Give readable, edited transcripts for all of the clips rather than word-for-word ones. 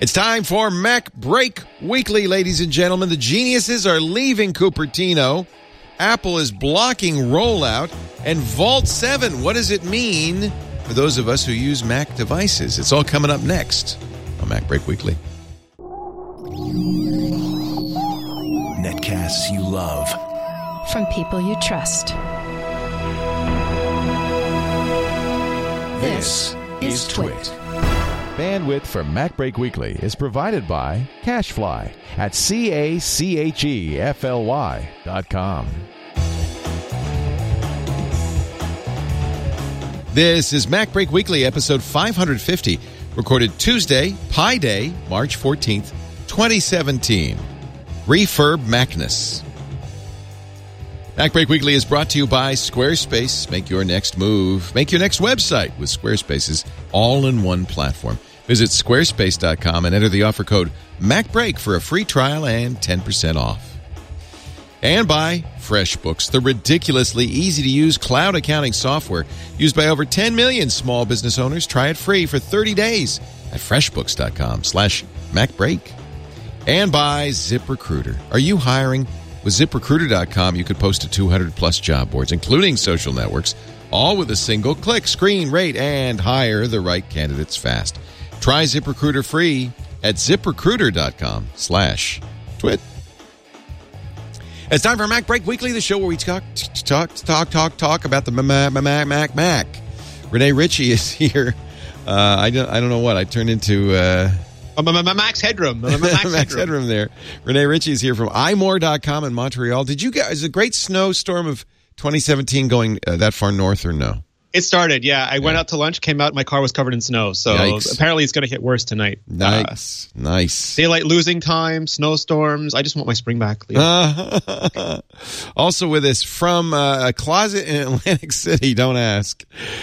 It's time for Mac Break Weekly, ladies and gentlemen. The geniuses are leaving Cupertino. Apple is blocking rollout. And Vault 7, what does it mean for those of us who use Mac devices? It's all coming up next on Mac Break Weekly. Netcasts you love. From people you trust. This is Twit. Bandwidth for Mac Break Weekly is provided by CacheFly at CACHEFLY.com. This is Mac Break Weekly, episode 550, recorded Tuesday, Pi Day, March 14th, 2017. Refurb Macness. Mac Break Weekly is brought to you by Squarespace. Make your next move. Make your next website with Squarespace's all-in-one platform. Visit squarespace.com and enter the offer code MacBreak for a free trial and 10% off. And by FreshBooks, the ridiculously easy-to-use cloud accounting software used by over 10 million small business owners. Try it free for 30 days at freshbooks.com/MacBreak. And by ZipRecruiter. Are you hiring? With ZipRecruiter.com, you could post to 200-plus job boards, including social networks, all with a single click. Screen, rate, and hire the right candidates fast. Try ZipRecruiter free at ZipRecruiter.com/twit. It's time for Mac Break Weekly, the show where we talk about the Mac. Renee Ritchie is here. I don't know what I turned into. Max Headroom. Max Headroom there. Renee Ritchie is here from imore.com in Montreal. Did you guys, a great snowstorm of 2017 going that far north or no? It started, yeah. I went out to lunch, came out, my car was covered in snow. So apparently it's going to hit worse tonight. Nice. Daylight losing time, snowstorms. I just want my spring back, Leo. Also with us from a closet in Atlantic City, don't ask.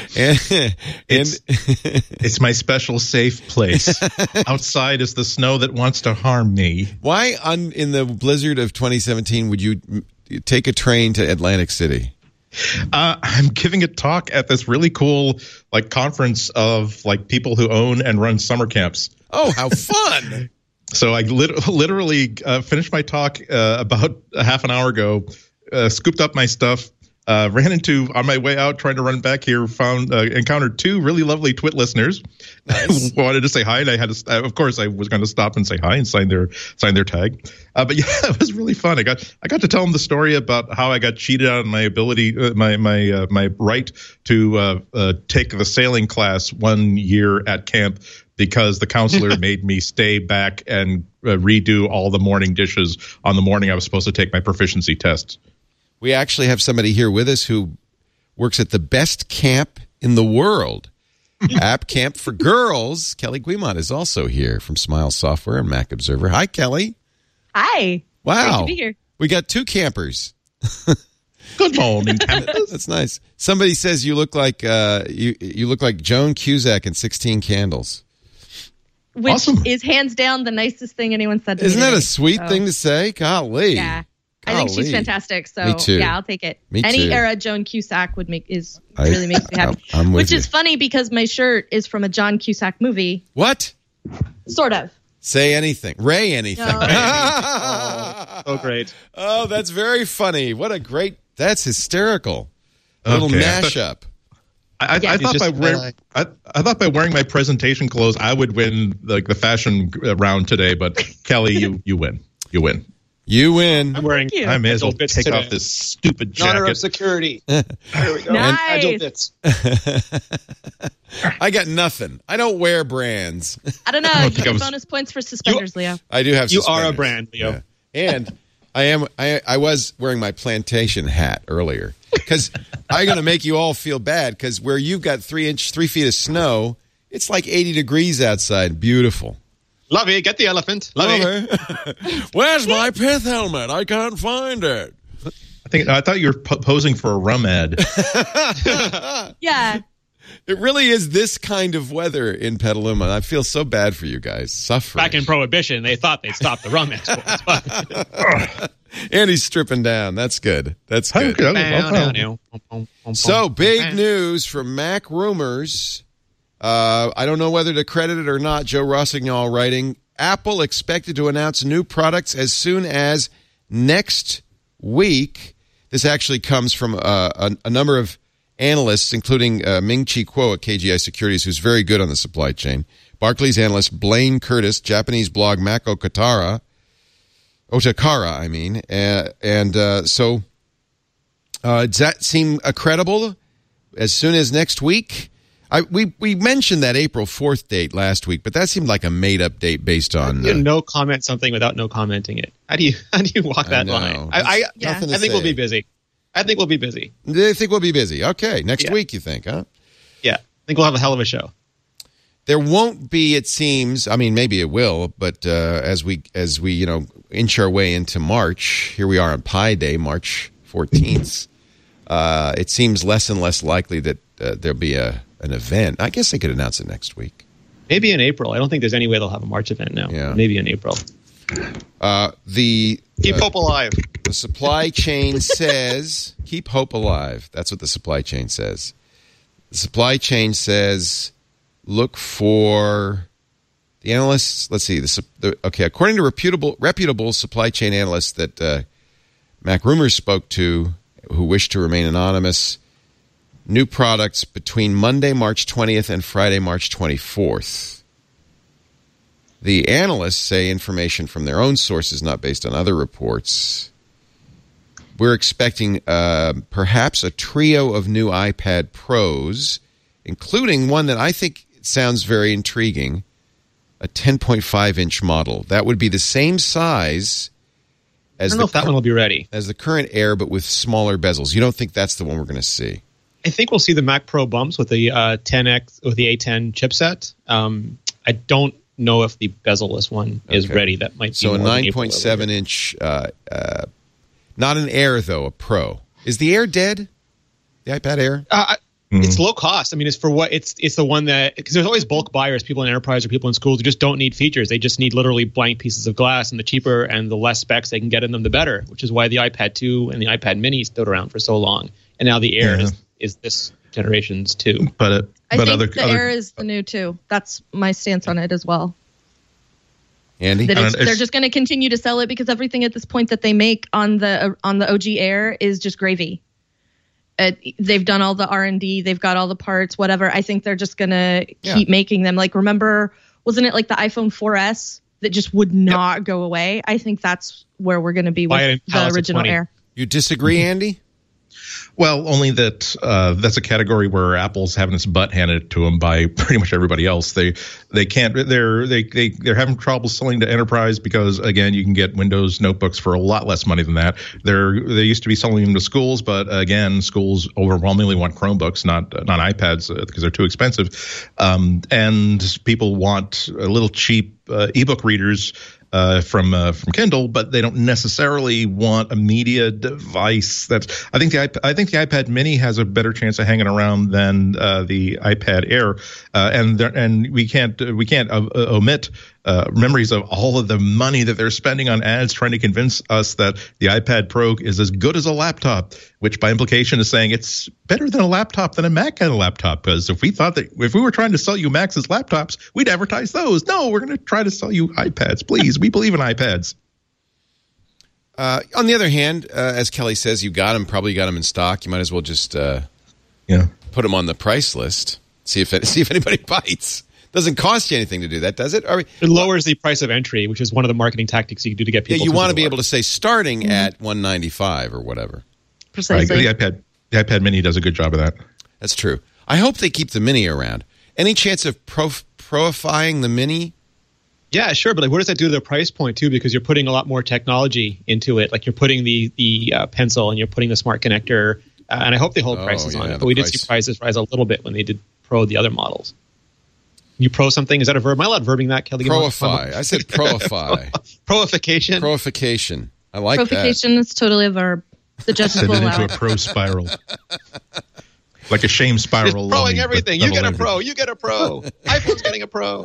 It's my special safe place. Outside is the snow that wants to harm me. Why in the blizzard of 2017 would you take a train to Atlantic City? I'm giving a talk at this really cool conference of people who own and run summer camps. Oh, how fun! So I literally finished my talk about a half an hour ago, scooped up my stuff, ran into, on my way out, trying to run back here, encountered two really lovely Twit listeners. Nice. Wanted to say hi, and I had to, of course, I was going to stop and say hi and sign their tag. But yeah, it was really fun. I got to tell them the story about how I got cheated out of my ability, my right to take the sailing class 1 year at camp because the counselor made me stay back and redo all the morning dishes on the morning I was supposed to take my proficiency test. We actually have somebody here with us who works at the best camp in the world, App Camp for Girls. Kelly Guimont is also here from Smile Software and Mac Observer. Hi, Kelly. Hi. Wow. Great to be here. We got two campers. Good morning. That's nice. Somebody says you look like you look like Joan Cusack in 16 Candles. Which awesome. Is hands down the nicest thing anyone said to me. Isn't that today, a sweet thing to say? Golly. Yeah. I think she's fantastic. So me too. Yeah, I'll take it. Me Any too. era Joan Cusack really makes me happy. I'm with Which is funny because my shirt is from a John Cusack movie. What? Sort of. Say anything. Ray anything. No. Oh, great. Oh, that's very funny. That's hysterical. A little mashup. I thought by wearing my presentation clothes, I would win the fashion round today. But Kelly, you win. You win. You win. I'm wearing. I may as well take today. off this stupid In honor of jacket. security. There we go. Nice. Agile bits. I got nothing. I don't wear brands. I don't know. You get bonus points for suspenders, Leo. I do have You suspenders. are a brand, Leo. Yeah. And I was wearing my plantation hat earlier because I'm going to make you all feel bad because where you've got 3 feet of snow, it's like 80 degrees outside. Beautiful. Lovey, get the elephant. Lovey. Where's my pith helmet? I can't find it. I thought you were posing for a rum ad. Yeah. It really is this kind of weather in Petaluma. I feel so bad for you guys suffering. Back in Prohibition, they thought they'd stop the rum exports. And he's stripping down. That's good. That's good. So, big news from Mac Rumors. I don't know whether to credit it or not. Joe Rossignol writing, Apple expected to announce new products as soon as next week. This actually comes from a number of analysts, including Ming-Chi Kuo at KGI Securities, who's very good on the supply chain. Barclays analyst Blaine Curtis, Japanese blog Mac Otakara, so does that seem credible? As soon as next week? We mentioned that April 4th date last week, but that seemed like a made-up date based on... no comment something without no commenting it. How do you walk that line? I think we'll be busy. I think we'll be busy. They think we'll be busy. Okay, next week you think, huh? Yeah, I think we'll have a hell of a show. There won't be, it seems, I mean, maybe it will, but as we inch our way into March, here we are on Pi Day, March 14th, it seems less and less likely that there'll be an event. I guess they could announce it next week. Maybe in April. I don't think there's any way they'll have a March event now. Yeah. Maybe in April. Keep hope alive. The supply chain says, keep hope alive. That's what the supply chain says. The supply chain says, look for the analysts. Let's see. According to reputable supply chain analysts that Mac Rumors spoke to, who wish to remain anonymous, new products between Monday, March 20th and Friday, March 24th. The analysts say information from their own sources, not based on other reports. We're expecting perhaps a trio of new iPad Pros, including one that I think sounds very intriguing, a 10.5-inch model. That would be the same size as I don't know if that one will be ready. As the current Air, but with smaller bezels. You don't think that's the one we're going to see? I think we'll see the Mac Pro bumps with the 10X with the A10 chipset. I don't know if the bezel-less one is ready. That might be so a 9.7-inch, not an Air though, a Pro. Is the Air dead? The iPad Air? It's low cost. I mean, it's for what it's the one that, because there's always bulk buyers, people in enterprise or people in schools who just don't need features. They just need literally blank pieces of glass, and the cheaper and the less specs they can get in them, the better. Which is why the iPad 2 and the iPad Mini stood around for so long, and now the Air is this generation's 2. I think the Air is the new 2. That's my stance on it as well. Andy, they're just going to continue to sell it because everything at this point that they make on the OG Air is just gravy. They've done all the R&D, they've got all the parts, whatever. I think they're just going to keep making them. Like, remember, wasn't it like the iPhone 4S that just would not go away? I think that's where we're going to be with the original Air. You disagree, Andy? Well, only that that's a category where Apple's having its butt handed to them by pretty much everybody else. They can't. They're having trouble selling to enterprise because, again, you can get Windows notebooks for a lot less money than that. They used to be selling them to schools, but again, schools overwhelmingly want Chromebooks, not iPads, because they're too expensive. And people want a little cheap ebook readers from Kindle, but they don't necessarily want a media device. I think the iPad Mini has a better chance of hanging around than the iPad Air, and we can't omit memories of all of the money that they're spending on ads trying to convince us that the iPad Pro is as good as a laptop, which by implication is saying it's better than a laptop than a Mac and a laptop. Because if we were trying to sell you Macs as laptops, we'd advertise those. No, we're going to try to sell you iPads. Please, we believe in iPads. On the other hand, as Kelly says, you probably got them in stock. You might as well just put them on the price list. See if anybody bites. Doesn't cost you anything to do that, does it? It lowers the price of entry, which is one of the marketing tactics you can do to get people. Yeah, you want to be able to say starting at $195 or whatever. Precisely. Right. The iPad Mini does a good job of that. That's true. I hope they keep the Mini around. Any chance of proifying the Mini? Yeah, sure, but what does that do to the price point too? Because you're putting a lot more technology into it. Like you're putting the pencil and you're putting the smart connector, and I hope they hold prices on it. But we did see prices rise a little bit when they did Pro the other models. You pro something? Is that a verb? Am I allowed verbing that, Kelly? Proify. I said proify. Proification. Proification. I like that. Proification is totally a verb. The judges will allow it. Into a pro spiral. Like a shame spiral. Just proing everything. You get a pro. You get a pro. iPhone's getting a pro.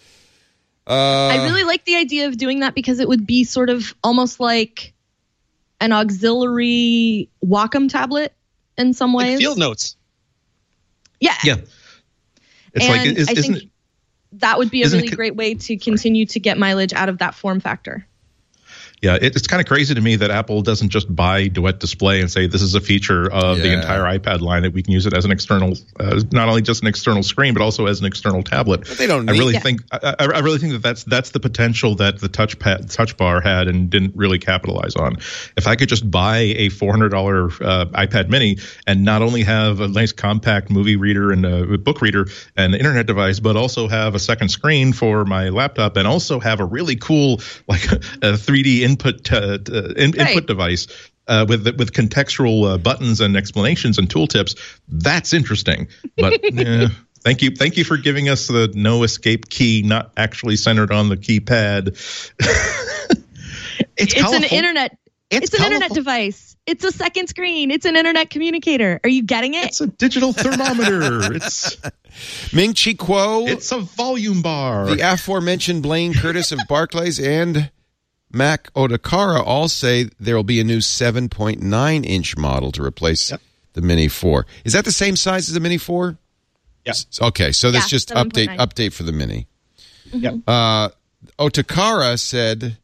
I really like the idea of doing that because it would be sort of almost like an auxiliary Wacom tablet in some ways. Like Field Notes. Yeah. Yeah. It's like, isn't it? that would be a Isn't really great way to continue to get mileage out of that form factor. Yeah, it's kind of crazy to me that Apple doesn't just buy Duet Display and say this is a feature of the entire iPad line that we can use it as an external, not only just an external screen, but also as an external tablet. But they don't need. I really think that's the potential that the touch bar had and didn't really capitalize on. If I could just buy a $400 iPad Mini and not only have a nice compact movie reader and a book reader and internet device, but also have a second screen for my laptop and also have a really cool like a 3D input device with contextual buttons and explanations and tooltips. That's interesting. But thank you for giving us the no escape key, not actually centered on the keypad. It's an internet. It's an internet device. It's a second screen. It's an internet communicator. Are you getting it? It's a digital thermometer. It's Ming Chi Kuo. It's a volume bar. The aforementioned Blaine Curtis of Barclays and Mac Otakara all say there will be a new 7.9-inch model to replace the Mini 4. Is that the same size as the Mini 4? Yeah. Okay, so that's just 7.9. update for the Mini. Yeah. Otakara said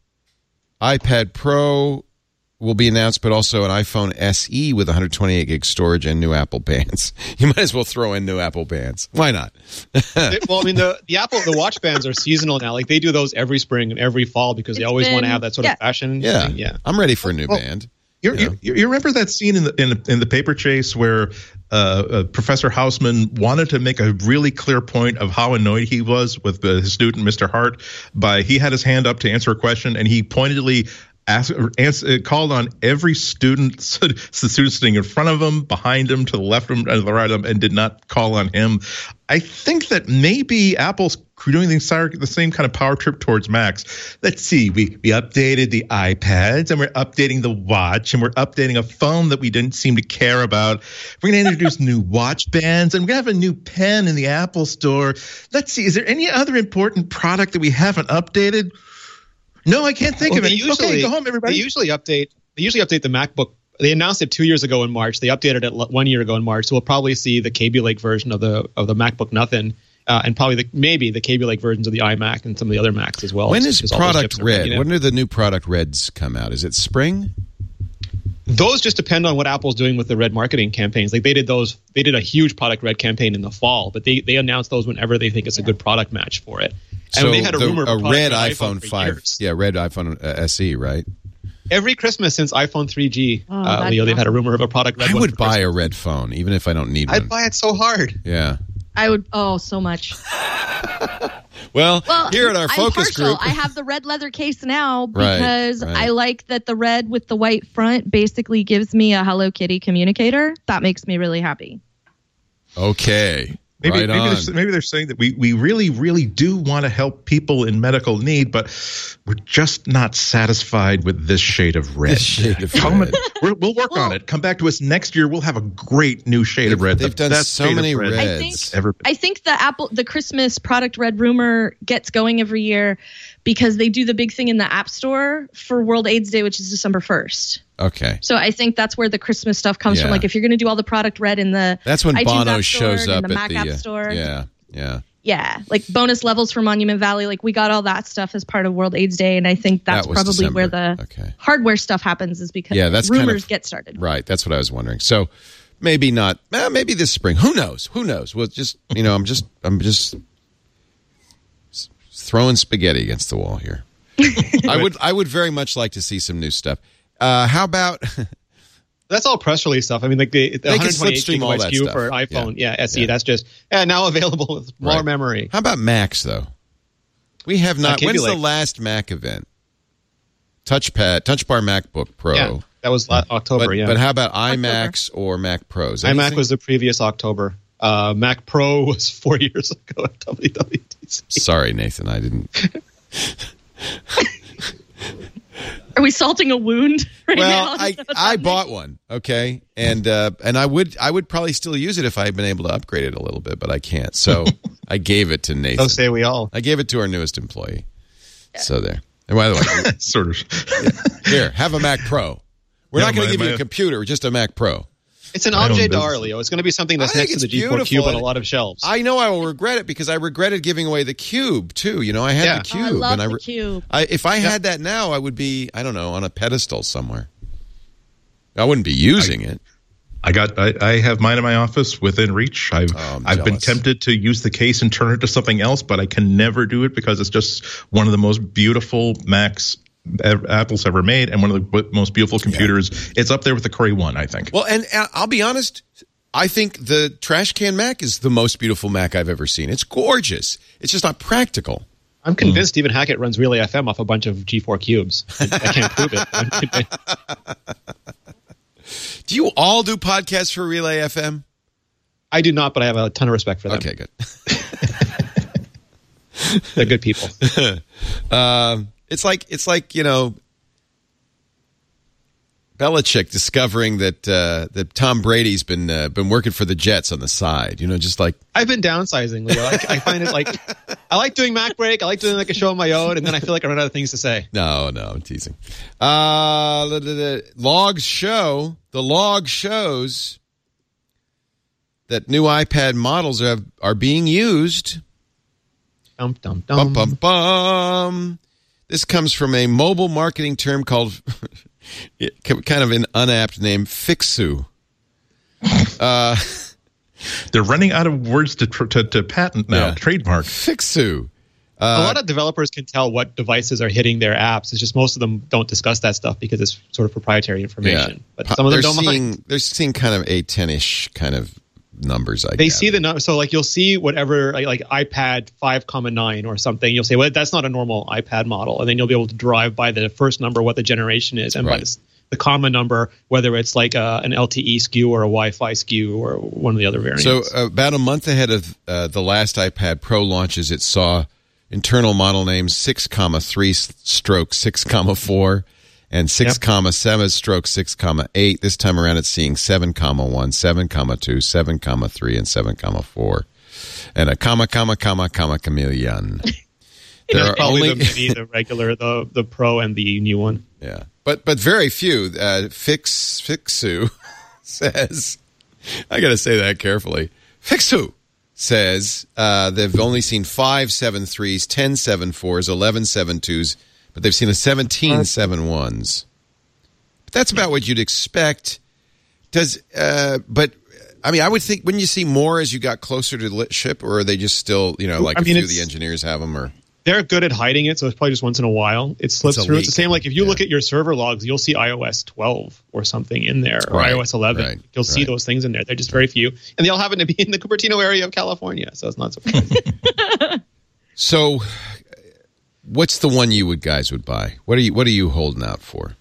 iPad Pro will be announced, but also an iPhone SE with 128 gig storage and new Apple bands. You might as well throw in new Apple bands. Why not? Well, I mean, the Watch bands are seasonal now. Like they do those every spring and every fall because they always want to have that sort of fashion. Yeah, thing. Yeah. I'm ready for a new band. You remember that scene in the paper chase where Professor Houseman wanted to make a really clear point of how annoyed he was with his student, Mr. Hart, he had his hand up to answer a question and he pointedly called on every student sitting in front of him, behind him, to the left of him, to the right of him, and did not call on him. I think that maybe Apple's doing the same kind of power trip towards Macs. Let's see, we updated the iPads, and we're updating the watch, and we're updating a phone that we didn't seem to care about. We're going to introduce new watch bands, and we're going to have a new pen in the Apple Store. Let's see, is there any other important product that we haven't updated? No, I can't think of it. Okay, go home, everybody. They usually update the MacBook. They announced it 2 years ago in March. They updated it 1 year ago in March. So we'll probably see the Kaby Lake version of the MacBook Nothing, and probably maybe the Kaby Lake versions of the iMac and some of the other Macs as well. When is Product Red? When do the new Product Reds come out? Is it spring? Those just depend on what Apple's doing with the Red marketing campaigns. Like they did a huge Product Red campaign in the fall, but they announce those whenever they think it's a good product match for it. And So they had a rumor of red iPhone 5, years. red iPhone SE, right? Every Christmas since iPhone 3G, that's Leo, they've had a rumor of a product red. I one would for buy Christmas. a red phone, even if I don't need one. I'd buy it so hard. Yeah. I would. Oh, so much. Well, here at our focus partial. group, I have the red leather case now Right, because right. I like that the red with the white front basically gives me a Hello Kitty communicator. That makes me really happy. okay. Maybe on. maybe they're saying that we really, really do want to help people in medical need, but we're just not satisfied with this shade of red. This shade of red. We'll work on it. Come back to us next year. We'll have a great new shade of red. They've done so many reds. I think the Christmas Product Red rumor gets going every year because they do the big thing in the App Store for World AIDS Day, which is December 1st. Okay. So I think that's where the Christmas stuff comes from. Like if you're going to do all the Product Red in the That's when iTunes Bono App Store shows and up in the at Mac the App Store. Yeah. Like bonus levels for Monument Valley. Like we got all that stuff as part of World AIDS Day, and I think that's That was probably December. where the hardware stuff happens is because that's rumors get started. Right. That's what I was wondering. So maybe not. Maybe this spring. Who knows? Well, just I'm just throwing spaghetti against the wall here. I would very much like to see some new stuff. How about? That's all press release stuff. I mean, like the 128 slipstream all gigabyte that SKU stuff. for iPhone, SE. Yeah. That's just now available with more memory. How about Macs though? We have not. Kaby When's the Lake. last Mac event? Touch Bar MacBook Pro. Yeah, that was October. But how about iMacs or Mac Pros? iMac Anything? was the previous October. Mac Pro was 4 years ago at WWDC. Sorry, Nathan, I didn't. Are we salting a wound right Well, now? I bought one, okay, and I would probably still use it if I had been able to upgrade it a little bit, but I can't. So I gave it to Nathan. So say we all. I gave it to our newest employee. So there. And by the way, sort of. here, have a Mac Pro. We're not going to give you a computer, just a Mac Pro. It's an my own objet business. d'art, Leo. It's going to be something that's I think next to the it's G4 beautiful, Cube on a and lot of shelves. I know I will regret it because I regretted giving away the Cube too. You know, I had Yeah. the Cube, I love and the Cube. if I had that now, I would be, I don't know, on a pedestal somewhere. I wouldn't be using it. I have mine in my office within reach. I've been jealous. tempted to use the case and turn it to something else, but I can never do it because it's just one of the most beautiful Macs Apple's ever made, and one of the most beautiful computers. It's up there with the Cray One, I think. Well, and I'll be honest, I think the Trash Can Mac is the most beautiful Mac I've ever seen. It's gorgeous. It's just not practical. I'm convinced Stephen Hackett runs Relay FM off a bunch of G4 Cubes. I can't prove it. I'm convinced. Do you all do podcasts for Relay FM? I do not, but I have a ton of respect for them. Okay, good. They're good people. It's like you know, Belichick discovering that Tom Brady's been working for the Jets on the side. You know, just like I've been downsizing, Leo. I find it like I like doing Mac Break. I like doing like a show on my own, and then I feel like I run out of things to say. no, I'm teasing. The log shows that new iPad models are being used. Dum dum Bum, dum. bum, bum. This comes from a mobile marketing term called, kind of an unapt name, Fixu. They're running out of words to patent now, Yeah. trademark. Fixu. A lot of developers can tell what devices are hitting their apps. It's just most of them don't discuss that stuff because it's sort of proprietary information. But some of them don't mind. They're seeing kind of a 10-ish kind of numbers, I They guess. see the number, so like you'll see whatever like iPad 5,9 or something. You'll say, well, that's not a normal iPad model, and then you'll be able to derive by the first number what the generation is, and by Right. the common number whether it's like an LTE SKU or a Wi-Fi SKU or one of the other variants. So about a month ahead of the last iPad Pro launches, it saw internal model names 6,3/6,4 and 6,7/6,8. This time around, it's seeing 7,1, 7,2, 7,3, and 7,4, and a comma chameleon. There are probably only the mini, the regular, the Pro, and the new one. yeah, but very few. Fixu says, I got to say that carefully. Fixu says they've only seen 5 7.3s, 10 7.4s, 11 7.2s, but they've seen a 17 7.1s. But that's about what you'd expect. But I mean, I would think, wouldn't you see more as you got closer to ship, or are they just still, you know, like a few of the engineers have them, or? They're good at hiding it, so it's probably just once in a while it slips It's a through. leak. It's the same like if you Yeah. look at your server logs, you'll see iOS 12 or something in there, or Right, iOS 11. right, You'll see right. those things in there. They're just very few, and they all happen to be in the Cupertino area of California, so it's not surprising. So, what's the one you guys would buy? What are you holding out for?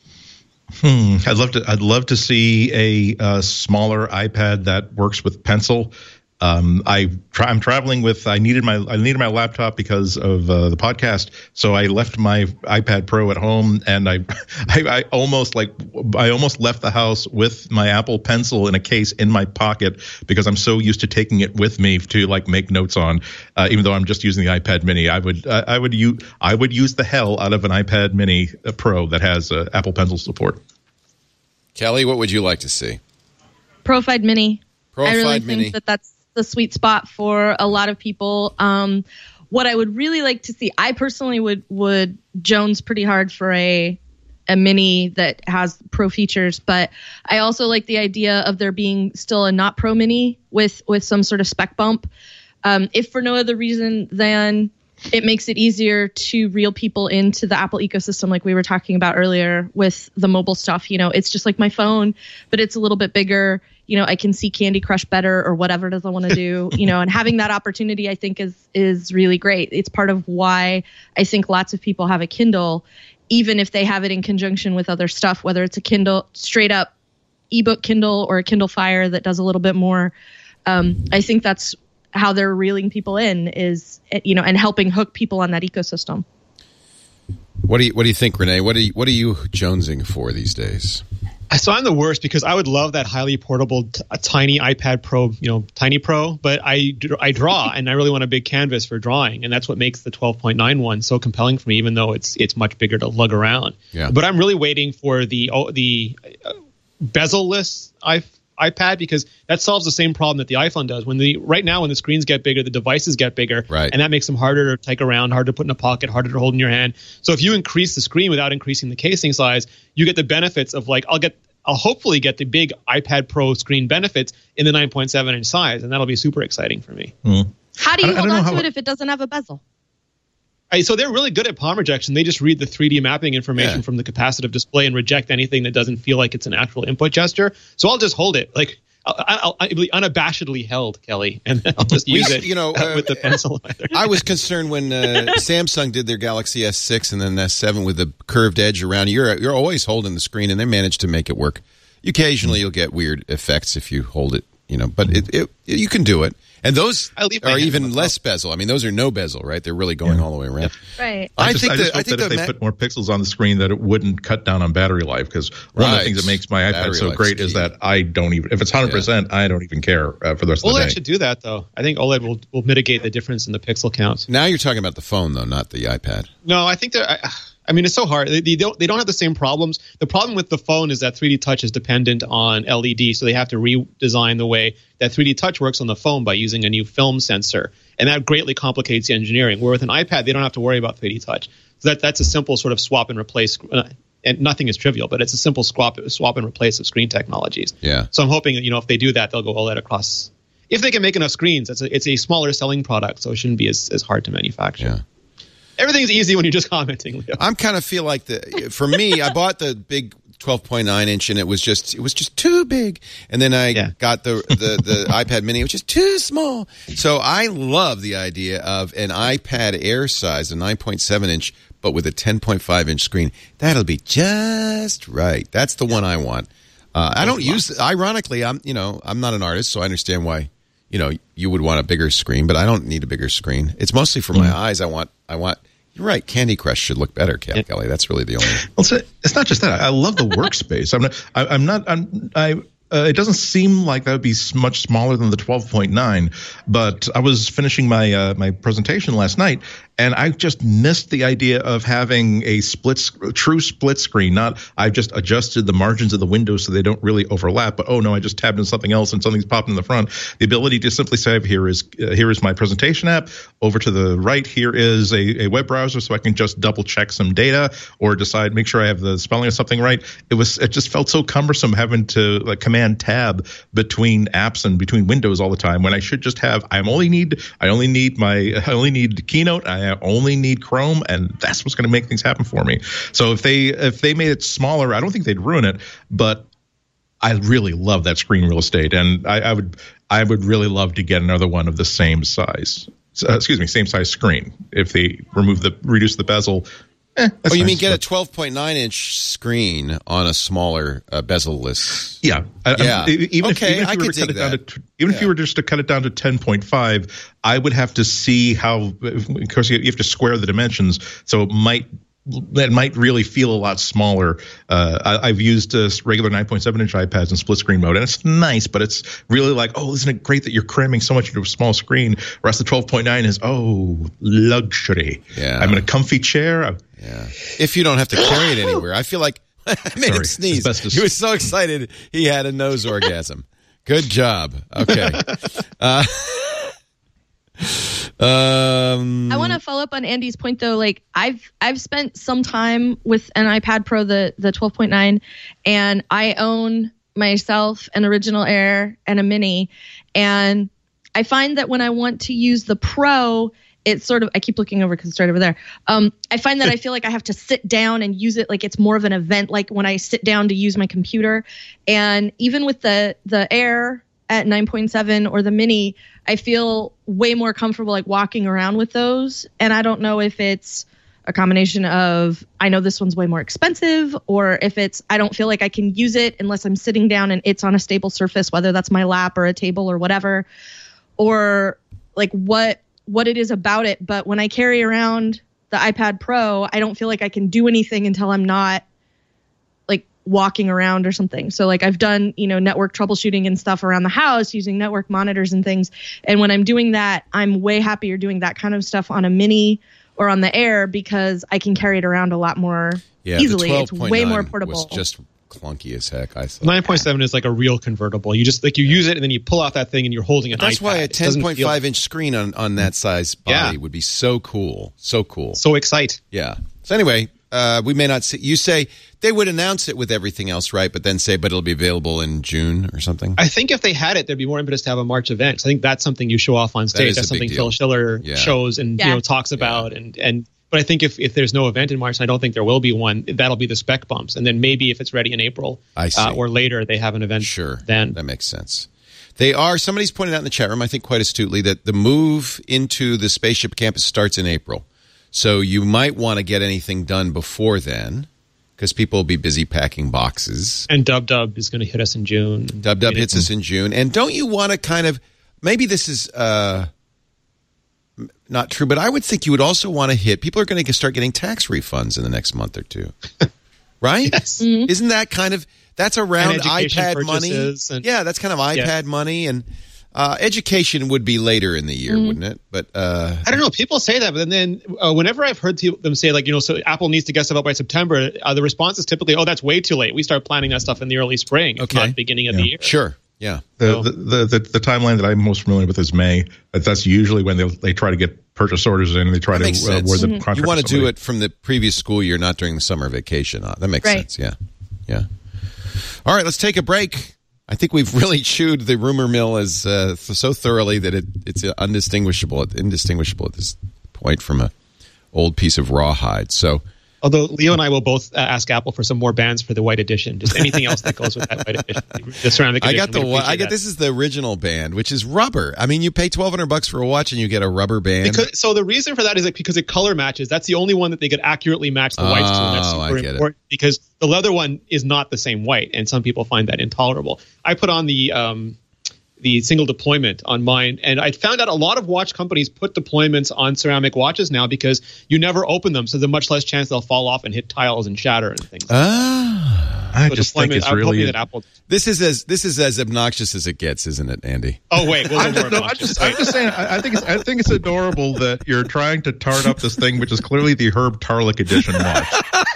I'd love to see a smaller iPad that works with Pencil. I'm traveling with. I needed my laptop because of the podcast, so I left my iPad Pro at home, and I almost left the house with my Apple Pencil in a case in my pocket because I'm so used to taking it with me to like make notes on. Even though I'm just using the iPad Mini, I would use the hell out of an iPad Mini Pro that has Apple Pencil support. Kelly, what would you like to see? Profide Mini. Profide I really Mini. think that's the sweet spot for a lot of people. What I would really like to see, I personally would Jones pretty hard for a Mini that has Pro features, but I also like the idea of there being still a not Pro Mini with some sort of spec bump. If for no other reason than it makes it easier to reel people into the Apple ecosystem, like we were talking about earlier with the mobile stuff. You know, it's just like my phone, but it's a little bit bigger. You know, I can see Candy Crush better or whatever it is I want to do, you know, and having that opportunity, I think is really great. It's part of why I think lots of people have a Kindle, even if they have it in conjunction with other stuff, whether it's a Kindle, straight up ebook Kindle, or a Kindle Fire that does a little bit more. I think that's how they're reeling people in, is, you know, and helping hook people on that ecosystem. What do you think, Renee? What are you jonesing for these days? So I'm the worst because I would love that highly portable, tiny iPad Pro, you know, Tiny Pro, but I draw and I really want a big canvas for drawing, and that's what makes the 12.9 so compelling for me, even though it's much bigger to lug around. Yeah. But I'm really waiting for the bezel-less iPad, because that solves the same problem that the iPhone does. Right now when the screens get bigger, the devices get bigger, right, and that makes them harder to take around, harder to put in a pocket, harder to hold in your hand. So if you increase the screen without increasing the casing size, you get the benefits of like I'll hopefully get the big iPad Pro screen benefits in the 9.7 inch size, and that'll be super exciting for me. How do you hold on to it if it doesn't have a bezel? So they're really good at palm rejection. They just read the 3D mapping information from the capacitive display and reject anything that doesn't feel like it's an actual input gesture. So I'll just hold it. Like I'll be unabashedly held, Kelly, and I'll just use it with the pencil. I was concerned when Samsung did their Galaxy S6 and then S7 with the curved edge around. You're always holding the screen, and they managed to make it work. Occasionally, you'll get weird effects if you hold it, but you can do it. And those are even less bezel. I mean, those are no bezel, right? They're really going all the way around. Right. I just hope that if they put more pixels on the screen, that it wouldn't cut down on battery life. Because one of the things that makes my iPad so great is that I don't even, if it's 100%, I don't even care for the rest of the day. OLED should do that, though. I think OLED will mitigate the difference in the pixel counts. Now you're talking about the phone, though, not the iPad. No, I think it's so hard. They don't have the same problems. The problem with the phone is that 3D Touch is dependent on LED, so they have to redesign the way that 3D Touch works on the phone by using a new film sensor, and that greatly complicates the engineering. Where with an iPad, they don't have to worry about 3D Touch. So that's a simple sort of swap and replace, and nothing is trivial, but it's a simple swap and replace of screen technologies. Yeah. So I'm hoping that if they do that, they'll go OLED across. If they can make enough screens, it's a smaller selling product, so it shouldn't be as hard to manufacture. Yeah. Everything's easy when you're just commenting, Leo. I'm kind of feel like for me, I bought the big 12.9 inch and it was just too big. And then I got the iPad mini, which is too small. So I love the idea of an iPad Air size, a 9.7 inch, but with a 10.5 inch screen. That'll be just right. That's the one I want. I don't use, ironically, I'm not an artist, so I understand why, you would want a bigger screen, but I don't need a bigger screen. It's mostly for my eyes. I want, you're right. Candy Crush should look better, Kelly. That's really the only. Well, it's not just that. I love the workspace. It doesn't seem like that would be much smaller than the 12.9, but I was finishing my my presentation last night, and I just missed the idea of having a true split screen. Not I've just adjusted the margins of the windows so they don't really overlap, but oh no, I just tabbed in something else and something's popped in the front. The ability to simply say, here is my presentation app. Over to the right, here is a web browser, so I can just double check some data or make sure I have the spelling of something right. It just felt so cumbersome having to command tab between apps and between windows all the time when I should just have I only need Keynote, I only need Chrome, and that's what's going to make things happen for me. So if they made it smaller, I don't think they'd ruin it, but I really love that screen real estate, and I would really love to get another one of the same size. Same size screen. If they reduce the bezel. You mean get a 12.9 inch screen on a smaller bezel-less? Yeah. Even if you were just to cut it down to 10.5, I would have to see how. Of course, you have to square the dimensions, so it might really feel a lot smaller. I've used regular 9.7 inch iPads in split screen mode, and it's nice, but it's really like, oh, isn't it great that you're cramming so much into a small screen? Whereas the 12.9 is, luxury. Yeah. I'm in a comfy chair. Yeah. If you don't have to carry it anywhere. I feel like I made him sneeze. He was so excited he had a nose orgasm. Good job. Okay. I want to follow up on Andy's point though. Like I've spent some time with an iPad Pro, the 12.9, and I own myself an original Air and a Mini, and I find that when I want to use the Pro, it's sort of, I keep looking over because it's right over there. I find that I feel like I have to sit down and use it like it's more of an event, like when I sit down to use my computer. And even with the Air at 9.7 or the Mini, I feel way more comfortable like walking around with those. And I don't know if it's a combination of I know this one's way more expensive, or if it's I don't feel like I can use it unless I'm sitting down and it's on a stable surface, whether that's my lap or a table or whatever, or like what it is about it. But when I carry around the iPad Pro, I don't feel like I can do anything until I'm not like walking around or something. So like I've done, network troubleshooting and stuff around the house using network monitors and things. And when I'm doing that, I'm way happier doing that kind of stuff on a Mini or on the Air because I can carry it around a lot more easily. It's way more portable. Was just clunky as heck. I thought 9.7 is like a real convertible. You just you use it and then you pull out that thing and you're holding an that's iPad. why a 10.5 inch screen on that size body would be so cool. So cool. So excite. Yeah. So anyway, we may not see. You say they would announce it with everything else, right? But then say, but it'll be available in June or something. I think if they had it, there'd be more impetus to have a March event. So I think that's something you show off on stage. That's something Phil Schiller shows and talks about. But I think if there's no event in March, and I don't think there will be one, that'll be the spec bumps. And then maybe if it's ready in April or later, they have an event. Sure, then that makes sense. They are. Somebody's pointed out in the chat room, I think quite astutely, that the move into the Spaceship campus starts in April. So you might want to get anything done before then, because people will be busy packing boxes. And Dub Dub is going to hit us in June. Dub Dub hits us in June. And don't you want to kind of, maybe this is not true, but I would think you would also want to hit, people are going to start getting tax refunds in the next month or two. Right? Yes. Mm-hmm. Isn't that kind of, that's around iPad money? And, that's kind of iPad money. And education would be later in the year, wouldn't it? But I don't know. People say that, but then whenever I've heard them say, so Apple needs to get stuff out by September, the response is typically, oh, that's way too late. We start planning that stuff in the early spring, if not beginning of the year. Sure. Yeah. The timeline that I'm most familiar with is May. That's usually when they try to get purchase orders in. They try to where the contract. You want to do it from the previous school year, not during the summer vacation. That makes sense. Yeah. Yeah. All right, let's take a break. I think we've really chewed the rumor mill as so thoroughly that it's indistinguishable at this point from an old piece of rawhide. So, although Leo and I will both ask Apple for some more bands for the white edition, just anything else that goes with that white edition, the ceramic edition. This is the original band, which is rubber. I mean, you pay $1,200 for a watch and you get a rubber band. So the reason for that is because it color matches. That's the only one that they could accurately match the whites to, and that's super important because the leather one is not the same white, and some people find that intolerable. I put on the single deployment on mine, and I found out a lot of watch companies put deployments on ceramic watches now because you never open them, so there's much less chance they'll fall off and hit tiles and shatter and things. I just think it's really that Apple. This is as obnoxious as it gets, isn't it, Andy? Oh wait, I'm just saying. I think it's adorable that you're trying to tart up this thing, which is clearly the Herb Tarlek edition watch.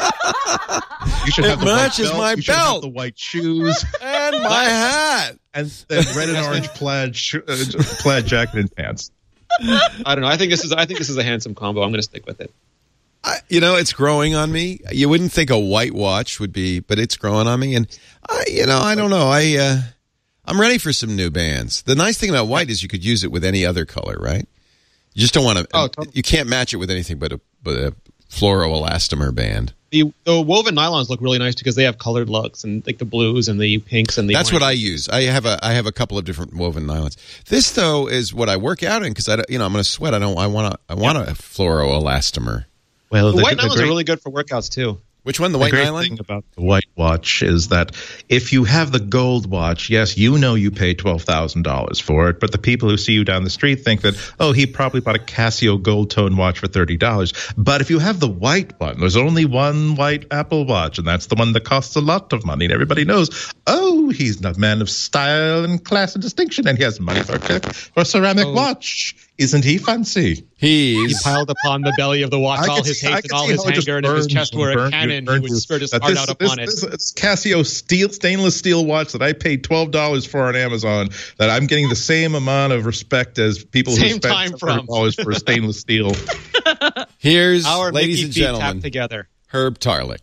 You should have the matches white belt, my you should belt, have the white shoes, and my hat, and then red and orange plaid jacket and pants. I don't know. I think this is a handsome combo. I'm going to stick with it. It's growing on me. You wouldn't think a white watch would be, but it's growing on me. And I don't know. I'm ready for some new bands. The nice thing about white is you could use it with any other color, right? You just don't want to. Totally. You can't match it with anything but a fluoroelastomer band. The woven nylons look really nice because they have colored looks and like the blues and the pinks and the. That's orange. what I use. I have a couple of different woven nylons. This though is what I work out in because I'm going to sweat. I want a fluoroelastomer. Well, the white nylons are really good for workouts too. Which one? The white nylon? The great thing about the white watch is that if you have the gold watch, yes, you paid $12,000 for it, but the people who see you down the street think that, oh, he probably bought a Casio gold tone watch for $30. But if you have the white one, there's only one white Apple watch, and that's the one that costs a lot of money, and everybody knows, oh, he's a man of style and class and distinction, and he has money for a ceramic watch. Isn't he fancy? He piled upon the belly of the watch all his hate and all his anger, and if his chest were a cannon, he would spurt his heart out upon it. This Casio stainless steel watch that I paid $12 for on Amazon, that I'm getting the same amount of respect as people who spent $700 for stainless steel. Here's, our ladies and gentlemen, together. Herb Tarlek.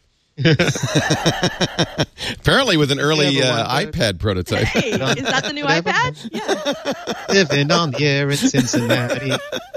Apparently with an early iPad prototype. Hey, is that the new iPad? Yeah. Living on the air in Cincinnati,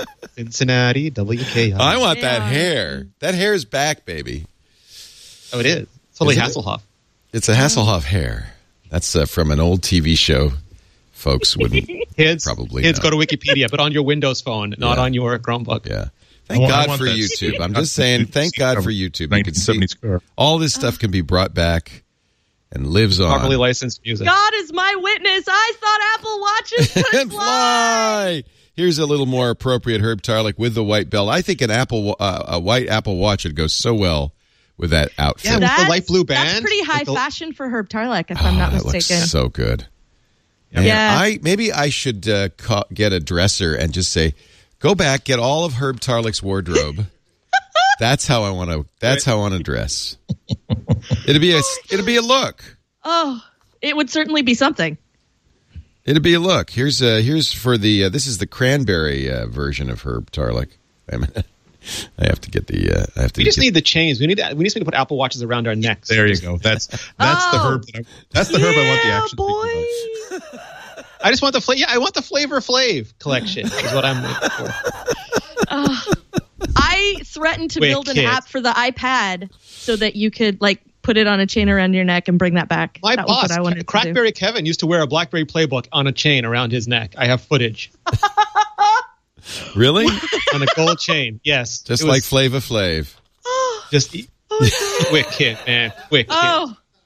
WKI. I want that hair. That hair's back, baby. Oh, it is. It's totally Hasselhoff. It's a Hasselhoff hair. That's from an old TV show. Folks wouldn't probably Kids know. Go to Wikipedia, but on your Windows phone, not on your Chromebook. Yeah. Thank God for YouTube. I'm just saying, thank God for YouTube. You can see all this stuff can be brought back and lives on. Properly licensed music. God is my witness. I thought Apple Watches could fly. Here's a little more appropriate Herb Tarlek with the white belt. I think a white Apple Watch would go so well with that outfit. Yeah, with the light blue band. That's pretty high fashion for Herb Tarlek, if I'm not mistaken. That looks so good. Yeah. Maybe I should get a dresser and just say, go back, get all of Herb Tarlek's wardrobe. That's how I want to. That's how I want to dress. It'd be a look. Oh, it would certainly be something. It'd be a look. Here's for the this is the cranberry version of Herb Tarlek. I have to get the. We just need the chains. We need somebody to put Apple Watches around our necks. There you go. That's the Herb. That's the Herb I want the action boy. I just want the I want the Flavor Flav collection. Is what I'm looking for. I threatened to build an app for the iPad so that you could put it on a chain around your neck and bring that back. My that boss, was what I wanted Crackberry to do. Kevin, used to wear a BlackBerry Playbook on a chain around his neck. I have footage. Really? On a gold chain, yes. Just like Flava Flav. Just quick hit, man. Quick hit.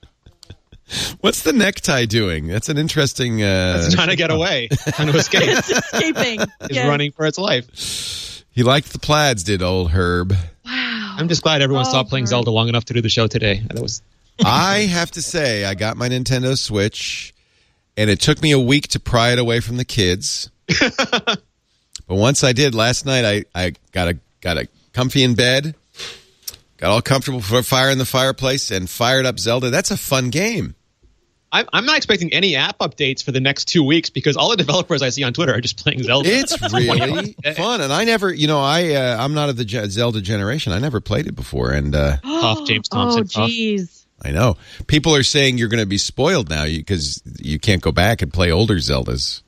What's the necktie doing? That's an interesting... It's trying to get away. Trying to escape. It's escaping. It's running for its life. He liked the plaids, did old Herb. Wow. I'm just glad everyone stopped playing Zelda long enough to do the show today. That was. I have to say, I got my Nintendo Switch, and it took me a week to pry it away from the kids. But once I did last night, I got a comfy in bed, got all comfortable for a fire in the fireplace, and fired up Zelda. That's a fun game. I'm not expecting any app updates for the next 2 weeks because all the developers I see on Twitter are just playing Zelda. It's really fun, and I never, I'm not of the Zelda generation. I never played it before, and James Thompson. Oh, jeez. I know people are saying you're going to be spoiled now because you can't go back and play older Zeldas.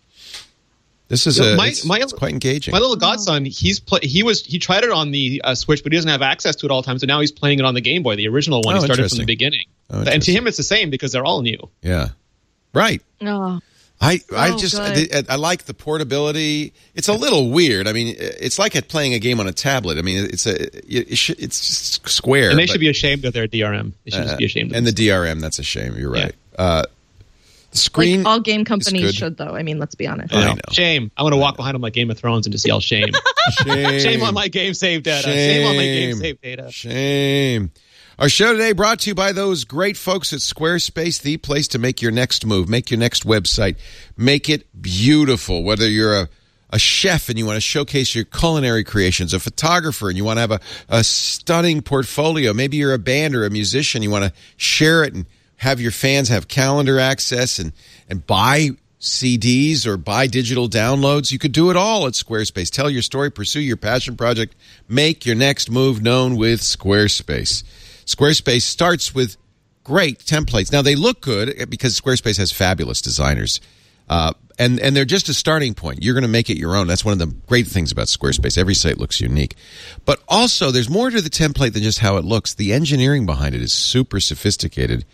This is it's quite engaging. My little godson, he tried it on the Switch, but he doesn't have access to it all the time. So now he's playing it on the Game Boy, the original one. He started from the beginning, and to him it's the same because they're all new. Yeah, right. Oh. I like the portability. It's a little weird. I mean, it's like playing a game on a tablet. I mean, it's just square. And they should be ashamed of their DRM. They should just be ashamed of it. And the DRM, that's a shame. You're right. Yeah. Screen all game companies should, though. I mean, let's be honest. I know. Shame. I want to walk behind them like Game of Thrones and just yell shame. Shame on my game save data. Shame on my game save data. Shame. Our show today brought to you by those great folks at Squarespace, the place to make your next move, make your next website, make it beautiful. Whether you're a chef and you want to showcase your culinary creations, a photographer and you want to have a stunning portfolio, maybe you're a band or a musician, you want to share it and have your fans have calendar access and buy CDs or buy digital downloads. You could do it all at Squarespace. Tell your story, pursue your passion project, make your next move known with Squarespace. Squarespace starts with great templates. Now, they look good because Squarespace has fabulous designers. And they're just a starting point. You're going to make it your own. That's one of the great things about Squarespace. Every site looks unique. But also, there's more to the template than just how it looks. The engineering behind it is super sophisticated.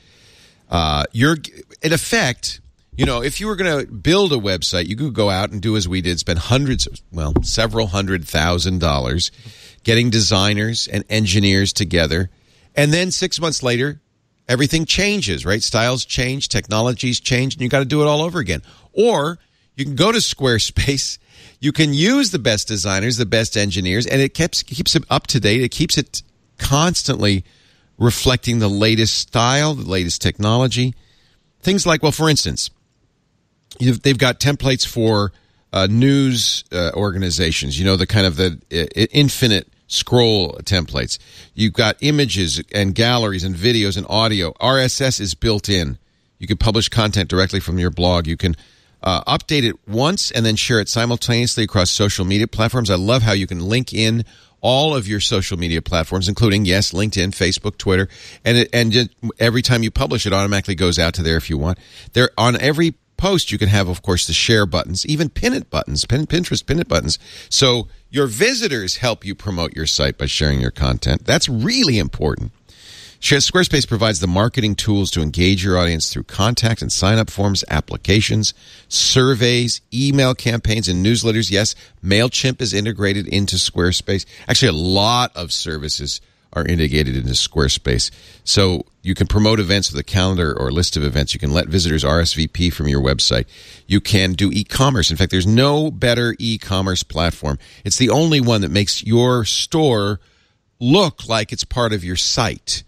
In effect, if you were going to build a website, you could go out and do as we did, spend several $100,000 getting designers and engineers together. And then 6 months later, everything changes, right? Styles change, technologies change, and you got to do it all over again. Or you can go to Squarespace, you can use the best designers, the best engineers, and it keeps it up to date. It keeps it constantly reflecting the latest style, the latest technology. Things like, for instance, they've got templates for news organizations, the kind of the infinite scroll templates. You've got images and galleries and videos and audio. RSS is built in. You can publish content directly from your blog. You can update it once and then share it simultaneously across social media platforms. I love how you can link in all of your social media platforms, including, yes, LinkedIn, Facebook, Twitter, and just every time you publish, it automatically goes out to there if you want. There on every post, you can have, of course, the share buttons, even pin it buttons, Pinterest pin it buttons. So your visitors help you promote your site by sharing your content. That's really important. Squarespace provides the marketing tools to engage your audience through contact and sign-up forms, applications, surveys, email campaigns, and newsletters. Yes, MailChimp is integrated into Squarespace. Actually, a lot of services are integrated into Squarespace. So you can promote events with a calendar or a list of events. You can let visitors RSVP from your website. You can do e-commerce. In fact, there's no better e-commerce platform. It's the only one that makes your store look like it's part of your site.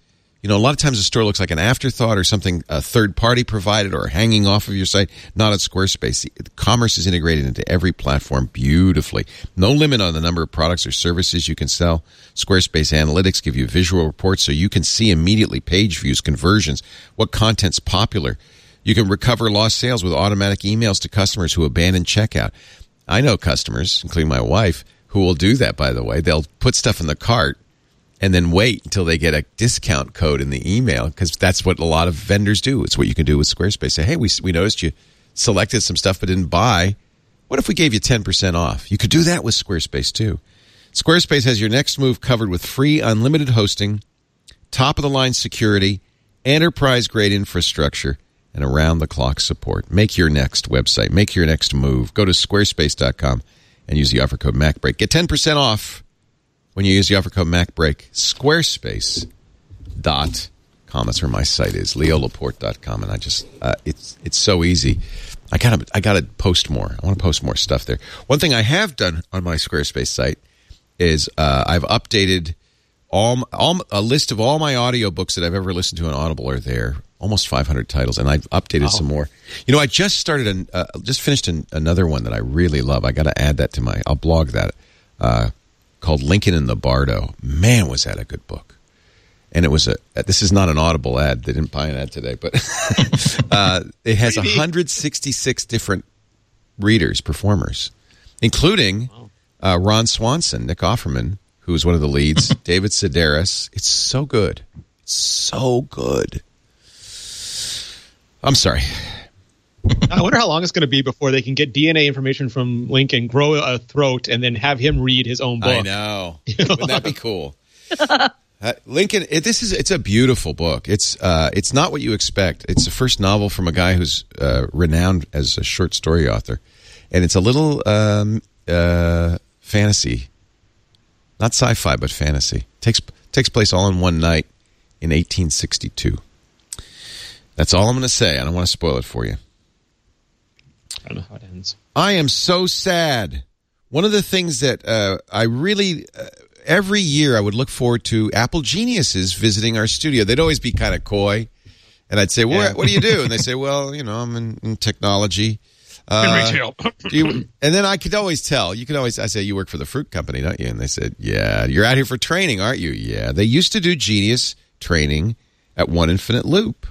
You know, a lot of times a store looks like an afterthought or something a third party provided or hanging off of your site. Not at Squarespace. Commerce is integrated into every platform beautifully. No limit on the number of products or services you can sell. Squarespace Analytics give you visual reports so you can see immediately page views, conversions, what content's popular. You can recover lost sales with automatic emails to customers who abandon checkout. I know customers, including my wife, who will do that, by the way. They'll put stuff in the cart and then wait until they get a discount code in the email, because that's what a lot of vendors do. It's what you can do with Squarespace. Say, hey, we noticed you selected some stuff but didn't buy. What if we gave you 10% off? You could do that with Squarespace, too. Squarespace has your next move covered with free unlimited hosting, top-of-the-line security, enterprise-grade infrastructure, and around-the-clock support. Make your next website. Make your next move. Go to squarespace.com and use the offer code MacBreak. Get 10% off when you use the offer code MacBreak. Squarespace.com. That's where my site is, leolaporte.com. And I just, it's so easy. I gotta post more. I want to post more stuff there. One thing I have done on my Squarespace site is I've updated a list of all my audiobooks that I've ever listened to on Audible are there. Almost 500 titles, and I've updated some more. You know, I just started just finished another one that I really love. I got to add that to I'll blog that, called Lincoln and the Bardo. Man, was that a good book. And it was this is not an Audible ad. They didn't buy an ad today, but it has 166 different performers, including Ron Swanson, Nick Offerman, who's one of the leads, David Sedaris. It's so good. It's so good. I'm sorry. I wonder how long it's going to be before they can get DNA information from Lincoln, grow a throat, and then have him read his own book. I know. Wouldn't that be cool? Lincoln, it's a beautiful book. It's not what you expect. It's the first novel from a guy who's renowned as a short story author, and it's a little fantasy, not sci-fi, but fantasy. Takes place all in one night in 1862. That's all I'm going to say. I don't want to spoil it for you. I don't know how it ends. I am so sad. One of the things that I really, every year I would look forward to Apple geniuses visiting our studio. They'd always be kind of coy. And I'd say, what do you do? And they say, well, you know, I'm in technology. In retail. And then I could always tell. I say, you work for the fruit company, don't you? And they said, yeah. You're out here for training, aren't you? Yeah. They used to do genius training at One Infinite Loop.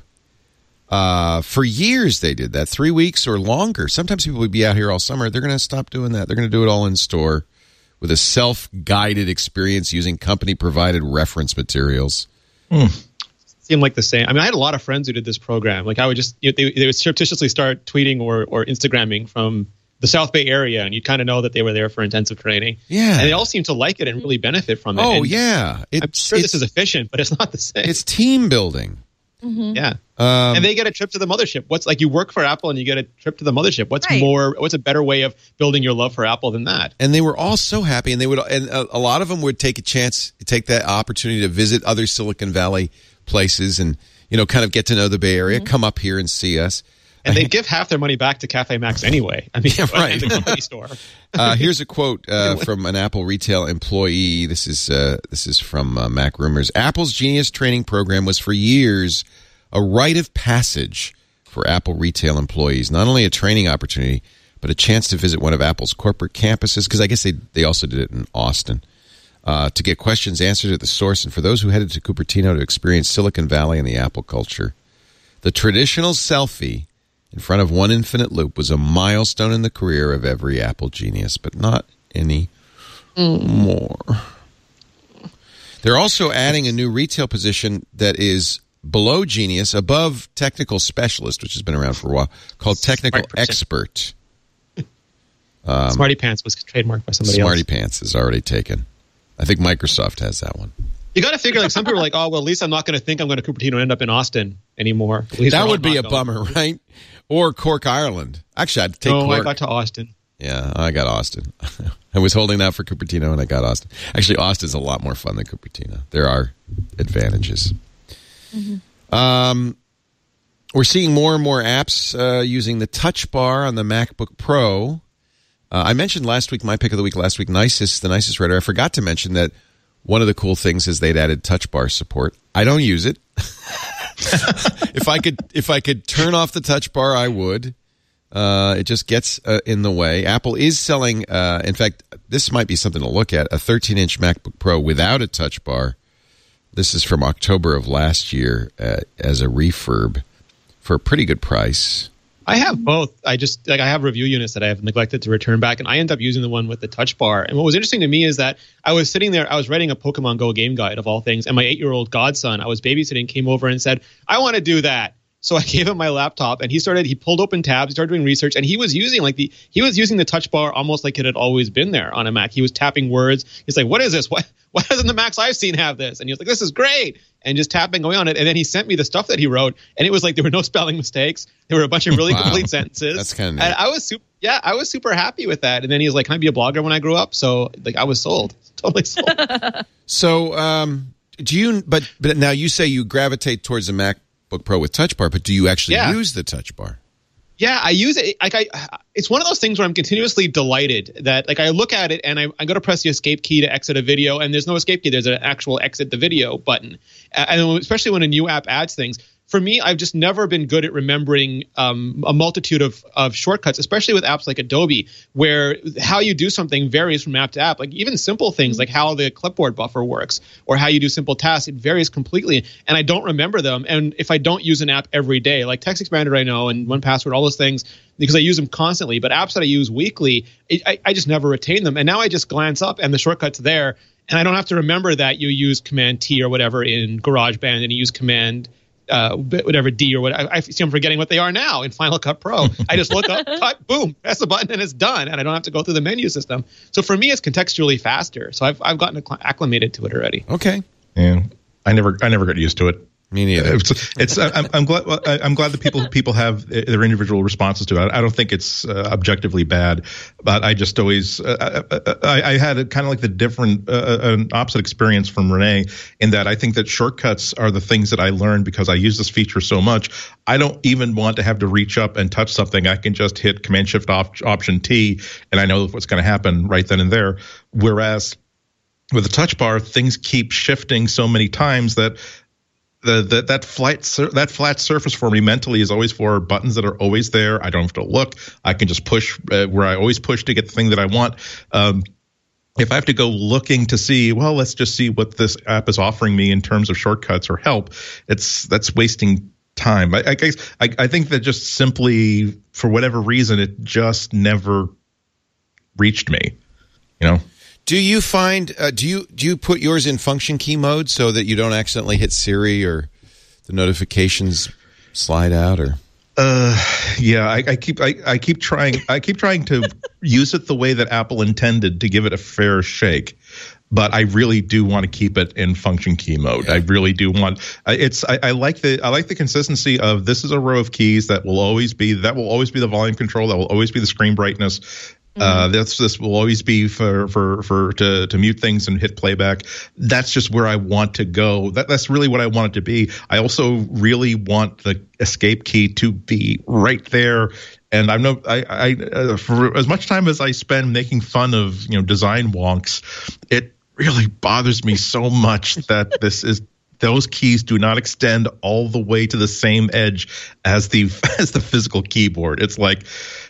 For years they did that, 3 weeks or longer. Sometimes people would be out here all summer. They're going to stop doing that. They're going to do it all in store with a self-guided experience using company-provided reference materials. Seemed like the same. I mean, I had a lot of friends who did this program. Like I would just, they would surreptitiously start tweeting or Instagramming from the South Bay area, and you kind of know that they were there for intensive training. Yeah. And they all seem to like it and really benefit from it. Oh, and yeah. I'm sure this is efficient, but it's not the same. It's team building. Mm-hmm. Yeah. And they get a trip to the mothership. What's like you work for Apple and you get a trip to the mothership. What's a better way of building your love for Apple than that? And they were all so happy, and a lot of them would take that opportunity to visit other Silicon Valley places and, you know, kind of get to know the Bay Area, come up here and see us. And they give half their money back to Cafe Max anyway. I mean, right. The company store. Here's a quote from an Apple retail employee. This is from Mac Rumors. Apple's Genius Training Program was for years a rite of passage for Apple retail employees. Not only a training opportunity, but a chance to visit one of Apple's corporate campuses, because I guess they also did it in Austin, to get questions answered at the source, and for those who headed to Cupertino to experience Silicon Valley and the Apple culture. The traditional selfie in front of One Infinite Loop was a milestone in the career of every Apple genius, but not any more. They're also adding a new retail position that is below genius, above technical specialist, which has been around for a while, called technical expert. Smarty Pants was trademarked by somebody else. Smarty Pants is already taken. I think Microsoft has that one. You got to figure, like, some people are like, oh, well, at least I'm not going to think I'm going to Cupertino and end up in Austin anymore. That would be a bummer, right? Or Cork, Ireland. Actually, I'd take Cork. No, I got to Austin. Yeah, I got Austin. I was holding out for Cupertino, and I got Austin. Actually, Austin's a lot more fun than Cupertino. There are advantages. Mm-hmm. We're seeing more and more apps using the touch bar on the MacBook Pro. I mentioned last week, my pick of the week last week, the Nicest Writer. I forgot to mention that One of the cool things is they'd added Touch Bar support. I don't use it. If I could turn off the Touch Bar, I would. It just gets in the way. Apple is selling, in fact, this might be something to look at, a 13-inch MacBook Pro without a Touch Bar. This is from October of last year as a refurb for a pretty good price. I have both. I have review units that I have neglected to return back, and I end up using the one with the Touch Bar. And what was interesting to me is that I was sitting there, I was writing a Pokemon Go game guide of all things, and my 8-year-old godson, I was babysitting, came over and said, I want to do that. So I gave him my laptop, and he pulled open tabs, he started doing research, and he was using the Touch Bar almost like it had always been there on a Mac. He was tapping words. He's like, what is this? Why doesn't the Macs I've seen have this? And he was like, this is great. And just tapping away on it. And then he sent me the stuff that he wrote, and it was like there were no spelling mistakes. There were a bunch of really complete sentences. That's kind of neat. And I was super happy with that. And then he was like, can I be a blogger when I grow up? So I was sold. Totally sold. So do you, but now you say you gravitate towards the MacBook Pro with Touch Bar, but do you actually use the Touch Bar? Yeah, I use it. It's one of those things where I'm continuously delighted that I look at it and I'm going to press the escape key to exit a video, and there's no escape key. There's an actual exit the video button. And especially when a new app adds things. For me, I've just never been good at remembering a multitude of shortcuts, especially with apps like Adobe, where how you do something varies from app to app. Like even simple things like how the clipboard buffer works or how you do simple tasks, it varies completely. And I don't remember them. And if I don't use an app every day, like TextExpander I know and 1Password, all those things, because I use them constantly. But apps that I use weekly, I just never retain them. And now I just glance up and the shortcut's there. And I don't have to remember that you use Command T or whatever in GarageBand and you use Command whatever D or what. I see I'm forgetting what they are now in Final Cut Pro. I just look up, cut, boom, press a button, and it's done. And I don't have to go through the menu system. So for me, it's contextually faster. So I've gotten acclimated to it already. Okay. Yeah, I never got used to it. Me neither. I'm glad that people have their individual responses to it. I don't think it's objectively bad, but I just always I had kind of like the different an opposite experience from Renee in that I think that shortcuts are the things that I learned because I use this feature so much. I don't even want to have to reach up and touch something. I can just hit Command Shift Option T, and I know what's going to happen right then and there. Whereas with the Touch Bar, things keep shifting so many times that that flat surface for me mentally is always for buttons that are always there. I don't have to look. I can just push where I always push to get the thing that I want. If I have to go looking to see, well, let's just see what this app is offering me in terms of shortcuts or help, that's wasting time. I think that just simply for whatever reason it just never reached me, you know. Do you find do you put yours in function key mode so that you don't accidentally hit Siri or the notifications slide out? Or yeah, I keep trying to use it the way that Apple intended to give it a fair shake, but I really do want to keep it in function key mode. Yeah. I really do want I like the consistency of this is a row of keys that will always be the volume control, that will always be the screen brightness. This will always be to mute things and hit playback. That's just where I want to go. That's really what I want it to be. I also really want the escape key to be right there. And I for as much time as I spend making fun of design wonks, it really bothers me so much that those keys do not extend all the way to the same edge as the physical keyboard. It's like,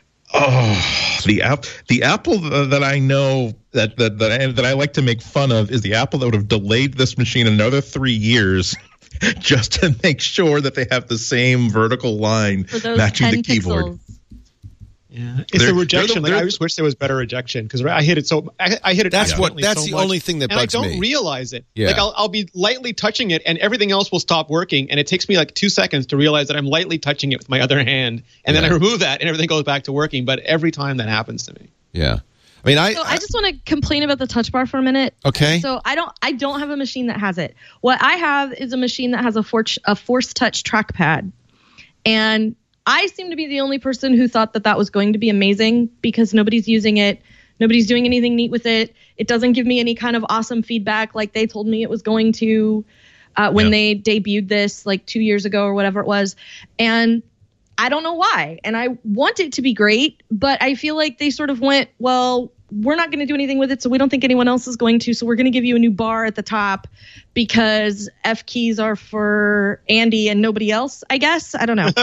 oh, the Apple that I know that I like to make fun of is the Apple that would have delayed this machine another 3 years just to make sure that they have the same vertical line matching the keyboard. Pixels. Yeah, it's a rejection. I just wish there was better rejection because I hit it so. I hit it. That's the only thing that bugs me. And I don't realize it. Yeah. Like I'll be lightly touching it, and everything else will stop working, and it takes me like 2 seconds to realize that I'm lightly touching it with my other hand, and then I remove that, and everything goes back to working. But every time that happens to me. Yeah. I mean, I just want to complain about the Touch Bar for a minute. Okay. So I don't have a machine that has it. What I have is a machine that has a Force Touch trackpad, and I seem to be the only person who thought that was going to be amazing because nobody's using it. Nobody's doing anything neat with it. It doesn't give me any kind of awesome feedback like they told me it was going to when they debuted this like 2 years ago or whatever it was. And I don't know why. And I want it to be great, but I feel like they sort of went, well, we're not going to do anything with it, so we don't think anyone else is going to. So we're going to give you a new bar at the top because F keys are for Andy and nobody else, I guess. I don't know.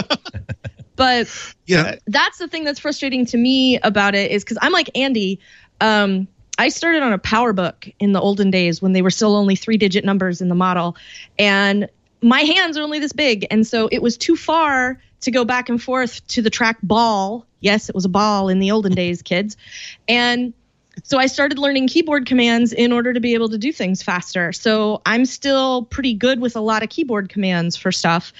But that's the thing that's frustrating to me about it is because I'm like Andy. I started on a PowerBook in the olden days when they were still only 3-digit numbers in the model. And my hands are only this big. And so it was too far to go back and forth to the track ball. Yes, it was a ball in the olden days, kids. And so I started learning keyboard commands in order to be able to do things faster. So I'm still pretty good with a lot of keyboard commands for stuff.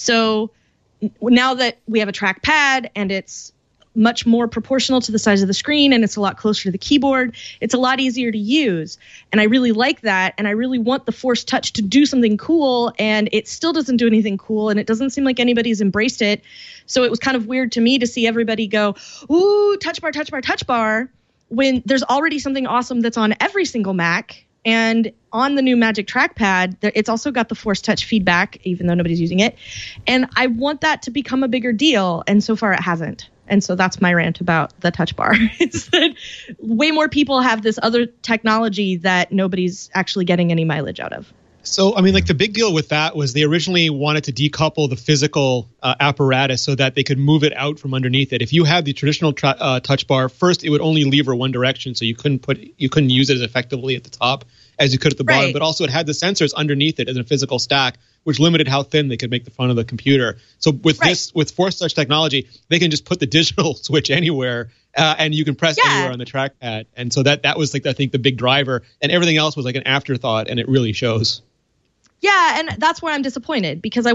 So now that we have a trackpad and it's much more proportional to the size of the screen and it's a lot closer to the keyboard, it's a lot easier to use. And I really like that. And I really want the Force Touch to do something cool, and it still doesn't do anything cool. And it doesn't seem like anybody's embraced it. So it was kind of weird to me to see everybody go, ooh, touch bar, touch bar, touch bar, when there's already something awesome that's on every single Mac. And on the new Magic Trackpad, it's also got the Force Touch feedback, even though nobody's using it. And I want that to become a bigger deal. And so far it hasn't. And so that's my rant about the touch bar. It's that way more people have this other technology that nobody's actually getting any mileage out of. So, I mean, like the big deal with that was they originally wanted to decouple the physical apparatus so that they could move it out from underneath it. If you had the traditional touch bar, first it would only lever one direction, so you couldn't use it as effectively at the top as you could at the bottom. Right. But also it had the sensors underneath it as a physical stack, which limited how thin they could make the front of the computer. So with with Force Touch technology, they can just put the digital switch anywhere, and you can press anywhere on the trackpad. And so that was like I think the big driver, and everything else was like an afterthought, and it really shows. Yeah, and that's where I'm disappointed because I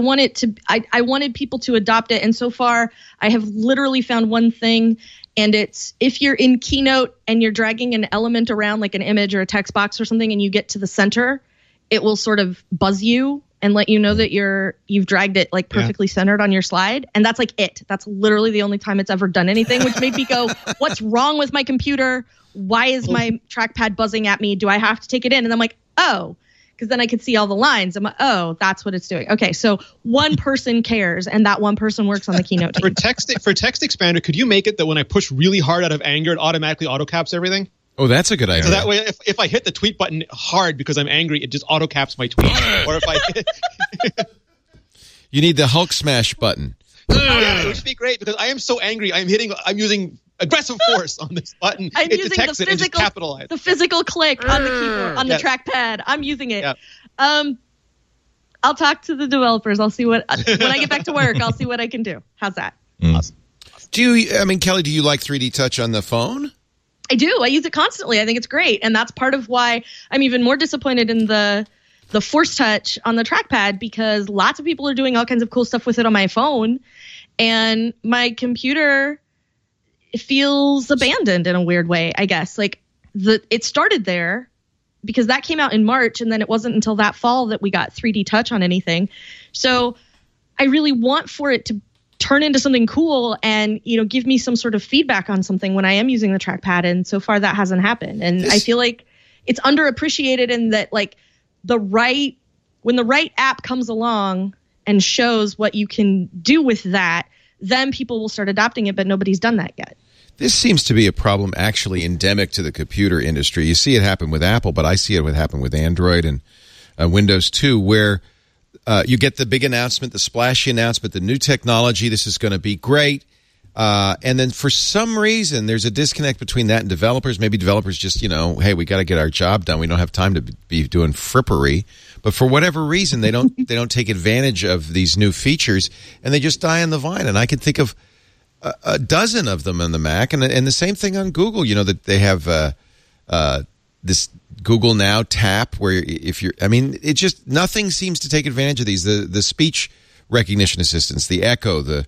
wanted people to adopt it, and so far I have literally found one thing, and it's if you're in Keynote and you're dragging an element around like an image or a text box or something, and you get to the center, it will sort of buzz you and let you know that you've dragged it like perfectly centered on your slide, and that's like it. That's literally the only time it's ever done anything, which made me go, "What's wrong with my computer? Why is my trackpad buzzing at me? Do I have to take it in?" And I'm like, "Oh." Because then I could see all the lines. I'm like, oh, that's what it's doing. Okay, so one person cares, and that one person works on the Keynote team. For Text Expander, could you make it that when I push really hard out of anger, it automatically auto-caps everything? Oh, that's a good idea. So that way, if I hit the tweet button hard because I'm angry, it just auto-caps my tweet. Or if I You need the Hulk smash button. It would be great because I am so angry. I'm using aggressive force on this button. I'm it using detects it and just capitalizes. The physical click on the keyboard, on the trackpad. I'm using it. Yep. I'll talk to the developers. I'll see when I get back to work, I'll see what I can do. How's that? Awesome. Kelly, do you like 3D Touch on the phone? I do. I use it constantly. I think it's great. And that's part of why I'm even more disappointed in the Force Touch on the trackpad, because lots of people are doing all kinds of cool stuff with it on my phone. And my computer feels abandoned in a weird way, I guess. Like it started there because that came out in March, and then it wasn't until that fall that we got 3D Touch on anything. So I really want for it to turn into something cool and, give me some sort of feedback on something when I am using the trackpad. And so far that hasn't happened. And I feel like it's underappreciated in that, like, when the right app comes along and shows what you can do with that, then people will start adopting it, but nobody's done that yet. This seems to be a problem actually endemic to the computer industry. You see it happen with Apple, but I see it happen with Android and Windows too, where you get the big announcement, the splashy announcement, the new technology, this is going to be great. And then for some reason, there's a disconnect between that and developers. Maybe developers just, hey, we got to get our job done. We don't have time to be doing frippery. But for whatever reason, they don't take advantage of these new features, and they just die on the vine. And I can think of a dozen of them on the Mac, and the same thing on Google. That they have this Google Now tap where it just nothing seems to take advantage of these. The speech recognition assistants, the Echo, the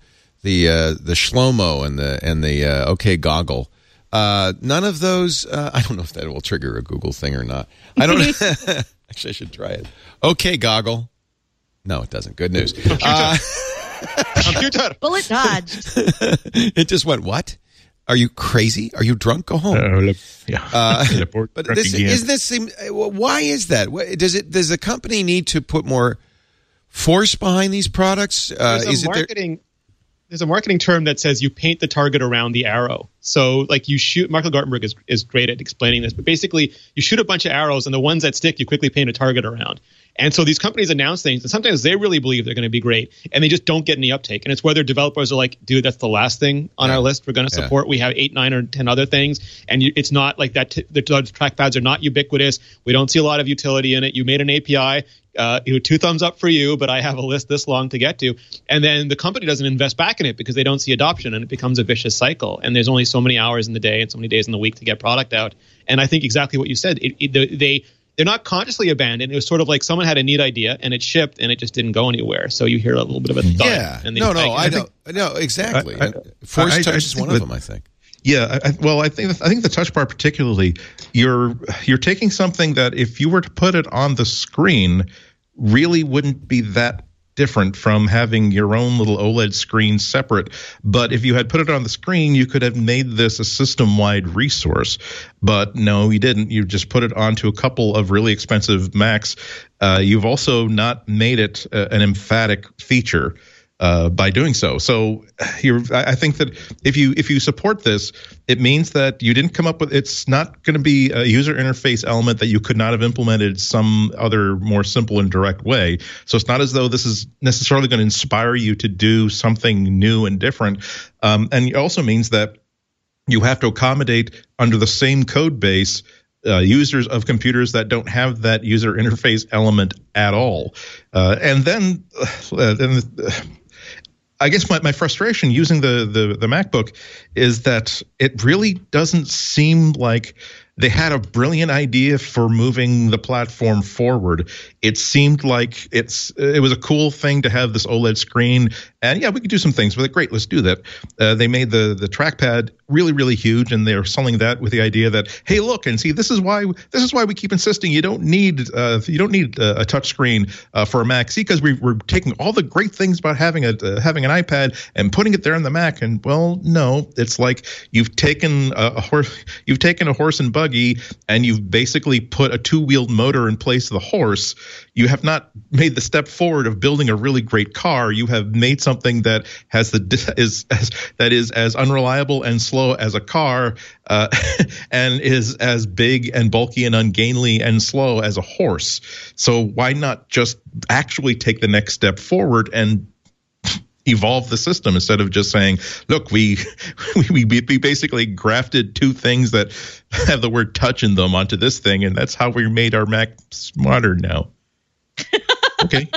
Shlomo, and the OK Goggle. None of those. I don't know if that will trigger a Google thing or not. I don't know. Actually, I should try it. OK Goggle. No, it doesn't. Good news. Computer. Bullet dodged. It just went, what? Are you crazy? Are you drunk? Go home. But isn't this? Why is that? Does the company need to put more force behind these products? There's a marketing there's a marketing term that says you paint the target around the arrow. So like you shoot, Michael Gartenberg is great at explaining this, but basically you shoot a bunch of arrows and the ones that stick, you quickly paint a target around. And so these companies announce things and sometimes they really believe they're going to be great and they just don't get any uptake. And it's whether developers are like, dude, that's the last thing on our list we're going to support. We have 8, 9, or 10 other things. And it's not like that. The trackpads are not ubiquitous. We don't see a lot of utility in it. You made an API. 2 thumbs up for you, but I have a list this long to get to. And then the company doesn't invest back in it because they don't see adoption, and it becomes a vicious cycle. And there's only so many hours in the day and so many days in the week to get product out. And I think exactly what you said. They're not consciously abandoned. It was sort of like someone had a neat idea and it shipped and it just didn't go anywhere. So you hear a little bit of a thud. Yeah. And Exactly. Force touch is one of them, I think. Yeah, I think the touch bar particularly, you're taking something that if you were to put it on the screen, really wouldn't be that different from having your own little OLED screen separate. But if you had put it on the screen, you could have made this a system-wide resource. But no, you didn't. You just put it onto a couple of really expensive Macs. You've also not made it an emphatic feature by doing so. So I think that if you support this, it means that you didn't come up with, it's not going to be a user interface element that you could not have implemented some other more simple and direct way. So it's not as though this is necessarily going to inspire you to do something new and different. And it also means that you have to accommodate under the same code base users of computers that don't have that user interface element at all. And then I guess my frustration using the MacBook is that it really doesn't seem like they had a brilliant idea for moving the platform forward. It seemed like it was a cool thing to have this OLED screen, and yeah, we could do some things with it. Great, let's do that. They made the trackpad really, really huge, and they're selling that with the idea that, hey, look and see, this is why we keep insisting you don't need a touch screen for a Mac. See, because we're taking all the great things about having an iPad and putting it there in the Mac, and well, no, it's like you've taken a horse and buggy, and you've basically put a 2-wheeled motor in place of the horse. You have not made the step forward of building a really great car. You have made something that is as unreliable and slow as a car, and is as big and bulky and ungainly and slow as a horse. So why not just actually take the next step forward and evolve the system instead of just saying, look, we basically grafted 2 things that have the word touch in them onto this thing, and that's how we made our Mac smarter now. Okay.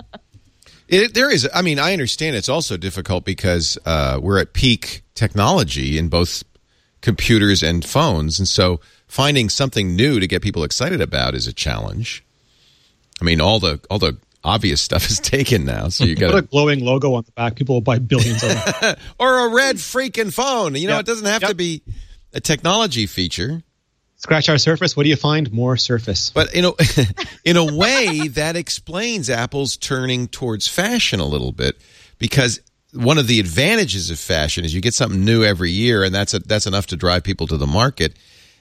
I understand it's also difficult because we're at peak technology in both computers and phones, and so finding something new to get people excited about is a challenge. I mean, all the obvious stuff is taken now, so you got put a glowing logo on the back. People will buy billions of them. Or a red freaking phone. It doesn't have to be a technology feature. Scratch our Surface. What do you find? More Surface. But in a way, that explains Apple's turning towards fashion a little bit, because one of the advantages of fashion is you get something new every year, and that's enough to drive people to the market.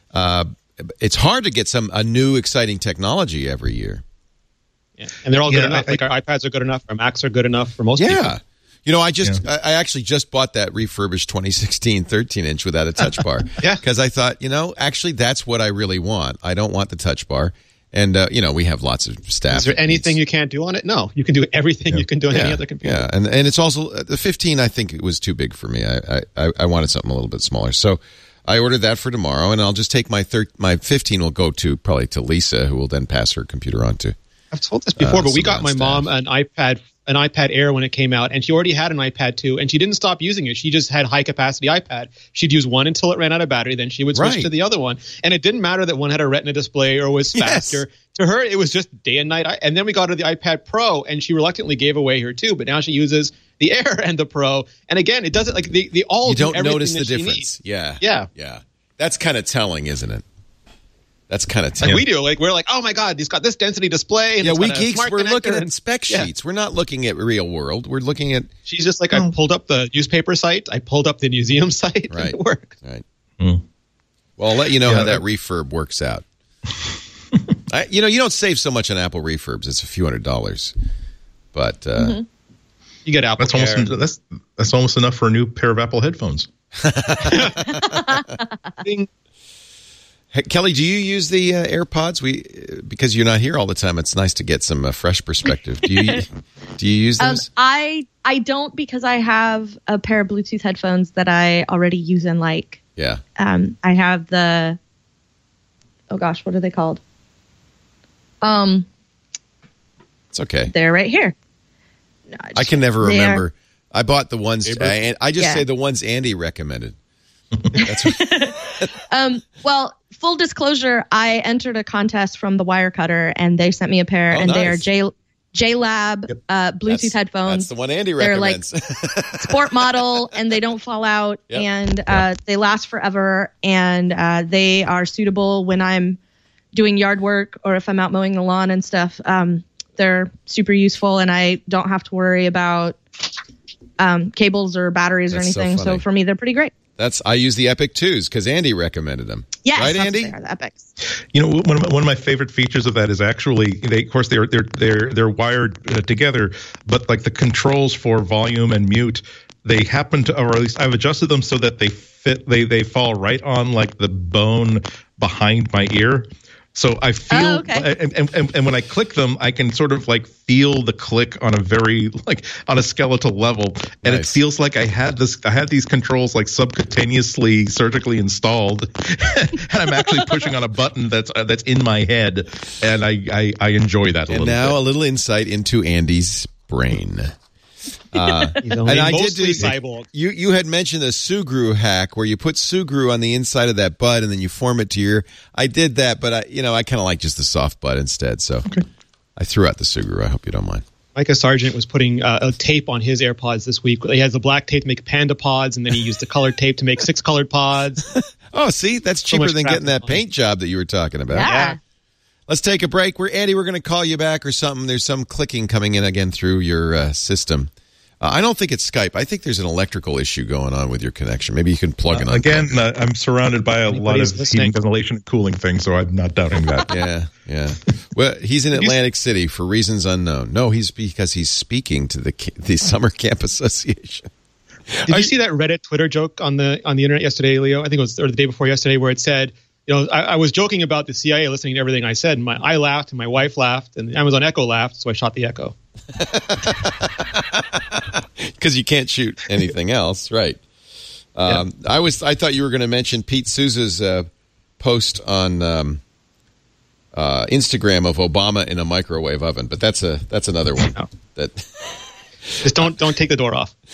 It's hard to get a new exciting technology every year. Yeah. And they're all good enough. Our iPads are good enough. Our Macs are good enough for most people. Yeah. I actually just bought that refurbished 2016 13-inch without a touch bar. Yeah. Because I thought, actually that's what I really want. I don't want the touch bar. And, we have lots of staff. Is there anything you can't do on it? No. You can do everything you can do on any other computer. Yeah. And it's also, the 15, I think it was too big for me. I wanted something a little bit smaller. So I ordered that for tomorrow, and I'll just take my 15 will go probably to Lisa, who will then pass her computer on to. I've told this before, but we got my mom an iPad Air when it came out, and she already had an iPad 2, and she didn't stop using it. She just had high-capacity iPad. She'd use one until it ran out of battery, then she would switch to the other one. And it didn't matter that one had a Retina display or was faster. Yes. To her, it was just day and night. And then we got her the iPad Pro, and she reluctantly gave away her 2, but now she uses the Air and the Pro. And again, it doesn't, they all you do don't notice the she difference. Needs. Yeah. That's kind of telling, isn't it? That's kind of we do. We're like, oh my God, he's got this density display. And we geeks, we're looking at spec sheets. We're not looking at real world. We're looking at. She's just like, I pulled up the newspaper site. I pulled up the museum site. Right. And it worked. Right. Well, I'll let you know how that refurb works out. You don't save so much on Apple refurbs. It's a few $100s. But You get Apple Care. That's almost enough for a new pair of Apple headphones. Kelly, do you use the AirPods? Because you're not here all the time, it's nice to get some fresh perspective. Do you use those? I don't, because I have a pair of Bluetooth headphones that I already use and like. Yeah. I have the. Oh gosh, what are they called? It's okay. They're right here. No, I can never remember. I bought the ones. I just say the ones Andy recommended. That's well, full disclosure, I entered a contest from the Wirecutter, and they sent me a pair, and they are JLab Bluetooth headphones. That's the one Andy recommends. They're like sport model, and they don't fall out, and they last forever, and they are suitable when I'm doing yard work or if I'm out mowing the lawn and stuff. They're super useful, and I don't have to worry about cables or batteries or anything. So for me, they're pretty great. I use the Epic 2s because Andy recommended them. Yes, right, Andy? They are the Epics. You know, one of my favorite features of that is actually, they're wired together, but like the controls for volume and mute, they happen to, or at least I've adjusted them so that they fit. They fall right on like the bone behind my ear. So I feel, and when I click them, I can sort of like feel the click on a skeletal level, and it feels like I had these controls like subcutaneously, surgically installed, and I'm actually pushing on a button that's in my head, and I enjoy that a little bit. And now a little insight into Andy's brain. And I did do cyborg. You had mentioned the Sugru hack where you put Sugru on the inside of that bud and then you form it to your. I did that, but I kind of like just the soft bud instead. So I threw out the Sugru. I hope you don't mind. Micah Sargent was putting a tape on his AirPods this week. He has the black tape to make panda pods, and then he used the colored tape to make 6 colored pods. Oh, see, that's cheaper than getting that paint job that you were talking about. Yeah. Let's take a break. Andy, we're going to call you back or something. There's some clicking coming in again through your system. I don't think it's Skype. I think there's an electrical issue going on with your connection. Maybe you can plug it on. Again, I'm surrounded by a lot of heating, ventilation, and cooling things, so I'm not doubting that. Yeah. Well, he's in Atlantic City for reasons unknown. No, because he's speaking to the Summer Camp Association. Did you see that Reddit Twitter joke on the internet yesterday, Leo? I think it was or the day before yesterday, where it said, I was joking about the CIA listening to everything I said, and I laughed, and my wife laughed, and Amazon Echo laughed, so I shot the Echo. Because you can't shoot anything else, right? I thought you were going to mention Pete Souza's post on Instagram of Obama in a microwave oven, but that's another one. No. Just don't take the door off.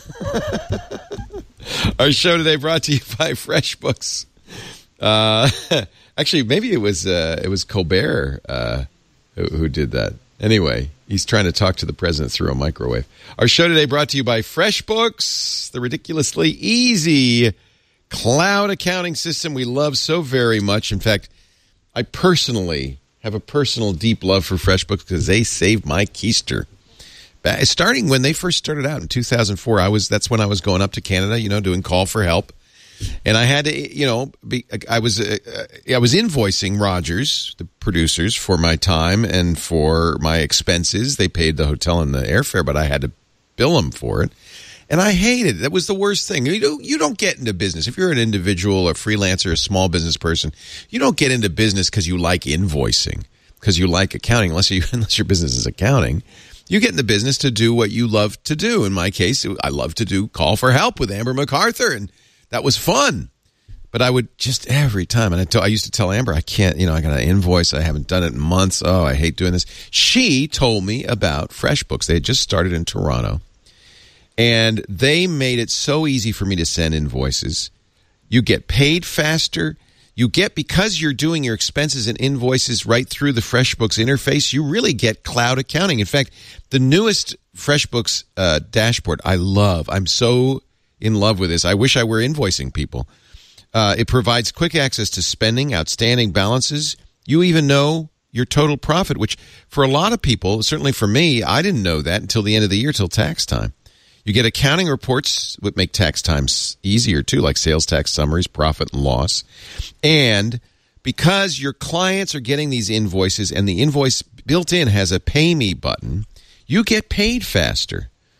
Our show today brought to you by FreshBooks. Actually, maybe it was Colbert who did that. Anyway, he's trying to talk to the president through a microwave. Our show today brought to you by FreshBooks, the ridiculously easy cloud accounting system we love so very much. In fact, I personally have a personal deep love for FreshBooks because they saved my keister. Starting when they first started out in 2004, that's when I was going up to Canada, doing call for help. And I had to, I was invoicing Rogers, the producers, for my time and for my expenses. They paid the hotel and the airfare, but I had to bill them for it. And I hated it. That was the worst thing. You don't get into business. If you're an individual, a freelancer, a small business person, you don't get into business because you like invoicing, because you like accounting, unless your business is accounting. You get in the business to do what you love to do. In my case, I love to do call for help with Amber MacArthur, and that was fun. But I would just every time, and I used to tell Amber, I can't, I got to invoice. I haven't done it in months. Oh, I hate doing this. She told me about FreshBooks. They had just started in Toronto, and they made it so easy for me to send invoices. You get paid faster. Because you're doing your expenses and invoices right through the FreshBooks interface, you really get cloud accounting. In fact, the newest FreshBooks dashboard I love. I'm so in love with this. I wish I were invoicing people. It provides quick access to spending, outstanding balances. You even know your total profit, which for a lot of people, certainly for me, I didn't know that until the end of the year, till tax time. You get accounting reports that make tax times easier, too, like sales tax summaries, profit and loss. And because your clients are getting these invoices and the invoice built in has a pay me button, you get paid faster.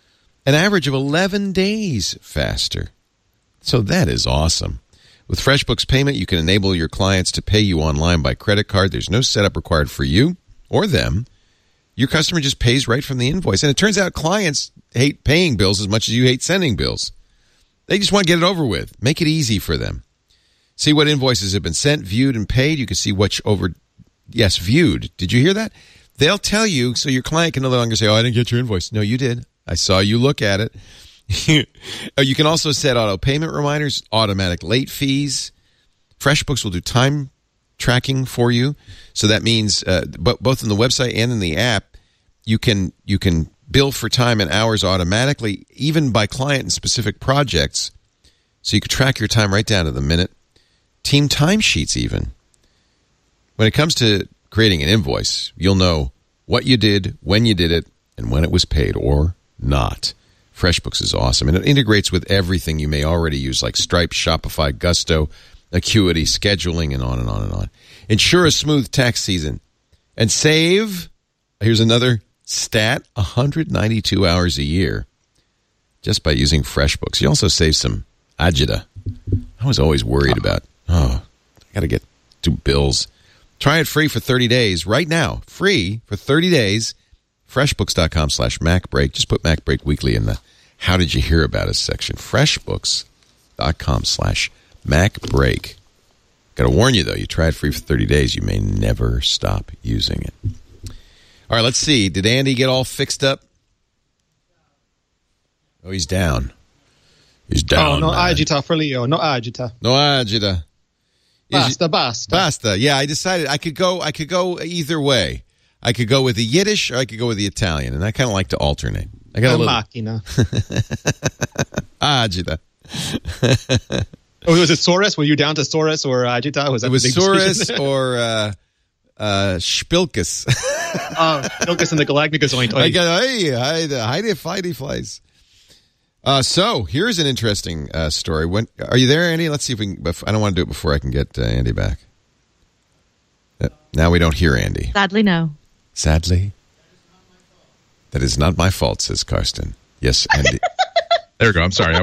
an average of 11 days faster. So that is awesome. With FreshBooks Payment, you can enable your clients to pay you online by credit card. There's no setup required for you or them. Your customer just pays right from the invoice. And it turns out clients hate paying bills as much as you hate sending bills. They just want to get it over with. Make it easy for them. See what invoices have been sent, viewed, and paid. You can see what's viewed. Did you hear that? They'll tell you so your client can no longer say, I didn't get your invoice. No, you did. I saw you look at it. You can also set auto payment reminders, automatic late fees. FreshBooks will do time tracking for you. So that means both in the website and in the app, you can bill for time and hours automatically, even by client and specific projects. So you can track your time right down to the minute. Team timesheets even. When it comes to creating an invoice, you'll know what you did, when you did it, and when it was paid or not. FreshBooks is awesome, and it integrates with everything you may already use, like Stripe, Shopify, Gusto, Acuity, scheduling, and on and on and on. Ensure a smooth tax season. And save, here's another stat, 192 hours a year just by using FreshBooks. You also save some agita. I was always worried about, I got to get to bills. Try it free for 30 days right now. Free for 30 days. FreshBooks.com/MacBreak. Just put MacBreak Weekly in the How Did You Hear About Us section. FreshBooks.com/MacBreak. Got to warn you, though. You try it free for 30 days. You may never stop using it. All right, let's see. Did Andy get all fixed up? Oh, he's down. He's down. Oh, no agita for Leo. No agita. No agita. Basta. Basta. Yeah, I decided I could go either way. I could go with the Yiddish or I could go with the Italian, and I kind of like to alternate. I got a little macchina. Agita. Oh, was it Soros? Were you down to Soros or agita? It was Soros or Spilkus. Spilkus and the Galacticus joint. I got Heidi flies. So here's an interesting story. Are you there, Andy? Let's see if we can. I don't want to do it before I can get Andy back. Now we don't hear Andy. Sadly, no. Sadly, that is not my fault, says Karsten. Yes, Andy. There we go. I'm sorry.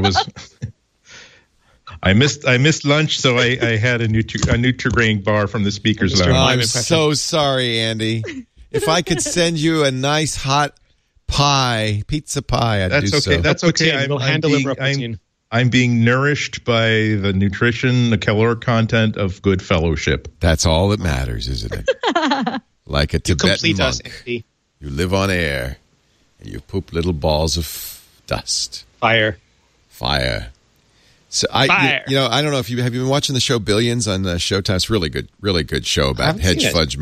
I missed lunch, so I had a Nutri-Grain bar from the speakers lounge. I'm so sorry, Andy. If I could send you a nice hot pizza pie, I'd do so. That's okay. I'm being nourished by the nutrition, the caloric content of good fellowship. That's all that matters, isn't it? Like a Tibetan monk. Us, Andy. You live on air, and you poop little balls of dust. Fire. So I don't know if you have you been watching the show Billions on Showtime. It's really good show about hedge fudge.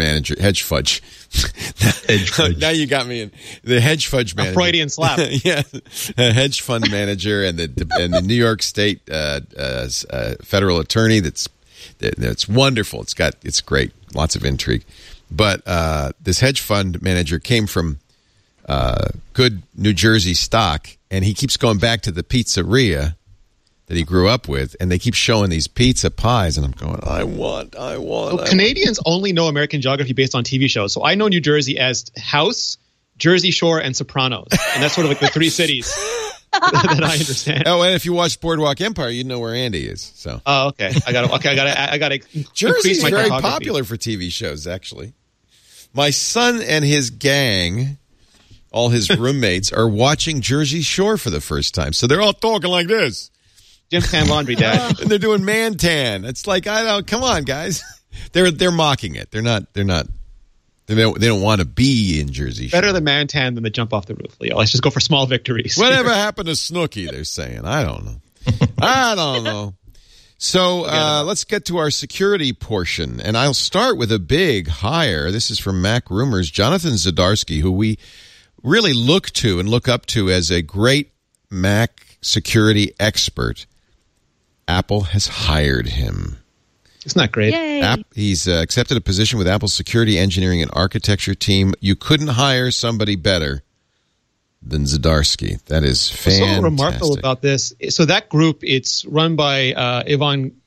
Now you got me in the hedge fudge manager. A Freudian slap. Yeah, a hedge fund manager and the New York State federal attorney. That's wonderful. It's great. Lots of intrigue. But this hedge fund manager came from good New Jersey stock, and he keeps going back to the pizzeria that he grew up with, and they keep showing these pizza pies, and I'm going, I want. Canadians only know American geography based on TV shows. So I know New Jersey as House, Jersey Shore, and Sopranos, and that's sort of like the three cities that I understand. Oh, and if you watch Boardwalk Empire, you know where Andy is. So. Oh, okay. I got to. Jersey's very popular for TV shows, actually. My son and his gang, all his roommates, are watching Jersey Shore for the first time, so they're all talking like this. Jim Tan Laundry, Dad. And they're doing man tan. It's like, come on, guys. They're mocking it. They don't want to be in Jersey Shore. Better the man tan than the jump off the roof, Leo. Let's just go for small victories. Whatever happened to Snooki, they're saying. I don't know. So let's get to our security portion. And I'll start with a big hire. This is from Mac Rumors. Jonathan Zdarsky, who we really look to and look up to as a great Mac security expert. Apple has hired him. Isn't that great? He's accepted a position with Apple's security engineering and architecture team. You couldn't hire somebody better than Zdarsky. That is fantastic. What's so remarkable about this, so that group, it's run by Ivan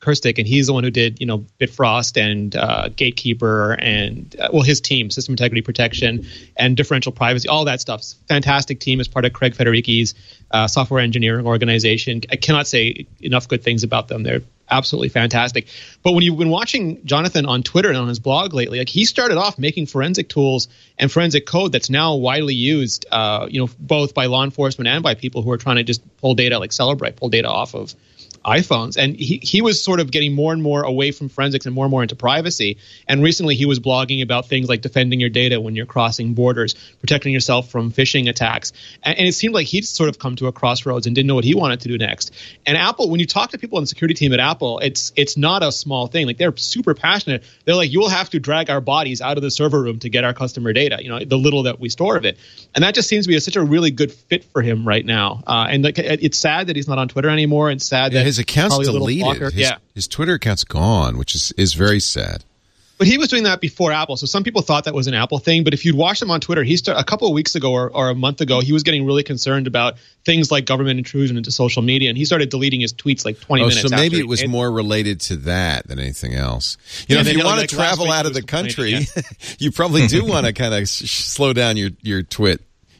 Kirstic, and he's the one who did, Bitfrost and Gatekeeper and his team, System Integrity Protection and Differential Privacy, all that stuff. Fantastic team as part of Craig Federighi's software engineering organization. I cannot say enough good things about them. They're absolutely fantastic. But when you've been watching Jonathan on Twitter and on his blog lately, like he started off making forensic tools and forensic code that's now widely used, both by law enforcement and by people who are trying to just pull data, like Cellebrite, pull data off of iPhones. And he was sort of getting more and more away from forensics and more into privacy. And recently he was blogging about things like defending your data when you're crossing borders, protecting yourself from phishing attacks. And it seemed like he'd sort of come to a crossroads and didn't know what he wanted to do next. And Apple, when you talk to people on the security team at Apple, it's not a small thing. Like they're super passionate. They're like, you will have to drag our bodies out of the server room to get our customer data, the little that we store of it. And that just seems to be such a really good fit for him right now. And like, it's sad that he's not on Twitter anymore, and sad that his account's deleted. His Twitter account's gone, which is very sad. But he was doing that before Apple, so some people thought that was an Apple thing. But if you'd watched him on Twitter, a couple of weeks ago or a month ago, he was getting really concerned about things like government intrusion into social media, and he started deleting his tweets like 20 minutes. So maybe it was more related to that than anything else. If you want to travel out of the country, you probably do want to kind of slow down your tweet.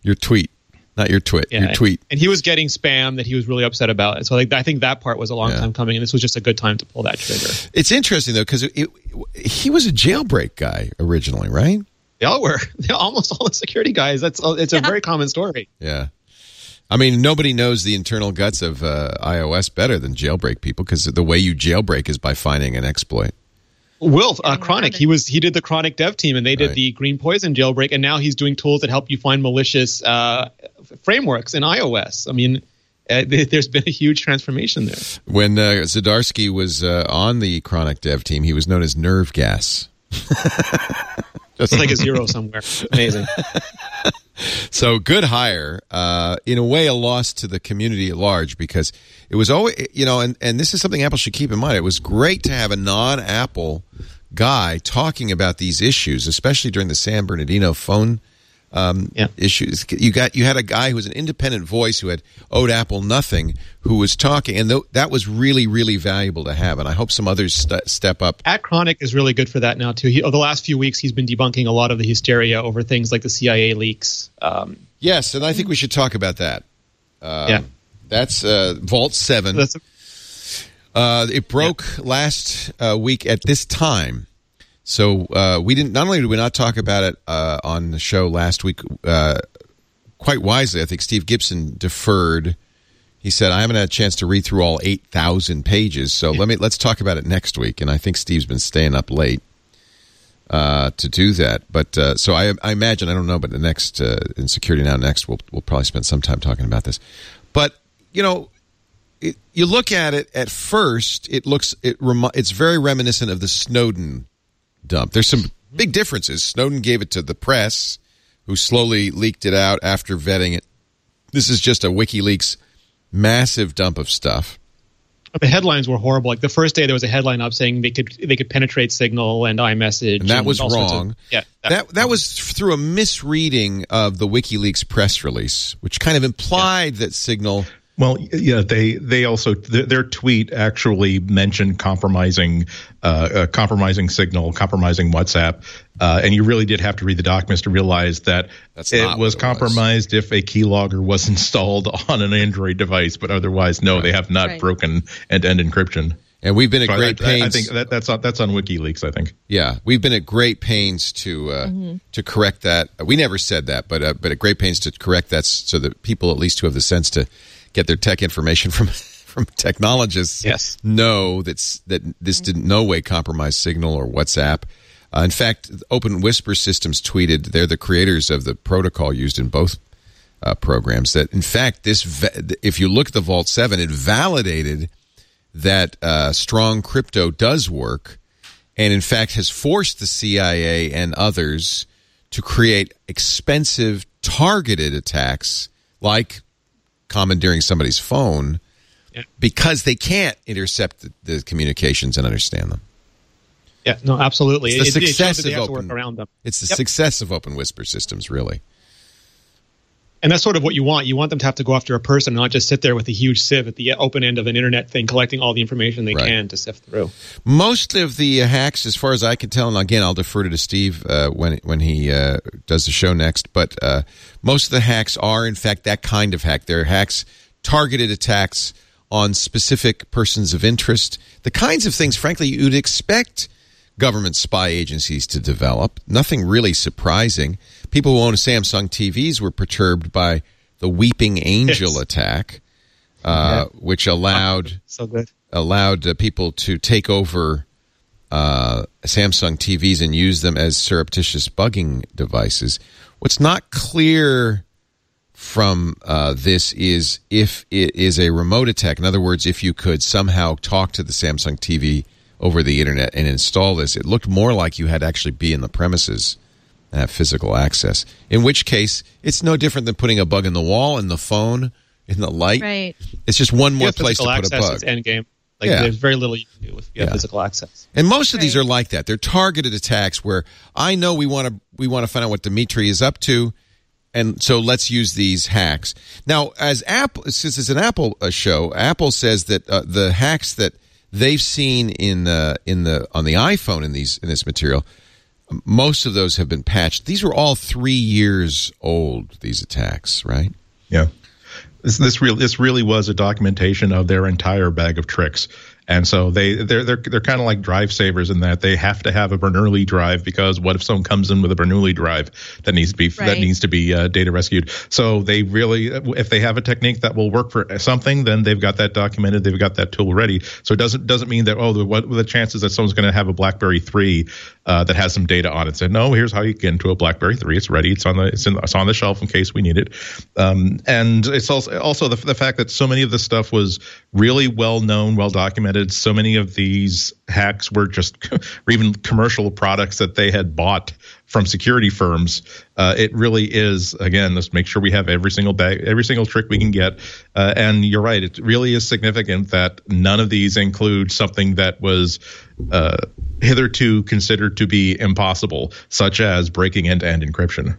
Not your tweet, your tweet. And he was getting spam that he was really upset about. And so I think that part was a long time coming, and this was just a good time to pull that trigger. It's interesting, though, because he was a jailbreak guy originally, right? They all were. Almost all the security guys. It's a very common story. Yeah. I mean, nobody knows the internal guts of iOS better than jailbreak people, because the way you jailbreak is by finding an exploit. Will Chronic, he did the Chronic dev team, and they did the Green Poison jailbreak, and now he's doing tools that help you find malicious frameworks in iOS. I mean, there's been a huge transformation there. When Zdarsky was on the Chronic dev team, he was known as Nerve Gas. Just like a zero somewhere. Amazing. So good hire. In a way, a loss to the community at large, because it was always, and this is something Apple should keep in mind. It was great to have a non-Apple guy talking about these issues, especially during the San Bernardino phone issues. You had a guy who was an independent voice who had owed Apple nothing, who was talking, and that was really, really valuable to have. And I hope some others step up. At Chronic is really good for that now too. The last few weeks, he's been debunking a lot of the hysteria over things like the CIA leaks. Yes, and I think we should talk about that. That's Vault 7. It broke last week at this time. So we didn't. Not only did we not talk about it on the show last week, quite wisely, I think Steve Gibson deferred. He said, "I haven't had a chance to read through all 8,000 pages, so let's talk about it next week." And I think Steve's been staying up late to do that. But so I imagine, I don't know, but the next in Security Now Next, we'll probably spend some time talking about this. But you look at it at first, it's very reminiscent of the Snowden dump. There's some big differences. Snowden gave it to the press, who slowly leaked it out after vetting it. This is just a WikiLeaks massive dump of stuff. The headlines were horrible. Like the first day, there was a headline up saying they could penetrate Signal and iMessage, and that was wrong. That was through a misreading of the WikiLeaks press release, which kind of implied that Signal. Well, yeah, they also their tweet actually mentioned compromising Signal, compromising WhatsApp, and you really did have to read the documents to realize that it was compromised if a keylogger was installed on an Android device, but otherwise, no, they have not broken end-to-end encryption. And we've been at great pains. I think that's on WikiLeaks. I think. Yeah, we've been at great pains to correct that. We never said that, but at great pains to correct that, so that people at least who have the sense to get their tech information from technologists know that this didn't no way compromise Signal or WhatsApp. In fact, Open Whisper Systems tweeted, they're the creators of the protocol used in both programs, that in fact if you look at the Vault 7, it validated that strong crypto does work, and in fact has forced the CIA and others to create expensive targeted attacks like commandeering somebody's phone because they can't intercept the communications and understand them. Yeah, no, absolutely. It's the success of Open. Work around them. It's the success of Open Whisper Systems, really. And that's sort of what you want. You want them to have to go after a person, not just sit there with a huge sieve at the open end of an internet thing, collecting all the information they can to sift through. Most of the hacks, as far as I can tell, and again, I'll defer to Steve when he does the show next, but most of the hacks are, in fact, that kind of hack. They're hacks, targeted attacks on specific persons of interest, the kinds of things, frankly, you'd expect government spy agencies to develop. Nothing really surprising. People who own Samsung TVs were perturbed by the Weeping Angel attack, which allowed people to take over Samsung TVs and use them as surreptitious bugging devices. What's not clear from this is if it is a remote attack. In other words, if you could somehow talk to the Samsung TV over the internet and install this, it looked more like you had to actually be in the premises and have physical access. In which case, it's no different than putting a bug in the wall, in the phone, in the light. Right. It's just one more place to put a bug. It's endgame. There's very little you can do if you have physical access. And most of these are like that. They're targeted attacks where I know we want to find out what Dimitri is up to, and so let's use these hacks. Now, as Apple, since it's an Apple show, Apple says that the hacks that they've seen on the iPhone in this material, most of those have been patched. These were all 3 years old, these attacks, right? Yeah. This really was a documentation of their entire bag of tricks. And so they're kind of like drive savers in that they have to have a Bernoulli drive, because what if someone comes in with a Bernoulli drive that needs to be data rescued? So they really, if they have a technique that will work for something, then they've got that documented. They've got that tool ready. So it doesn't mean that what are the chances that someone's going to have a BlackBerry 3 that has some data on it? Said no, here's how you get into a BlackBerry 3. It's ready. It's on the shelf in case we need it. And it's also the fact that so many of this stuff was really well known, well documented. So many of these hacks were just or even commercial products that they had bought from security firms. It really is, again, let's make sure we have every single trick we can get. And you're right, it really is significant that none of these include something that was hitherto considered to be impossible, such as breaking end-to-end encryption.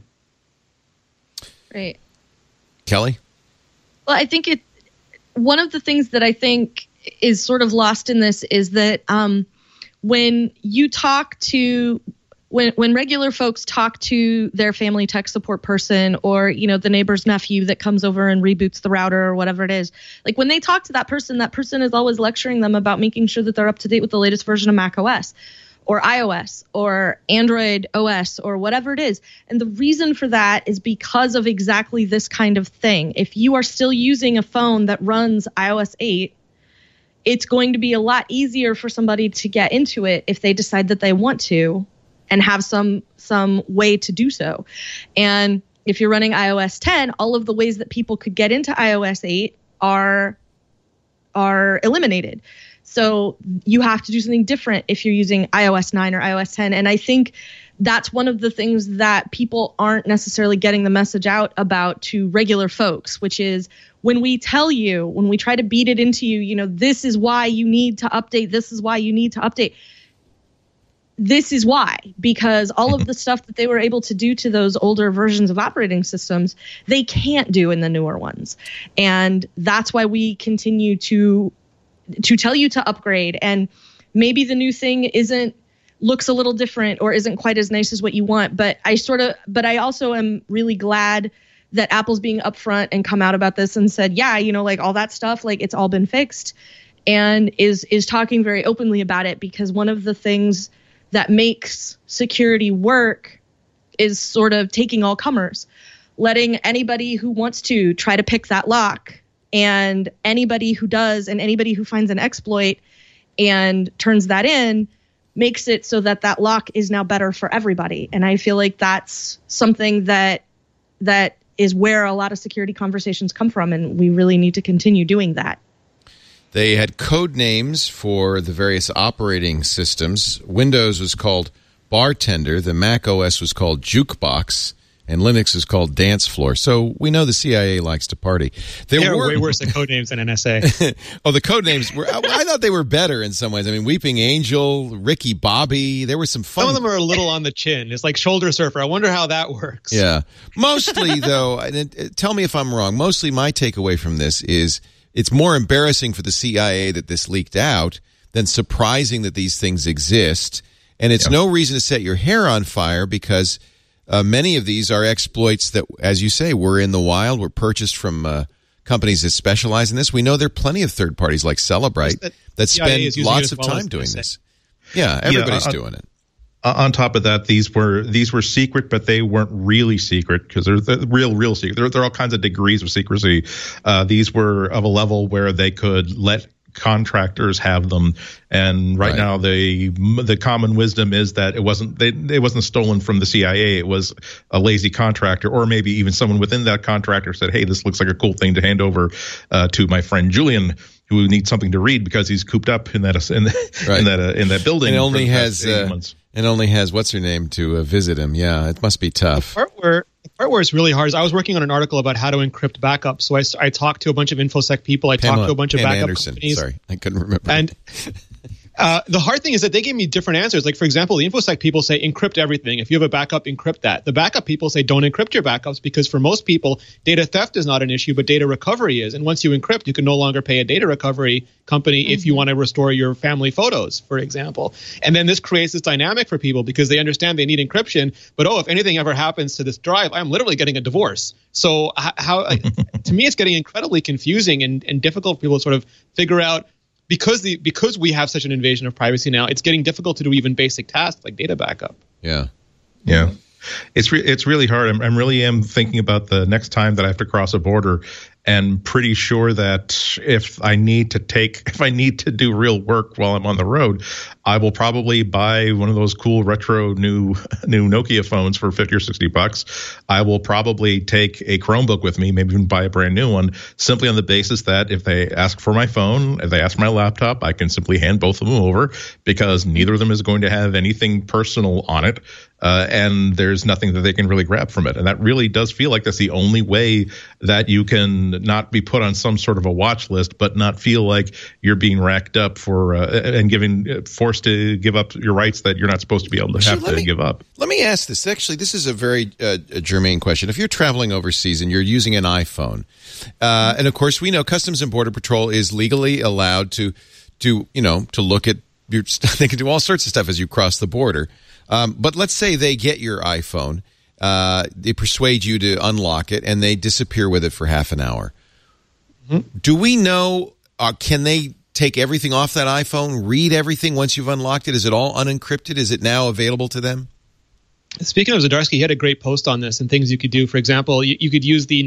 Right. Kelly? Well, I think one of the things that I think is sort of lost in this is that when you talk to when regular folks talk to their family tech support person, or the neighbor's nephew that comes over and reboots the router or whatever it is, like when they talk to that person is always lecturing them about making sure that they're up to date with the latest version of Mac OS or iOS or Android OS or whatever it is. And the reason for that is because of exactly this kind of thing. If you are still using a phone that runs iOS 8, it's going to be a lot easier for somebody to get into it if they decide that they want to and have some way to do so. And if you're running iOS 10, all of the ways that people could get into iOS 8 are eliminated. So you have to do something different if you're using iOS 9 or iOS 10. And I think that's one of the things that people aren't necessarily getting the message out about to regular folks, which is when we try to beat it into you, this is why you need to update. This is why you need to update. This is why, because all of the stuff that they were able to do to those older versions of operating systems, they can't do in the newer ones. And that's why we continue to tell you to upgrade. And maybe the new thing looks a little different or isn't quite as nice as what you want. But I also am really glad that Apple's being upfront and come out about this and said, yeah, all that stuff, it's all been fixed, and is talking very openly about it, because one of the things that makes security work is sort of taking all comers, letting anybody who wants to try to pick that lock, and anybody who does, and anybody who finds an exploit and turns that in, makes it so that lock is now better for everybody. And I feel like that's something that is where a lot of security conversations come from, and we really need to continue doing that. They had code names for the various operating systems. Windows was called Bartender. The Mac OS was called Jukebox. and Linux is called Dance Floor. So we know the CIA likes to party. They're way worse at code names than NSA. Oh, the code names were. I thought they were better in some ways. I mean, Weeping Angel, Ricky Bobby. There were some fun. Some of them are a little on the chin. It's like Shoulder Surfer. I wonder how that works. Yeah. Mostly, though, and tell me if I'm wrong. Mostly, my takeaway from this is it's more embarrassing for the CIA that this leaked out than surprising that these things exist. And it's no reason to set your hair on fire because many of these are exploits that, as you say, were in the wild, were purchased from companies that specialize in this. We know there are plenty of third parties like Celebrite that spend lots of time doing this. Yeah, everybody's doing it. On top of that, these were secret, but they weren't really secret because they're the real secret. There are all kinds of degrees of secrecy. These were of a level where they could let contractors have them, and right now the common wisdom is that it wasn't stolen from the CIA. It was a lazy contractor, or maybe even someone within that contractor said, "Hey, this looks like a cool thing to hand over to my friend Julian, who needs something to read because he's cooped up in that building." And only has what's her name to visit him. Yeah, it must be tough. The part where it's really hard is I was working on an article about how to encrypt backups. So I talked to a bunch of InfoSec people. I talked to a bunch of backup companies. Sorry, I couldn't remember. And the hard thing is that they gave me different answers. Like, for example, the InfoSec people say encrypt everything. If you have a backup, encrypt that. The backup people say don't encrypt your backups because for most people, data theft is not an issue, but data recovery is. And once you encrypt, you can no longer pay a data recovery company if you want to restore your family photos, for example. And then this creates this dynamic for people because they understand they need encryption. But, if anything ever happens to this drive, I'm literally getting a divorce. So how to me, it's getting incredibly confusing and difficult for people to sort of figure out. Because we have such an invasion of privacy now, it's getting difficult to do even basic tasks like data backup. Yeah. It's really hard. I really am thinking about the next time that I have to cross a border, and pretty sure that if I need to do real work while I'm on the road, I will probably buy one of those cool retro new Nokia phones for $50 or $60. I will probably take a Chromebook with me, maybe even buy a brand new one, simply on the basis that if they ask for my phone, if they ask for my laptop, I can simply hand both of them over because neither of them is going to have anything personal on it. And there's nothing that they can really grab from it. And that really does feel like that's the only way that you can not be put on some sort of a watch list, but not feel like you're being racked up for and forced to give up your rights that you're not supposed to be able to give up. Let me ask this. Actually, this is a very germane question. If you're traveling overseas and you're using an iPhone, and of course we know Customs and Border Patrol is legally allowed to look at your stuff. They can do all sorts of stuff as you cross the border. But let's say they get your iPhone, they persuade you to unlock it, and they disappear with it for half an hour. Mm-hmm. Do we know, can they take everything off that iPhone, read everything once you've unlocked it? Is it all unencrypted? Is it now available to them? Speaking of Zdarsky, he had a great post on this and things you could do. For example, you could use the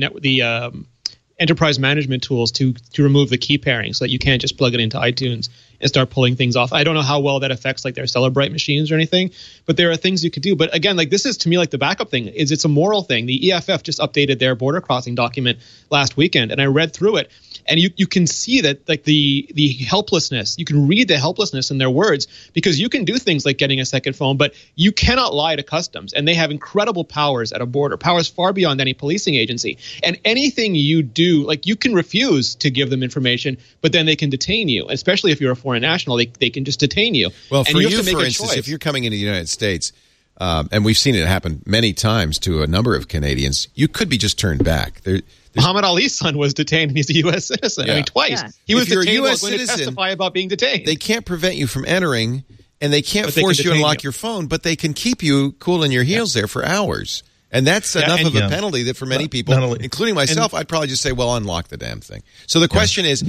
enterprise management tools to remove the key pairing so that you can't just plug it into iTunes and start pulling things off. I don't know how well that affects like their Celebrite machines or anything, but there are things you could do. But again, like this is to me like the backup thing is it's a moral thing. The EFF just updated their border crossing document last weekend, and I read through it, and you can see that like the helplessness. You can read the helplessness in their words because you can do things like getting a second phone, but you cannot lie to customs, and they have incredible powers at a border, powers far beyond any policing agency. And anything you do, like you can refuse to give them information, but then they can detain you, especially if you're a foreign national. They can just detain you. Well, for you, for instance, if you're coming into the United States, and we've seen it happen many times to a number of Canadians, you could be just turned back. Muhammad Ali's son was detained, and he's a U.S. citizen. Yeah. I mean, twice. Yeah. He was detained while going to testify about being detained. They can't prevent you from entering, and they can't force you to unlock your phone, but they can keep you cool in your heels there for hours. And that's enough of a penalty that for many people, including myself, I'd probably just say, well, unlock the damn thing. So the question is,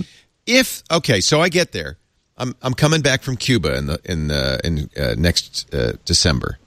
so I get there. I'm coming back from Cuba in next December.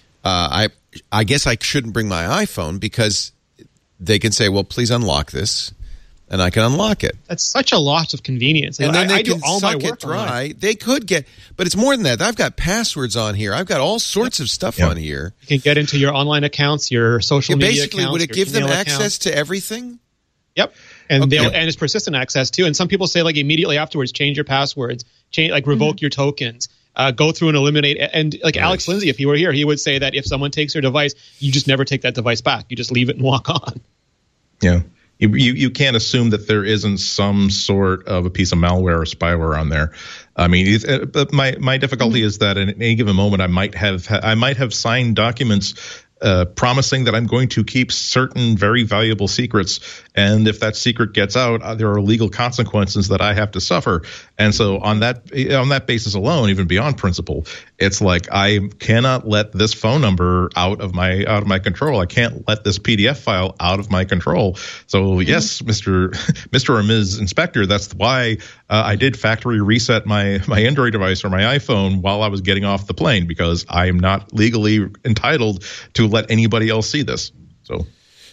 I guess I shouldn't bring my iPhone because they can say, well, please unlock this, and I can unlock it. That's such a loss of convenience. And then I can do all my work dry. Online. They could get, but it's more than that. I've got passwords on here. I've got all sorts of stuff on here. You can get into your online accounts, your social media accounts. Basically, would it give them access to everything? Yep. And and it's persistent access too. And some people say like immediately afterwards, change your passwords, revoke your tokens. go through and eliminate. And like Alex Lindsay, if he were here, he would say that if someone takes your device, you just never take that device back. You just leave it and walk on. Yeah. You can't assume that there isn't some sort of a piece of malware or spyware on there. I mean, my difficulty is that at any given moment, I might have signed documents promising that I'm going to keep certain very valuable secrets, and if that secret gets out, there are legal consequences that I have to suffer. And so on that basis alone, even beyond principle, it's like I cannot let this phone number out of my control. I can't let this PDF file out of my control. So yes, Mr. or Ms. Inspector, that's why I did factory reset my Android device or my iPhone while I was getting off the plane, because I am not legally entitled to let anybody else see this. So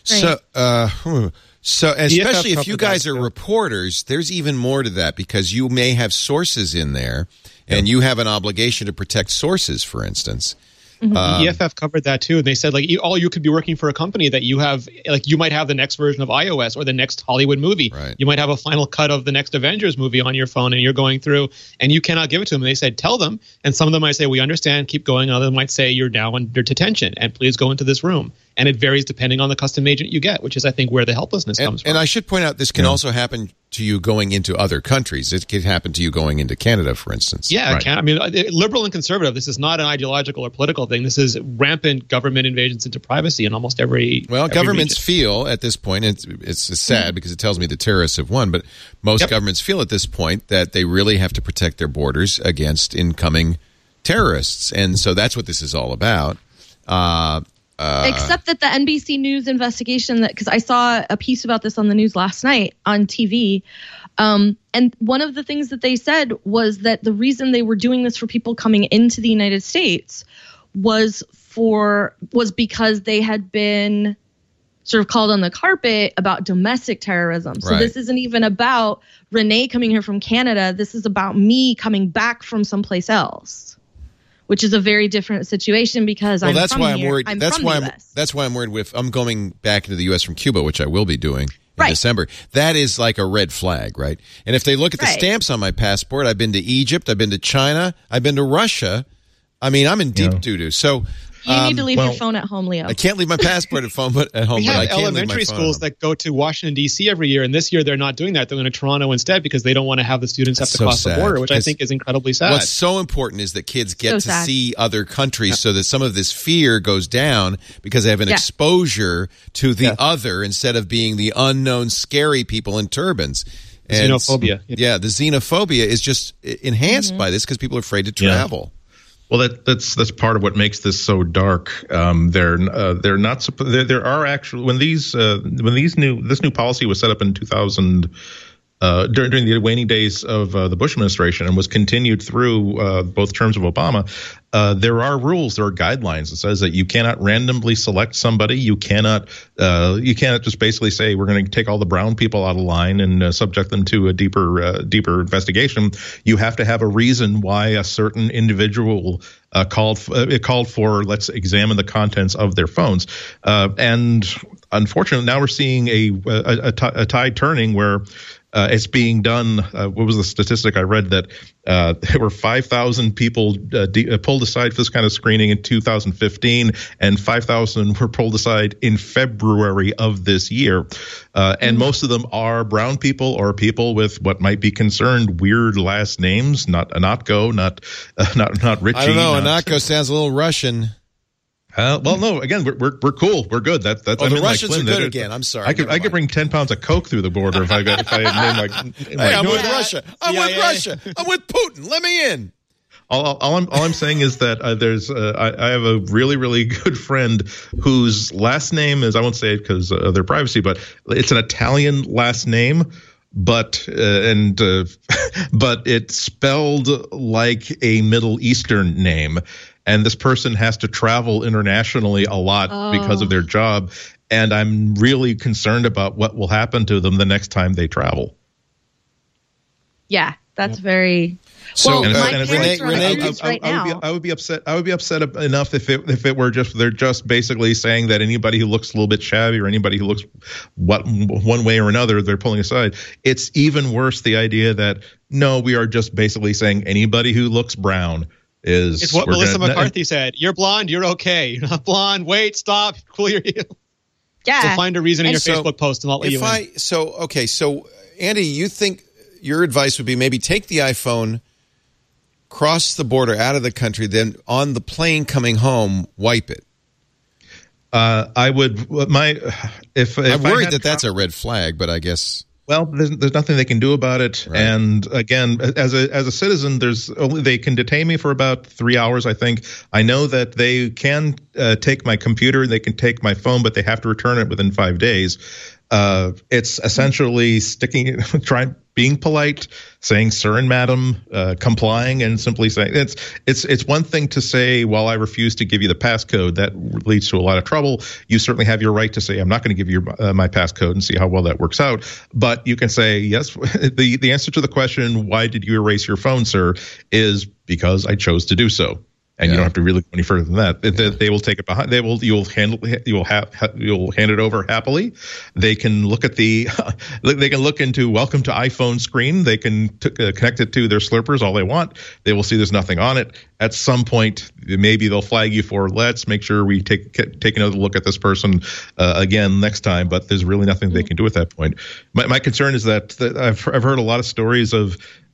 especially if you guys are reporters, there's even more to that, because you may have sources in there, and you have an obligation to protect sources, for instance. The EFF covered that too. And they said, like, you could be working for a company that you have, like, you might have the next version of iOS or the next Hollywood movie. Right. You might have a final cut of the next Avengers movie on your phone, and you're going through, and you cannot give it to them. And they said, tell them. And some of them might say, we understand, keep going. Others might say, you're now under detention, and please go into this room. And it varies depending on the custom agent you get, which is, I think, where the helplessness comes from. And I should point out, this can also happen to you going into other countries. It could happen to you going into Canada, for instance. Yeah, right. I mean, liberal and conservative, this is not an ideological or political thing. This is rampant government invasions into privacy in almost every governments region. feel at this point, it's sad because it tells me the terrorists have won, but most governments feel at this point that they really have to protect their borders against incoming terrorists. And so that's what this is all about. Except that the NBC News investigation, because I saw a piece about this on the news last night on TV, and one of the things that they said was that the reason they were doing this for people coming into the United States was because they had been sort of called on the carpet about domestic terrorism. So this isn't even about Renee coming here from Canada. This is about me coming back from someplace else, which is a very different situation, because I'm that's from why here. I'm worried. I'm that's from why the I'm. US. That's why I'm worried. I'm going back into the U.S. from Cuba, which I will be doing in December. That is like a red flag, right? And if they look at the stamps on my passport, I've been to Egypt, I've been to China, I've been to Russia. I mean, I'm in deep doo-doo. So you need to leave your phone at home, Leo. I can't leave my passport at home, but I can't leave my elementary schools that go to Washington, D.C. every year, and this year they're not doing that. They're going to Toronto instead, because they don't want to have the students have to cross the border, which I think is incredibly sad. What's so important is that kids get to see other countries so that some of this fear goes down, because they have an exposure to the other instead of being the unknown, scary people in turbans. And xenophobia. Yeah, the xenophobia is just enhanced by this because people are afraid to travel. Well, that's part of what makes this so dark. There are actually, when this new policy was set up in 2000, during the waning days of the Bush administration, and was continued through both terms of Obama, there are rules, there are guidelines that says that you cannot randomly select somebody. You cannot just basically say we're going to take all the brown people out of line and subject them to a deeper investigation. You have to have a reason why a certain individual called for let's examine the contents of their phones. And unfortunately, now we're seeing a tide turning where it's being done. What was the statistic I read? That there were 5,000 people pulled aside for this kind of screening in 2015, and 5,000 were pulled aside in February of this year. And most of them are brown people or people with what might be concerned weird last names, not Anatko, not Richie. I don't know. Anatko sounds a little Russian. Well, no. Again, we're cool. We're good. That's. The Russians are good again. I'm sorry. I could bring 10 pounds of coke through the border if I name Hey, I'm with Russia. I'm with Russia. I'm with Putin. Let me in. All I'm saying is that I have a really, really good friend whose last name is, I won't say it because of their privacy, but it's an Italian last name. But it's spelled like a Middle Eastern name. And this person has to travel internationally a lot because of their job. And I'm really concerned about what will happen to them the next time they travel. Yeah, that's very. So, Renee, I would be upset. I would be upset enough if it were they're just basically saying that anybody who looks a little bit shabby or anybody who looks one way or another, they're pulling aside. It's even worse, the idea that no, we are just basically saying anybody who looks brown. is it's what Melissa McCarthy said. You're blonde, you're okay. You're not blonde. Wait, stop, cool your heel. Yeah. We'll find a reason in your Facebook post and I'll let you in. So Andy, you think your advice would be maybe take the iPhone, cross the border out of the country, then on the plane coming home, wipe it. I would. I'm worried that's a red flag, but I guess. Well, there's nothing they can do about it. Right. And again, as a citizen, they can detain me for about 3 hours, I think. I know that they can take my computer, they can take my phone, but they have to return it within 5 days. It's essentially being polite, saying sir and madam, complying, and simply saying it's one thing to say, well, I refuse to give you the passcode. That leads to a lot of trouble. You certainly have your right to say, I'm not going to give you my passcode, and see how well that works out. But you can say, yes, the answer to the question, why did you erase your phone, sir, is because I chose to do so. And you don't have to really go any further than that. They will take it behind. You'll hand it over happily. They can look at they can look into welcome to iPhone screen. They can connect it to their slurpers all they want. They will see there's nothing on it. At some point, maybe they'll flag you for, let's make sure we take another look at this person again next time. But there's really nothing they can do at that point. My concern is that I've heard a lot of stories of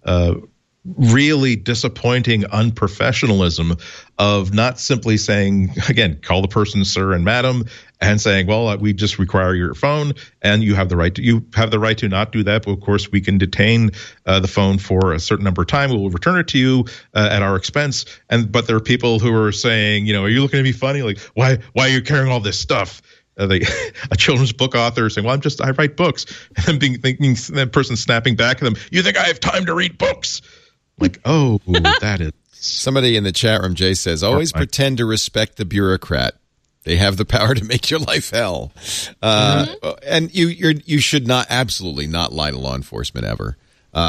really disappointing unprofessionalism of not simply saying, again, call the person sir and madam, and saying, well, we just require your phone, and you have the right to not do that. But of course, we can detain the phone for a certain number of time. We will return it to you at our expense. But there are people who are saying, are you looking at me funny? Like, why are you carrying all this stuff? A children's book author saying, well, I write books. And thinking that person snapping back at them, you think I have time to read books? Like, oh, that is. Somebody in the chat room, Jay says, always pretend to respect the bureaucrat. They have the power to make your life hell. And you should absolutely not lie to law enforcement ever.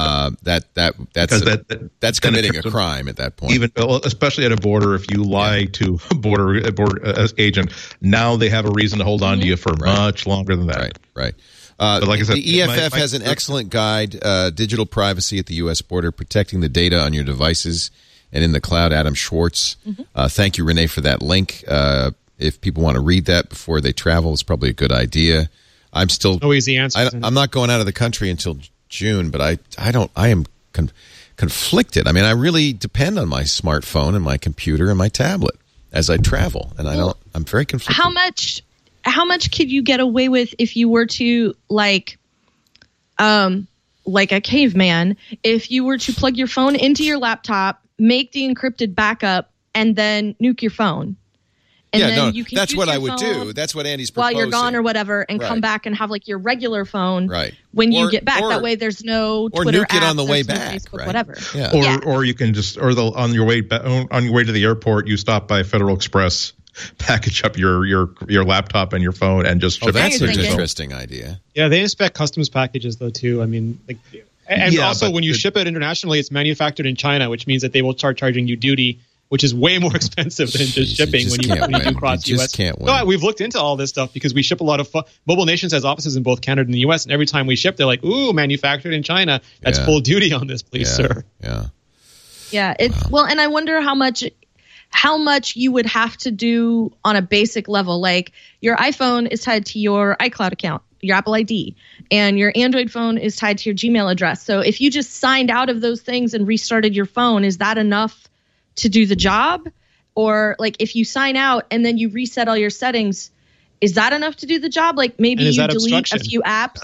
That's committing a crime at that point. Even especially at a border, if you lie to a border agent, now they have a reason to hold on to you for much longer than that. Right. But like I said, the EFF has an excellent guide, Digital Privacy at the U.S. Border, Protecting the Data on Your Devices and in the Cloud, Adam Schwartz. Thank you, Renee, for that link. If people want to read that before they travel, it's probably a good idea. I'm still no easy answer. I'm not going out of the country until June, but I am conflicted. I mean, I really depend on my smartphone and my computer and my tablet as I travel, and I'm very conflicted. How much could you get away with if you were to like a caveman, if you were to plug your phone into your laptop, make the encrypted backup, and then nuke your phone? And you can that's what I would do. That's what Andy's proposing. While you're gone or whatever, and come back and have like your regular phone when you get back. That way there's no Twitter nuke it on the way back, Facebook, whatever. Yeah. Or you can just, on your way to the airport, you stop by Federal Express, package up your laptop and your phone, and just ship that's it. an interesting idea. Yeah, they inspect customs packages though too. I mean, also when you ship it internationally, it's manufactured in China, which means that they will start charging you duty, which is way more expensive than just shipping when you do cross the U.S. No, we've looked into all this stuff because we ship a lot of Mobile Nations has offices in both Canada and the U.S. and every time we ship, they're like, "Ooh, manufactured in China. That's full duty on this, please, sir." Yeah. It's and I wonder how much you would have to do on a basic level. Like your iPhone is tied to your iCloud account, your Apple ID, and your Android phone is tied to your Gmail address. So if you just signed out of those things and restarted your phone, is that enough to do the job? Or like if you sign out and then you reset all your settings, is that enough to do the job? Like maybe you delete a few apps,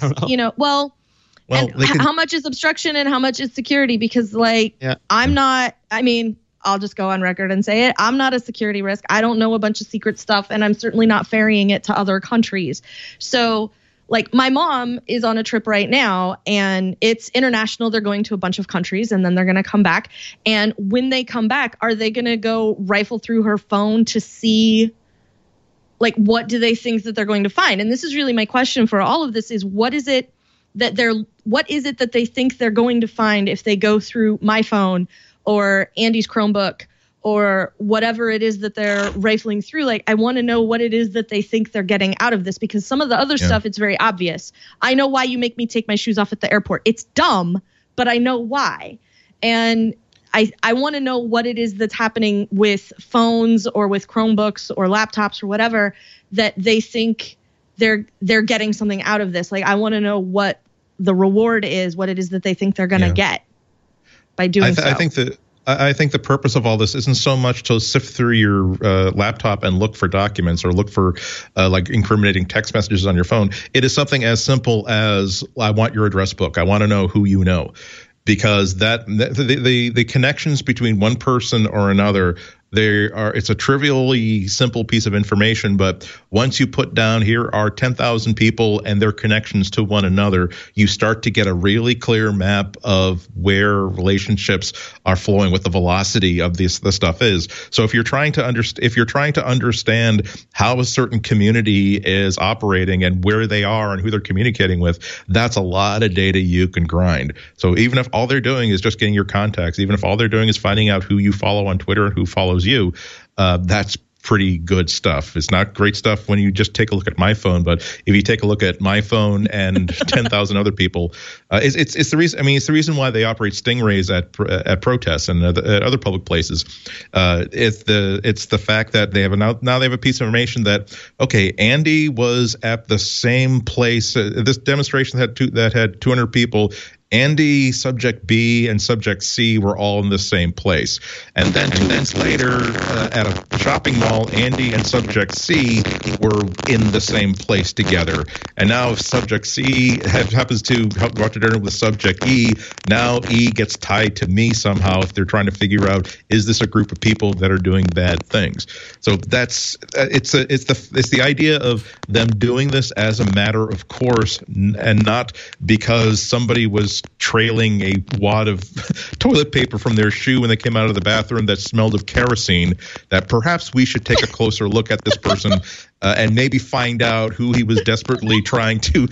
how much is obstruction and how much is security? Because I'll just go on record and say it. I'm not a security risk. I don't know a bunch of secret stuff, and I'm certainly not ferrying it to other countries. So like my mom is on a trip right now, and it's international. They're going to a bunch of countries, and then they're going to come back. And when they come back, are they going to go rifle through her phone to see, like, what do they think that they're going to find? And this is really my question for all of this is what is it that they think they're going to find if they go through my phone or Andy's Chromebook or whatever it is that they're rifling through? Like, I want to know what it is that they think they're getting out of this, because some of the other stuff, it's very obvious. I know why you make me take my shoes off at the airport. It's dumb, but I know why. And I want to know what it is that's happening with phones or with Chromebooks or laptops or whatever that they think they're getting something out of this. Like, I want to know what the reward is, what it is that they think they're going to get by doing so. I think the purpose of all this isn't so much to sift through your laptop and look for documents or look for like incriminating text messages on your phone. It is something as simple as, I want your address book. I want to know who you know. Because the connections between one person or another, it's a trivially simple piece of information, but once you put down, here are 10,000 people and their connections to one another, you start to get a really clear map of where relationships are flowing, what the velocity of the stuff is. So if you're trying to understand how a certain community is operating and where they are and who they're communicating with, that's a lot of data you can grind. So even if all they're doing is just getting your contacts, even if all they're doing is finding out who you follow on Twitter and who follows you, that's pretty good stuff. It's not great stuff when you just take a look at my phone, but if you take a look at my phone and 10,000 other people, it's the reason. I mean, it's the reason why they operate stingrays at protests and at other public places. It's the fact that they have now they have a piece of information that, okay, Andy was at the same place. This demonstration that had 200 people. Andy, subject B, and subject C were all in the same place. And then 2 months later, at a shopping mall, Andy and subject C were in the same place together. And now if subject C happens to go out to dinner with subject E, now E gets tied to me somehow if they're trying to figure out, is this a group of people that are doing bad things? So it's the idea of them doing this as a matter of course and not because somebody was trailing a wad of toilet paper from their shoe when they came out of the bathroom that smelled of kerosene, that perhaps we should take a closer look at this person and maybe find out who he was desperately trying to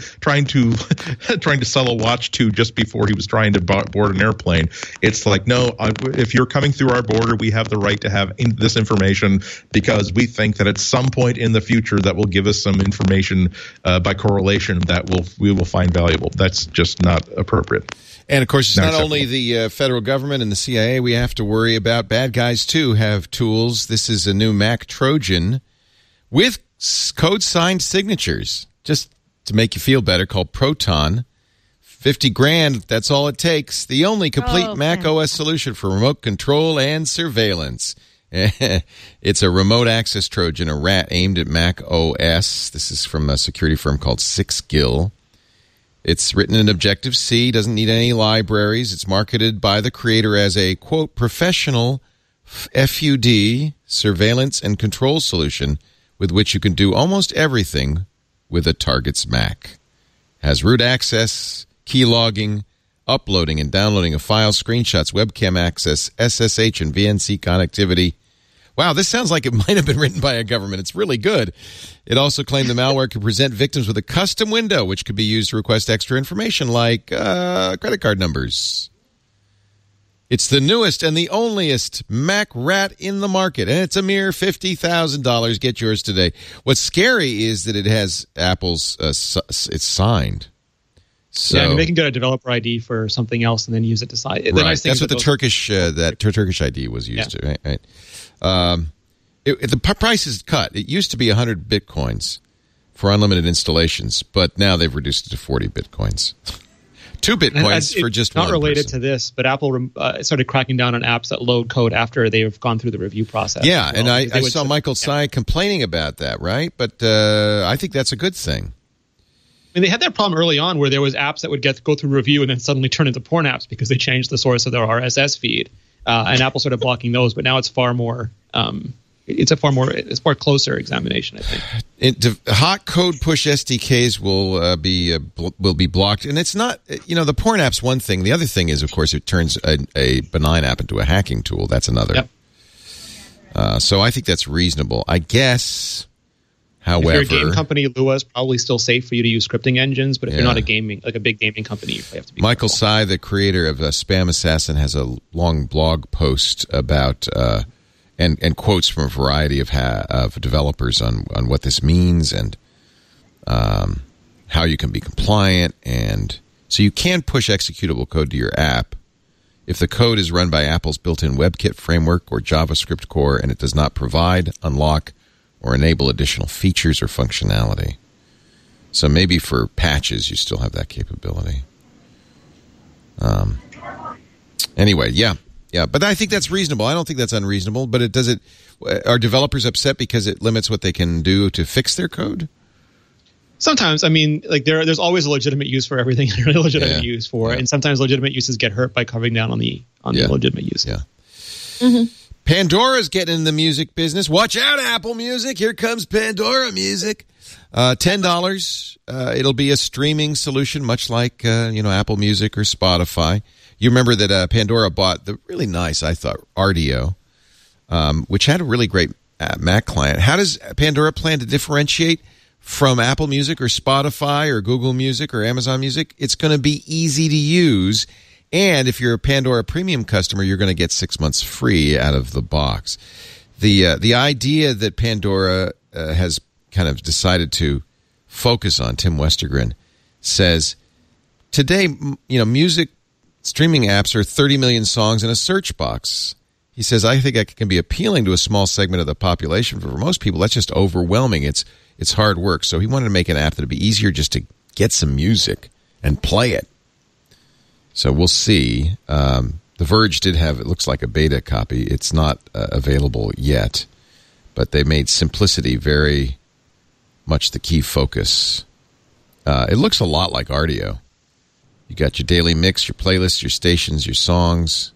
sell a watch to just before he was trying to board an airplane. It's like, no, if you're coming through our border, we have the right to have this information because we think that at some point in the future that will give us some information by correlation that we will find valuable. That's just not appropriate. And, of course, it's not only the federal government and the CIA we have to worry about. Bad guys, too, have tools. This is a new Mac Trojan with code-signed signatures, just to make you feel better, called Proton. $50,000, that's all it takes. The only complete Mac OS solution for remote control and surveillance. It's a remote access Trojan, a rat aimed at Mac OS. This is from a security firm called Sixgill. It's written in Objective-C, doesn't need any libraries. It's marketed by the creator as a, quote, professional FUD, surveillance and control solution with which you can do almost everything with a target's Mac. Has root access, key logging, uploading and downloading of files, screenshots, webcam access, SSH and VNC connectivity. Wow, this sounds like it might have been written by a government. It's really good. It also claimed the malware could present victims with a custom window, which could be used to request extra information like credit card numbers. It's the newest and the onlyest Mac rat in the market, and it's a mere $50,000. Get yours today. What's scary is that it has Apple's, it's signed. So, yeah, I mean, they can get a developer ID for something else and then use it to sign. Right. That's what the Turkish ID was used to, right? The price is cut. It used to be 100 Bitcoins for unlimited installations, but now they've reduced it to 40 Bitcoins. 2 Bitcoins for just one. Not related person. to this, but Apple started cracking down on apps that load code after they've gone through the review process. Yeah, and I saw Michael Tsai complaining about that, right? But I think that's a good thing. I mean, they had that problem early on where there was apps that would go through review and then suddenly turn into porn apps because they changed the source of their RSS feed, and Apple started blocking those. But now it's far more. It's more closer examination, I think. Hot code push SDKs will be blocked, and it's not. The porn app's one thing. The other thing is, of course, it turns a benign app into a hacking tool. That's another. Yep. So I think that's reasonable. I guess. However, if you're a game company, Lua is probably still safe for you to use scripting engines. But if you're not a big gaming company, you have to be. Michael careful. Tsai, the creator of Spam Assassin, has a long blog post about and quotes from a variety of developers on what this means and how you can be compliant. And so you can push executable code to your app. if the code is run by Apple's built-in WebKit framework or JavaScript core and it does not provide, unlock, or enable additional features or functionality. So maybe for patches, you still have that capability. Anyway, yeah. But I think that's reasonable. I don't think that's unreasonable. But are developers upset because it limits what they can do to fix their code? Sometimes, I mean, like there's always a legitimate use for everything and an illegitimate use for it, and sometimes legitimate uses get hurt by covering down on the legitimate use. Yeah. Mm-hmm. Pandora's getting in the music business. Watch out, Apple Music! Here comes Pandora Music. $10. It'll be a streaming solution, much like Apple Music or Spotify. You remember that Pandora bought the really nice, I thought, Rdio, which had a really great Mac client. How does Pandora plan to differentiate from Apple Music or Spotify or Google Music or Amazon Music? It's going to be easy to use. And if you're a Pandora Premium customer, you're going to get 6 months free out of the box. The idea that Pandora has kind of decided to focus on, Tim Westergren says, today, music streaming apps are 30 million songs in a search box. He says, I think that can be appealing to a small segment of the population. But for most people, that's just overwhelming. It's hard work. So he wanted to make an app that would be easier just to get some music and play it. So we'll see. The Verge did have, it looks like, a beta copy. It's not available yet, but they made simplicity very much the key focus. It looks a lot like Rdio. You got your daily mix, your playlists, your stations, your songs.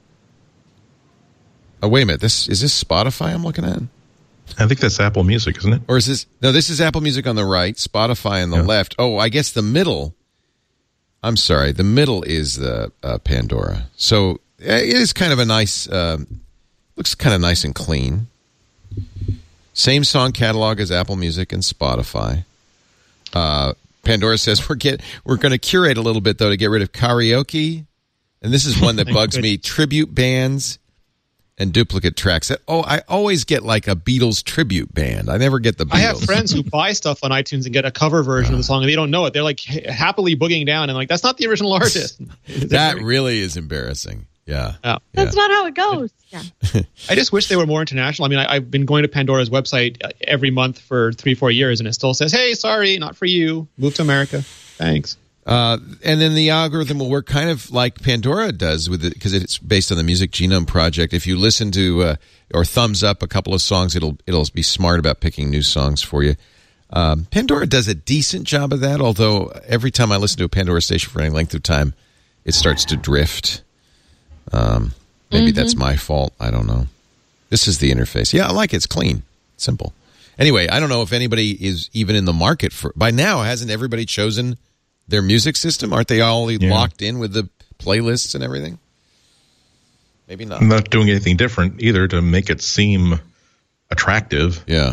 Oh, wait a minute. Is this Spotify I'm looking at? I think that's Apple Music, isn't it? Or is this... No, this is Apple Music on the right, Spotify on the left. Oh, I guess the middle... I'm sorry. The middle is the Pandora. So it is kind of a nice... looks kind of nice and clean. Same song catalog as Apple Music and Spotify. Pandora says we're going to curate a little bit, though, to get rid of karaoke. And this is one that bugs me. Tribute bands and duplicate tracks. I always get like a Beatles tribute band. I never get the Beatles. I have friends who buy stuff on iTunes and get a cover version of the song, and they don't know it. They're like happily boogieing down, and like, that's not the original artist. That really is embarrassing. Yeah. Oh. That's not how it goes. Yeah. I just wish they were more international. I mean, I've been going to Pandora's website every month for 3-4 years, and it still says, hey, sorry, not for you. Move to America. Thanks. And then the algorithm will work kind of like Pandora does with it, because it's based on the Music Genome Project. If you listen to or thumbs up a couple of songs, it'll be smart about picking new songs for you. Pandora does a decent job of that, although every time I listen to a Pandora station for any length of time, it starts to drift. Maybe that's my fault. I don't know. This is the interface. Yeah, I like it. It's clean. Simple. Anyway, I don't know if anybody is even in the market for... By now, hasn't everybody chosen their music system? Aren't they all locked in with the playlists and everything? Maybe not. I'm not doing anything different either to make it seem attractive. Yeah.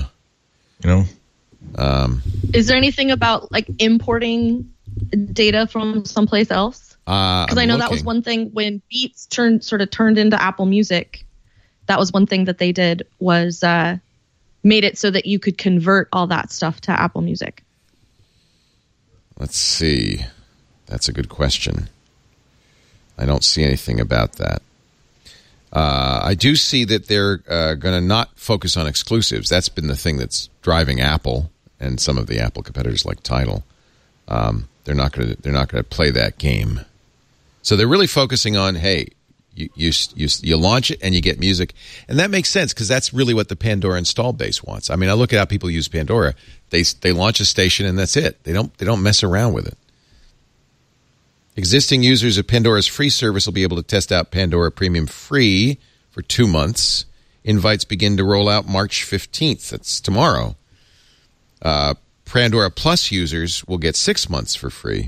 Is there anything about like importing data from someplace else? Because I know that was one thing when Beats turned into Apple Music. That was one thing that they did was made it so that you could convert all that stuff to Apple Music. Let's see. That's a good question. I don't see anything about that. I do see that they're going to not focus on exclusives. That's been the thing that's driving Apple and some of the Apple competitors like Tidal. They're not going to play that game. So they're really focusing on, hey, you launch it and you get music, and that makes sense because that's really what the Pandora install base wants. I mean, I look at how people use Pandora. They launch a station and that's it. They don't mess around with it. Existing users of Pandora's free service will be able to test out Pandora Premium free for 2 months. Invites begin to roll out March 15th. That's tomorrow. Pandora Plus users will get 6 months for free.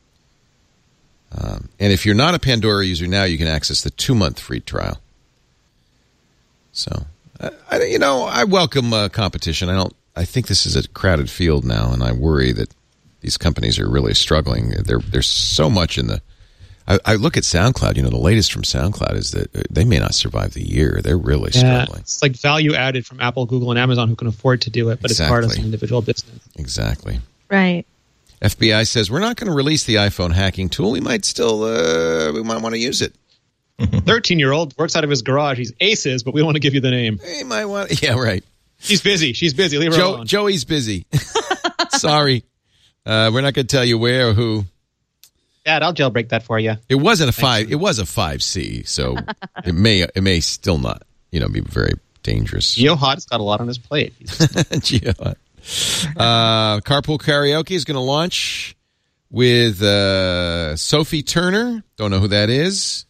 And if you're not a Pandora user now, you can access the 2-month free trial. So, I welcome competition. I think this is a crowded field now, and I worry that these companies are really struggling. There's so much in the... I look at SoundCloud. The latest from SoundCloud is that they may not survive the year. They're really struggling. It's like value added from Apple, Google, and Amazon who can afford to do it, but It's part of some individual business. Exactly. Right. FBI says we're not going to release the iPhone hacking tool. We might still we might want to use it. 13-year-old works out of his garage. He's Aces, but we don't want to give you the name. He might want. Yeah, right. She's busy. Leave her alone. Joey's busy. Sorry. We're not going to tell you where or who. Dad, I'll jailbreak that for you. It wasn't a 5. It was a 5C, so it may still not, be very dangerous. Geohot's got a lot on his plate. Geohot. Carpool Karaoke is going to launch with Sophie Turner. Don't know who that is.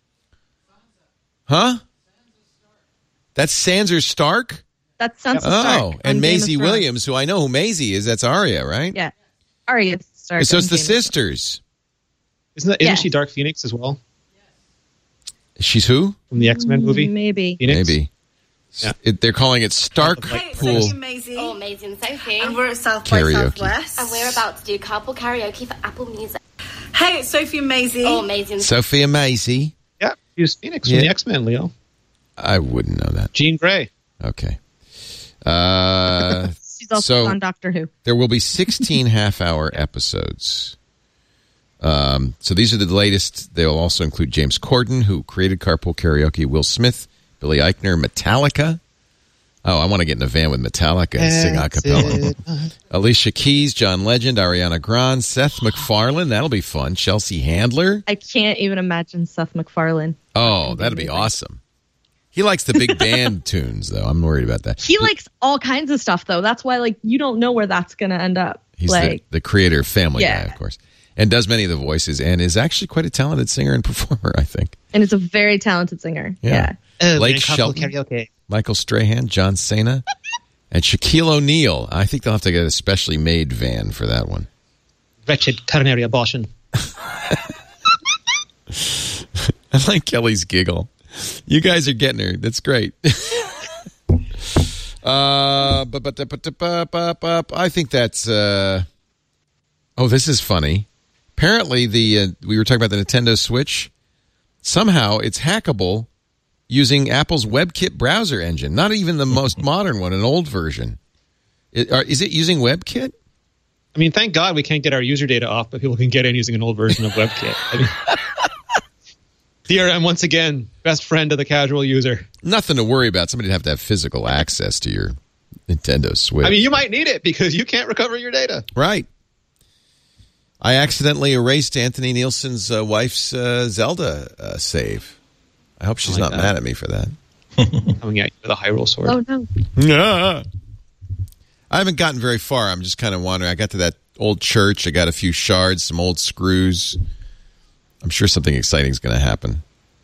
Huh? That's Sansa Stark? That's Sansa Stark. Oh, and Maisie Williams, who I know who Maisie is. That's Arya, right? Yeah. Arya Stark. So it's the sisters. Isn't she Dark Phoenix as well? She's who? From the X-Men movie? Maybe. Phoenix? Maybe. Yeah. They're calling it Stark Pool. Sophie, Maisie. Oh, Maisie and Sophie. And we're at South by Karaoke. Southwest. And we're about to do carpool karaoke for Apple Music. Hey, it's Sophie and Maisie. Oh, Maisie and Sophie and Maisie. Yeah, she was Phoenix from the X-Men, Leo. I wouldn't know that. Jean Grey. Okay. She's also on Doctor Who. There will be 16 half-hour episodes. So these are the latest. They will also include James Corden, who created Carpool Karaoke, Will Smith, Billy Eichner, Metallica. Oh, I want to get in a van with Metallica and sing a cappella. Alicia Keys, John Legend, Ariana Grande, Seth MacFarlane. That'll be fun. Chelsea Handler. I can't even imagine Seth MacFarlane. Oh, that'll be awesome. He likes the big band tunes, though. I'm worried about that. He likes all kinds of stuff, though. That's why, you don't know where that's going to end up. He's the creator of Family Guy, of course. And does many of the voices and is actually quite a talented singer and performer, I think. And is a very talented singer. Yeah. Blake Shelton, karaoke. Michael Strahan, John Cena, and Shaquille O'Neal. I think they'll have to get a specially made van for that one. Wretched coronary abortion. I like Kelly's giggle. You guys are getting her. That's great. I think that's... this is funny. Apparently, we were talking about the Nintendo Switch. Somehow, it's hackable using Apple's WebKit browser engine. Not even the most modern one, an old version. Is it using WebKit? I mean, thank God we can't get our user data off, but people can get in using an old version of WebKit. DRM, once again, best friend of the casual user. Nothing to worry about. Somebody'd have to have physical access to your Nintendo Switch. I mean, you might need it because you can't recover your data. Right. I accidentally erased Anthony Nielsen's wife's Zelda save. I hope she's not mad at me for that. Coming at you with a Hyrule sword. Oh, no. Yeah. I haven't gotten very far. I'm just kind of wandering. I got to that old church. I got a few shards, some old screws. I'm sure something exciting is going to happen.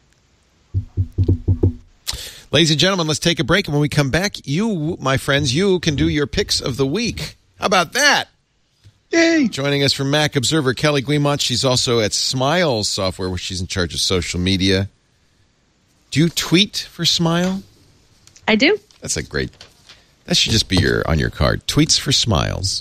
Ladies and gentlemen, let's take a break. And when we come back, you, my friends, you can do your picks of the week. How about that? Yay! Joining us from Mac Observer, Kelly Guimont. She's also at Smile Software, where she's in charge of social media. Do you tweet for Smile? I do. That's a great... That should just be on your card. Tweets for Smiles.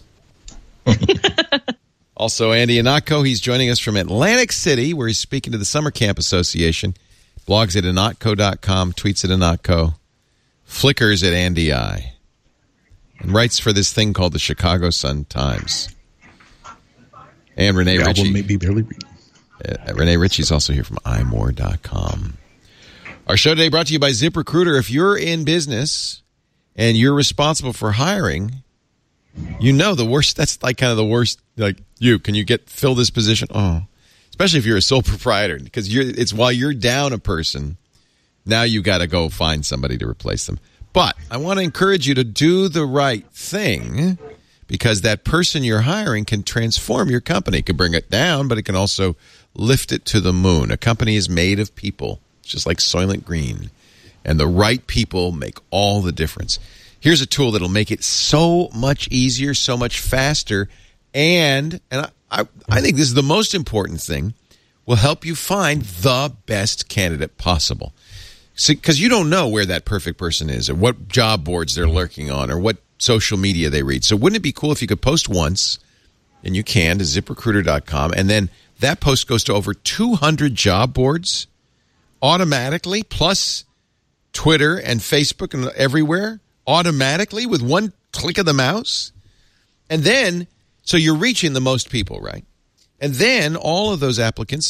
Also, Andy Anatko. He's joining us from Atlantic City, where he's speaking to the Summer Camp Association. Blogs at Anatko.com, tweets at Anatko, flickers at Andy I, and writes for this thing called the Chicago Sun-Times. And Renee Ritchie. Album may be barely reading. Renee Ritchie's also here from imore.com. Our show today brought to you by ZipRecruiter. If you're in business and you're responsible for hiring, you know the worst. That's like kind of the worst. Like, can you fill this position? Oh, especially if you're a sole proprietor, because it's while you're down a person, now you got to go find somebody to replace them. But I want to encourage you to do the right thing, because that person you're hiring can transform your company. It can bring it down, but it can also lift it to the moon. A company is made of people, just like Soylent Green, and the right people make all the difference. Here's a tool that'll make it so much easier, so much faster, and I think this is the most important thing, will help you find the best candidate possible. Because you don't know where that perfect person is, or what job boards they're lurking on, or what social media they read. So wouldn't it be cool if you could post once, and you can, to ZipRecruiter.com, and then that post goes to over 200 job boards automatically, plus Twitter and Facebook and everywhere, automatically with one click of the mouse? And then, so you're reaching the most people, right? And then all of those applicants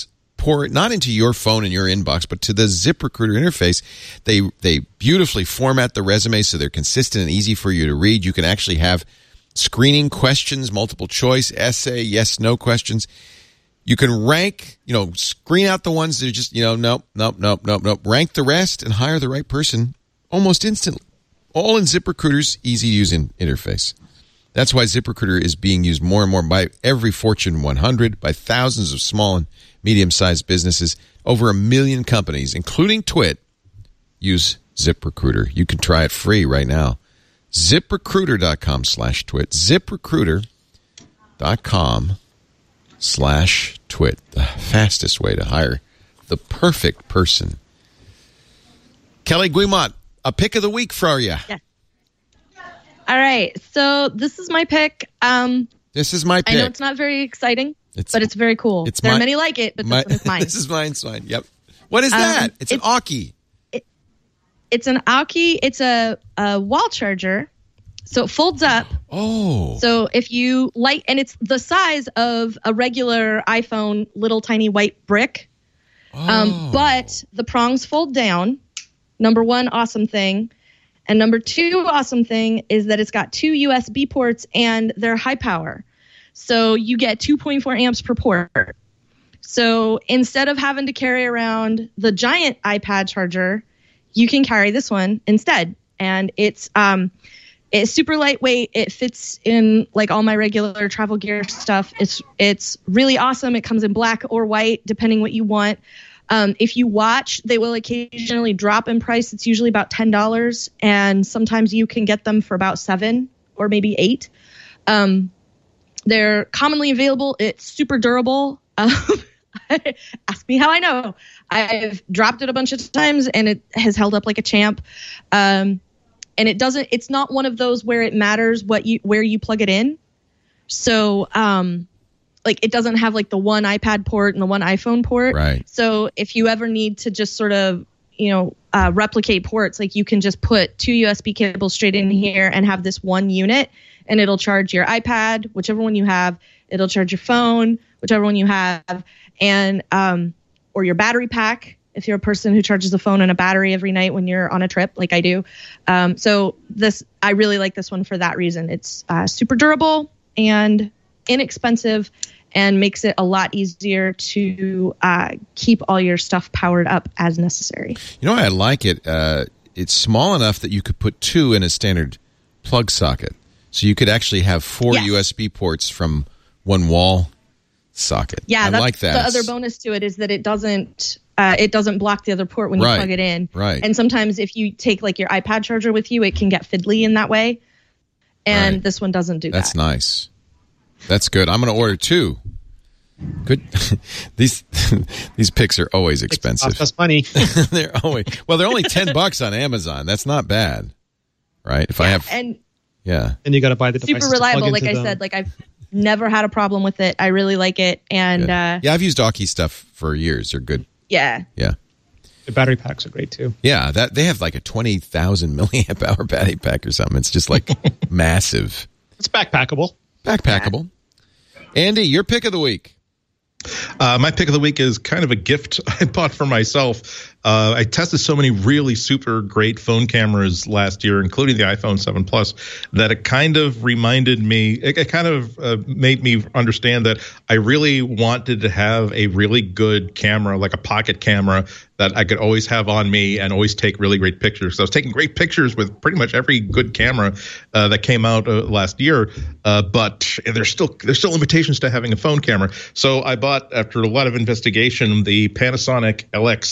pour not into your phone and your inbox, but to the ZipRecruiter interface. They beautifully format the resumes so they're consistent and easy for you to read. You can actually have screening questions, multiple choice, essay, yes, no questions. You can rank, screen out the ones that are just, nope. Rank the rest and hire the right person almost instantly. All in ZipRecruiter's easy-to-use interface. That's why ZipRecruiter is being used more and more by every Fortune 100, by thousands of small and medium-sized businesses. Over 1 million companies, including Twit, use ZipRecruiter. You can try it free right now. ZipRecruiter.com/twit. ZipRecruiter.com/twit. The fastest way to hire the perfect person. Kelly Guimont, a pick of the week for you. Yeah. All right. So this is my pick. This is my pick. I know it's not very exciting, but it's very cool. There are many like it, but this one is mine. This is mine. Yep. What is that? It's an Aukey. It's an Aukey. It's a wall charger. So it folds up. Oh. So if you light, and it's the size of a regular iPhone, little tiny white brick. But the prongs fold down. Number one awesome thing. And number two awesome thing is that it's got 2 USB ports and they're high power. So you get 2.4 amps per port. So instead of having to carry around the giant iPad charger, you can carry this one instead. And it's super lightweight. It fits in like all my regular travel gear stuff. It's really awesome. It comes in black or white, depending what you want. If you watch, they will occasionally drop in price. It's usually about $10, and sometimes you can get them for about $7 or maybe $8. They're commonly available. It's super durable. Ask me how I know. I've dropped it a bunch of times, and it has held up like a champ. And it's not one of those where it matters where you plug it in. So, it doesn't have like the one iPad port and the one iPhone port. Right. So if you ever need to just sort of, replicate ports, like you can just put 2 USB cables straight in here and have this one unit, and it'll charge your iPad, whichever one you have. It'll charge your phone, whichever one you have, and or your battery pack if you're a person who charges a phone and a battery every night when you're on a trip, like I do. So I really like this one for that reason. It's super durable and inexpensive, and makes it a lot easier to keep all your stuff powered up as necessary. I like it. It's small enough that you could put 2 in a standard plug socket. So you could actually have 4 USB ports from one wall socket. Yeah, I like that. The other bonus to it is that it doesn't block the other port when you plug it in. Right. And sometimes if you take like your iPad charger with you, it can get fiddly in that way. And this one doesn't do that. That's nice. That's good. I'm going to order 2. Good. These picks are always expensive. That's funny. they're only $10 on Amazon. That's not bad, right? If I have, and you got to buy the devices super reliable. Like I them. said, like I've never had a problem with it. I really like it, and I've used Aukey stuff for years. They're good. Yeah. The battery packs are great too. Yeah, that they have like a 20,000 milliamp hour battery pack or something. It's just like massive. It's backpackable. Yeah. Andy, your pick of the week. My pick of the week is kind of a gift I bought for myself. I tested so many really super great phone cameras last year, including the iPhone 7 Plus, that it kind of reminded me, it kind of made me understand that I really wanted to have a really good camera, like a pocket camera that I could always have on me and always take really great pictures. So I was taking great pictures with pretty much every good camera that came out last year, but there's still limitations to having a phone camera. So I bought, after a lot of investigation, the Panasonic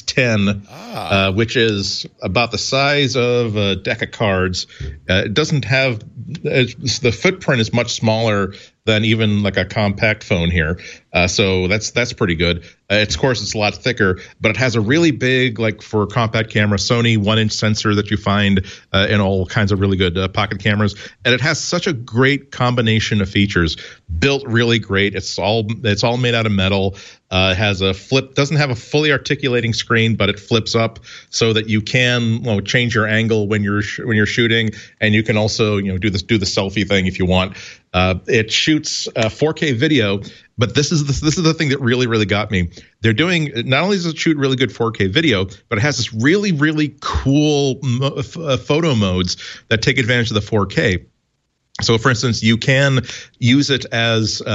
LX10, which is about the size of a deck of cards. It doesn't have the footprint is much smaller than even like a compact phone here. So that's pretty good. Of course, it's a lot thicker, but it has a really big, like for a compact camera, Sony 1-inch sensor that you find in all kinds of really good pocket cameras. And it has such a great combination of features, built really great. It's all made out of metal. It has a flip, doesn't have a fully articulating screen, but it flips up so that you can change your angle when you're shooting, and you can also do the selfie thing if you want. It shoots 4K video, but this is the thing that really, really got me. They're doing, not only does it shoot really good 4K video, but it has this really, really cool photo modes that take advantage of the 4K. So, for instance, you can use it as in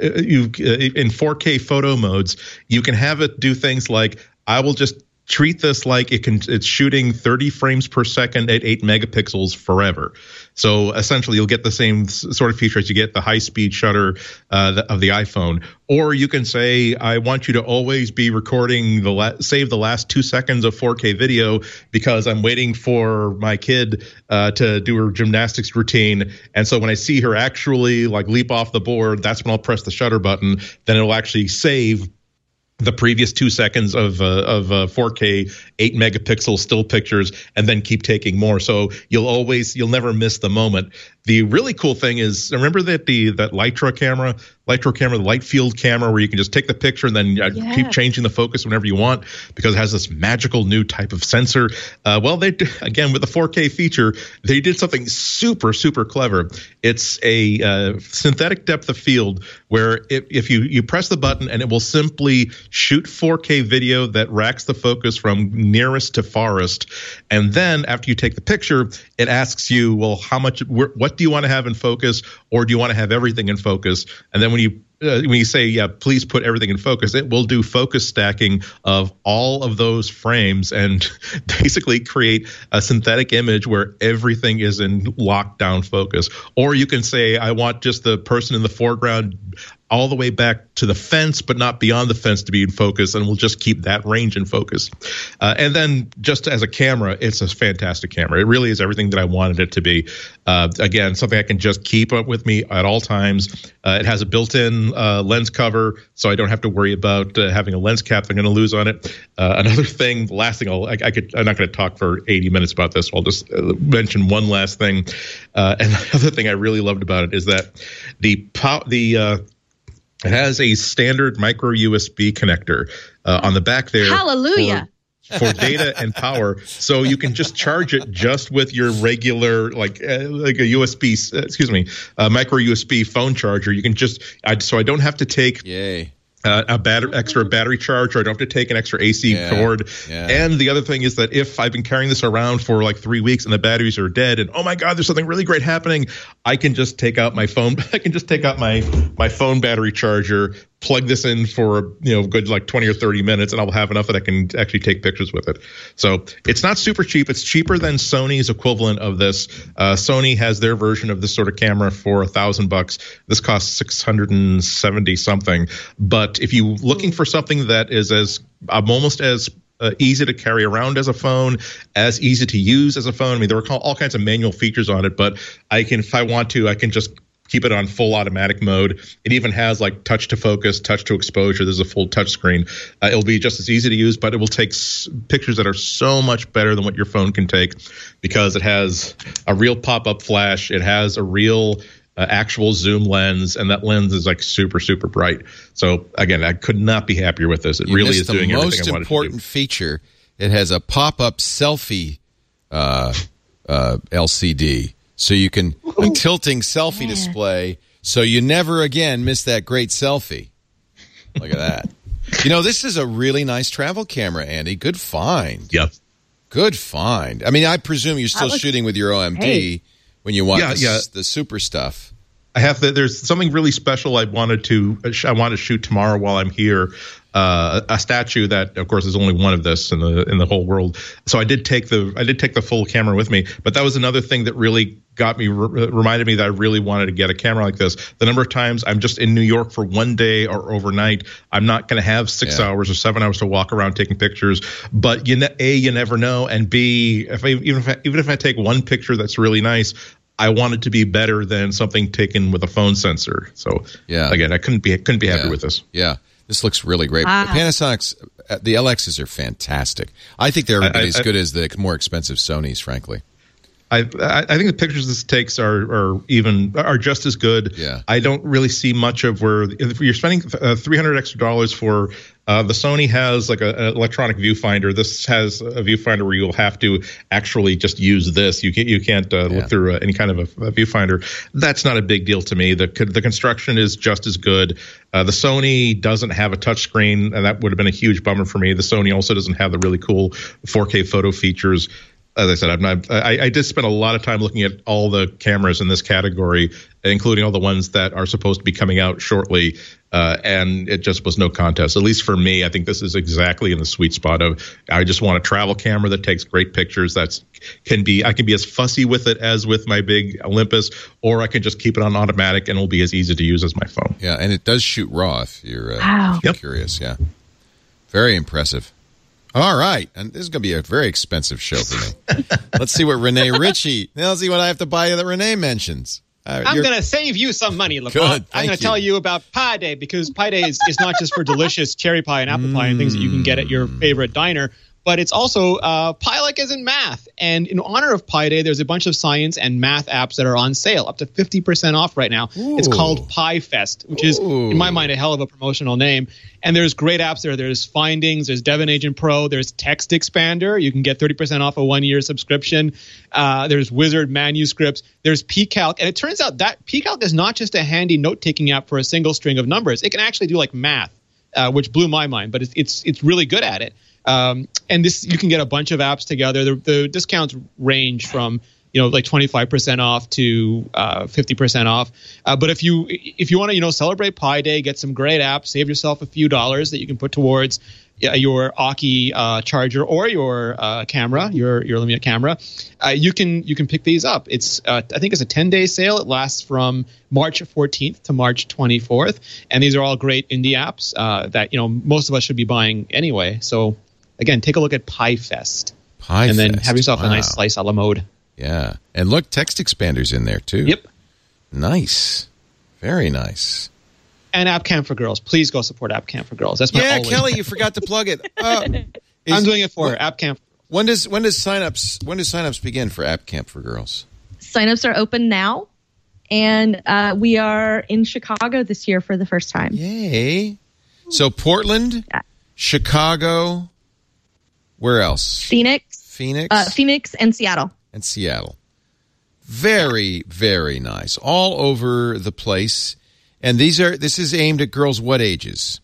4K photo modes. You can have it do things like, I will just treat this like it's shooting 30 frames per second at 8 megapixels forever. So essentially, you'll get the same sort of features you get the high-speed shutter of the iPhone. Or you can say, I want you to always be recording save the last 2 seconds of 4K video because I'm waiting for my kid to do her gymnastics routine. And so when I see her actually like leap off the board, that's when I'll press the shutter button. Then it'll actually save the previous 2 seconds of 4K 8 megapixel still pictures, and then keep taking more. So you'll never miss the moment. The really cool thing is, remember that that Lytra camera, the light field camera, where you can just take the picture and then keep changing the focus whenever you want, because it has this magical new type of sensor. Well, again, with the 4K feature, they did something super, super clever. It's a synthetic depth of field where if you press the button, and it will simply shoot 4K video that racks the focus from nearest to farthest. And then after you take the picture, it asks you, well, what do you want to have in focus, or do you want to have everything in focus? And then when you say, yeah, please put everything in focus, it will do focus stacking of all of those frames and basically create a synthetic image where everything is in lockdown focus. Or you can say, I want just the person in the foreground all the way back to the fence, but not beyond the fence to be in focus, and we'll just keep that range in focus. And then just as a camera, it's a fantastic camera. It really is everything that I wanted it to be. Again, something I can just keep up with me at all times. It has a built-in lens cover, so I don't have to worry about having a lens cap I'm going to lose on it. Another thing, the last thing I'm not going to talk for 80 minutes about this, so I'll just mention one last thing. And the other thing I really loved about it is that it has a standard micro USB connector on the back there. Hallelujah. For data and power, so you can just charge it just with your regular like a USB, micro USB phone charger. You can so I don't have to take extra battery charge, or I don't have to take an extra AC cord. Yeah. And the other thing is that if I've been carrying this around for like 3 weeks and the batteries are dead, and oh my God, there's something really great happening, I can just take out my phone. I can just take out my phone battery charger, plug this in for a good like 20 or 30 minutes, and I'll have enough that I can actually take pictures with it. So it's not super cheap. It's cheaper than Sony's equivalent of this. Sony has their version of this sort of camera for $1,000. This costs $670 something. But if you're looking for something that is almost as easy to carry around as a phone, as easy to use as a phone. I mean, there are all kinds of manual features on it, but if I want to, I can just keep it on full automatic mode. It even has like touch to focus, touch to exposure. There's a full touch screen. It'll be just as easy to use, but it will take pictures that are so much better than what your phone can take, because it has a real pop-up flash. It has a real actual zoom lens, and that lens is like super, super bright. So again, I could not be happier with this. It really is doing everything I wanted to do. The most important feature, it has a pop-up selfie LCD. So you can a tilting selfie display, so you never again miss that great selfie. Look at that. This is a really nice travel camera, Andy. Good find. Yep. Good find. I mean, I presume you're still shooting with your OMD when you want the super stuff. There's something really special I want to shoot tomorrow while I'm here. A statue that, of course, is only one of this in the whole world. So I did take the full camera with me, but that was another thing that really got me reminded me that I really wanted to get a camera like this. The number of times I'm just in New York for one day or overnight, I'm not going to have 6 hours or 7 hours to walk around taking pictures. But you never know, and B, even if I take one picture that's really nice, I want it to be better than something taken with a phone sensor. So again, I couldn't be happy with this. Yeah. This looks really great. The Panasonic's, the LXs are fantastic. I think they're as good as the more expensive Sonys, frankly. I think the pictures this takes are just as good. Yeah. I don't really see much of where if you're spending $300 extra for The Sony has like an electronic viewfinder. This has a viewfinder where you'll have to actually just use this. You can't look through any kind of a viewfinder. That's not a big deal to me. The construction is just as good. The Sony doesn't have a touchscreen, and that would have been a huge bummer for me. The Sony also doesn't have the really cool 4K photo features. As I said, I did spend a lot of time looking at all the cameras in this category, including all the ones that are supposed to be coming out shortly, and it just was no contest. At least for me, I think this is exactly in the sweet spot of I just want a travel camera that takes great pictures. I can be as fussy with it as with my big Olympus, or I can just keep it on automatic and it'll be as easy to use as my phone. Yeah, and it does shoot RAW if you're curious. Yeah, very impressive. All right, and this is going to be a very expensive show for me. Let's see what Renee Ritchie. Let's see what I have to buy that Renee mentions. I'm going to save you some money, LaFont. Good, I'm going to tell you about Pie Day, because Pie Day is not just for delicious cherry pie and apple pie and things that you can get at your favorite diner, but it's also pie like as in math. And in honor of Pie Day, there's a bunch of science and math apps that are on sale, up to 50% off right now. Ooh. It's called Pie Fest, which is, in my mind, a hell of a promotional name. And there's great apps there. There's Findings, there's Devon Agent Pro, there's Text Expander. You can get 30% off a 1-year subscription. There's Wizard Manuscripts. There's PCalc. And it turns out that PCalc is not just a handy note-taking app for a single string of numbers. It can actually do like math, which blew my mind, but it's really good at it. And this, you can get a bunch of apps together. The discounts range from like 25% off to 50% off. But if you want to celebrate Pi Day, get some great apps, save yourself a few dollars that you can put towards your Aukey charger or your camera, your Lumia camera. You can pick these up. It's I think it's a 10-day sale. It lasts from March 14th to March 24th, and these are all great indie apps that most of us should be buying anyway. So again, take a look at Pie Fest, and then have yourself a nice slice a la mode. Yeah, and look, Text Expander's in there too. Yep, nice, very nice. And App Camp for Girls. Please go support App Camp for Girls. That's my always. Kelly, you forgot to plug it. I'm doing it for her. App Camp. When does signups begin for App Camp for Girls? Signups are open now, and we are in Chicago this year for the first time. Yay! So Portland, Chicago, where else? Phoenix, and Seattle. And Seattle. Very, very nice. All over the place. And this is aimed at girls what ages?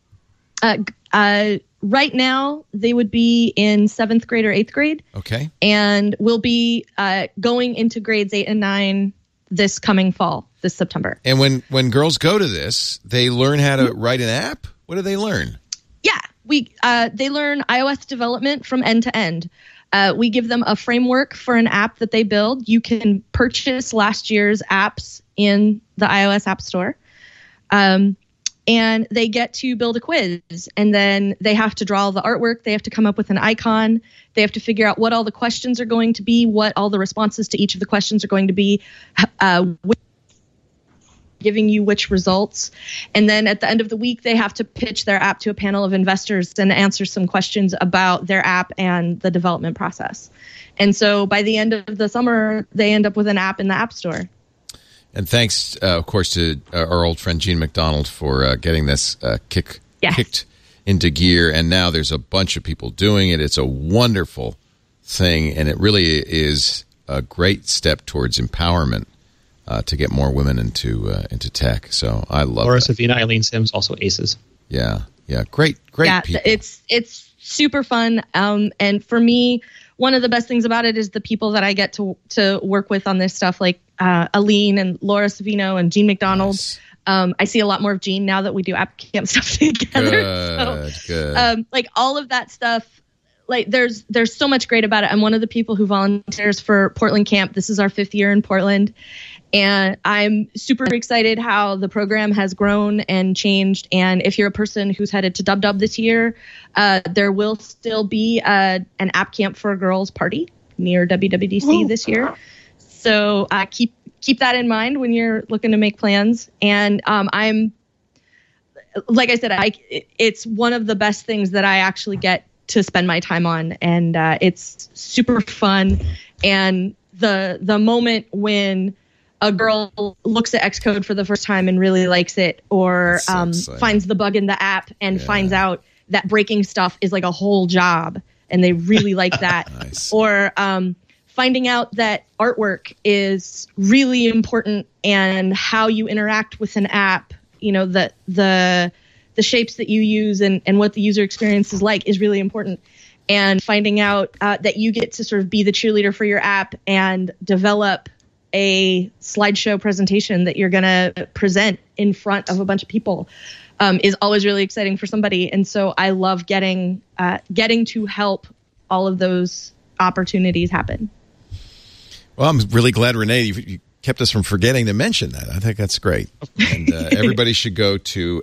Right now, they would be in 7th grade or 8th grade. Okay. And we'll be going into grades 8 and 9 this coming fall, this September. And when girls go to this, they learn how to write an app? What do they learn? Yeah, they learn iOS development from end to end. We give them a framework for an app that they build. You can purchase last year's apps in the iOS App Store. And they get to build a quiz, and then they have to draw all the artwork. They have to come up with an icon. They have to figure out what all the questions are going to be, what all the responses to each of the questions are going to be, giving you which results. And then at the end of the week, they have to pitch their app to a panel of investors and answer some questions about their app and the development process. And so by the end of the summer, they end up with an app in the App Store. And thanks, of course, to our old friend Gene McDonald for getting this kicked into gear. And now there's a bunch of people doing it. It's a wonderful thing, and it really is a great step towards empowerment to get more women into tech. So I love Laura that. Savina, Eileen Sims, also aces. Yeah, great people. It's super fun. And for me, one of the best things about it is the people that I get to work with on this stuff, like Aline and Laura Savino and Gene McDonald. Nice. I see a lot more of Gene now that we do App Camp stuff together. Good. Like all of that stuff, like there's so much great about it. I'm one of the people who volunteers for Portland Camp. This is our 5th year in Portland. And I'm super excited how the program has grown and changed. And if you're a person who's headed to Dub Dub this year, there will still be an App Camp for Girls party near WWDC this year. So keep that in mind when you're looking to make plans. And I'm, like I said, it's one of the best things that I actually get to spend my time on. And it's super fun. And the moment when a girl looks at Xcode for the first time and really likes it, or finds the bug in the app and finds out that breaking stuff is like a whole job, and they really like that. Nice. Or finding out that artwork is really important, and how you interact with an app, the shapes that you use and what the user experience is like is really important. And finding out that you get to sort of be the cheerleader for your app and develop a slideshow presentation that you're going to present in front of a bunch of people is always really exciting for somebody. And so I love getting to help all of those opportunities happen. Well, I'm really glad, Renee, you kept us from forgetting to mention that. I think that's great. And everybody should go to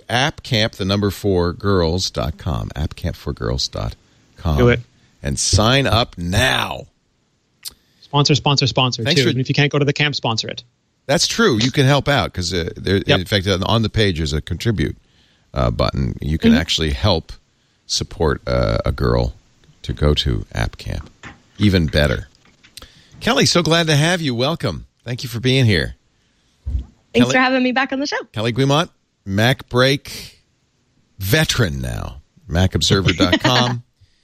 appcamp4girls.com, appcamp4girls.com. Do it. And sign up now. Sponsor, Thanks too. And if you can't go to the camp, sponsor it. That's true. You can help out because, in fact, on the page there's a contribute button. You can actually help support a girl to go to App Camp. Even better. Kelly, so glad to have you. Welcome. Thank you for being here. Thanks for having me back on the show. Kelly Guimont, MacBreak veteran now. MacObserver.com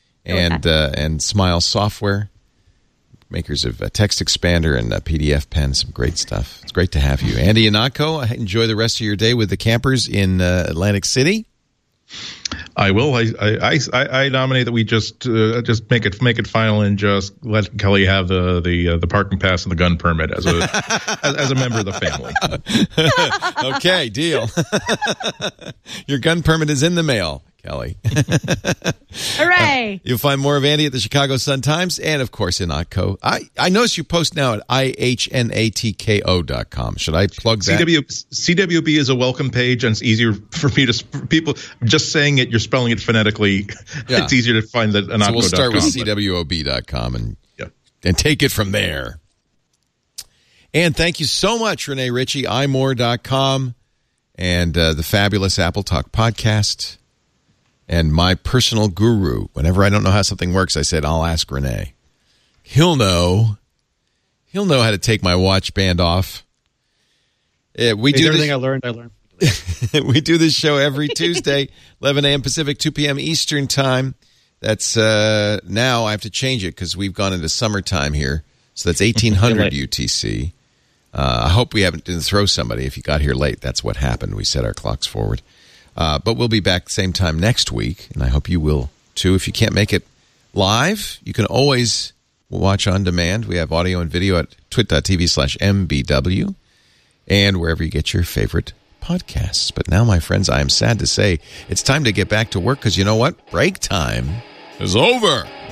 and Smile Software, makers of Text Expander and PDF Pen. Some great stuff. It's great to have you. Andy Ihnatko, enjoy the rest of your day with the campers in Atlantic City. I will. I nominate that we just make it final and just let Kelly have the parking pass and the gun permit as a member of the family. Okay, deal. Your gun permit is in the mail, Kelly. Hooray! You'll find more of Andy at the Chicago Sun-Times and, of course, Ihnatko. I notice you post now at ihnatko.com. Should I plug that? CWB is a welcome page, and it's easier for me people just saying it. You're spelling it phonetically. Yeah. It's easier to find that. So we'll start with CWOB.com and take it from there. And thank you so much, Renee Ritchie, imore.com, and the fabulous Apple Talk podcast. And my personal guru. Whenever I don't know how something works, I said, I'll ask Renee. He'll know how to take my watch band off. Everything I learned. We do this show every Tuesday, 11 a.m. Pacific, 2 p.m. Eastern time. That's now I have to change it because we've gone into summertime here. So that's 1800 UTC. I hope we didn't throw somebody if you got here late. That's what happened. We set our clocks forward. But we'll be back same time next week, and I hope you will too. If you can't make it live, you can always watch on demand. We have audio and video at twit.tv/MBW and wherever you get your favorite podcasts. But now, my friends, I am sad to say it's time to get back to work because you know what? Break time is over.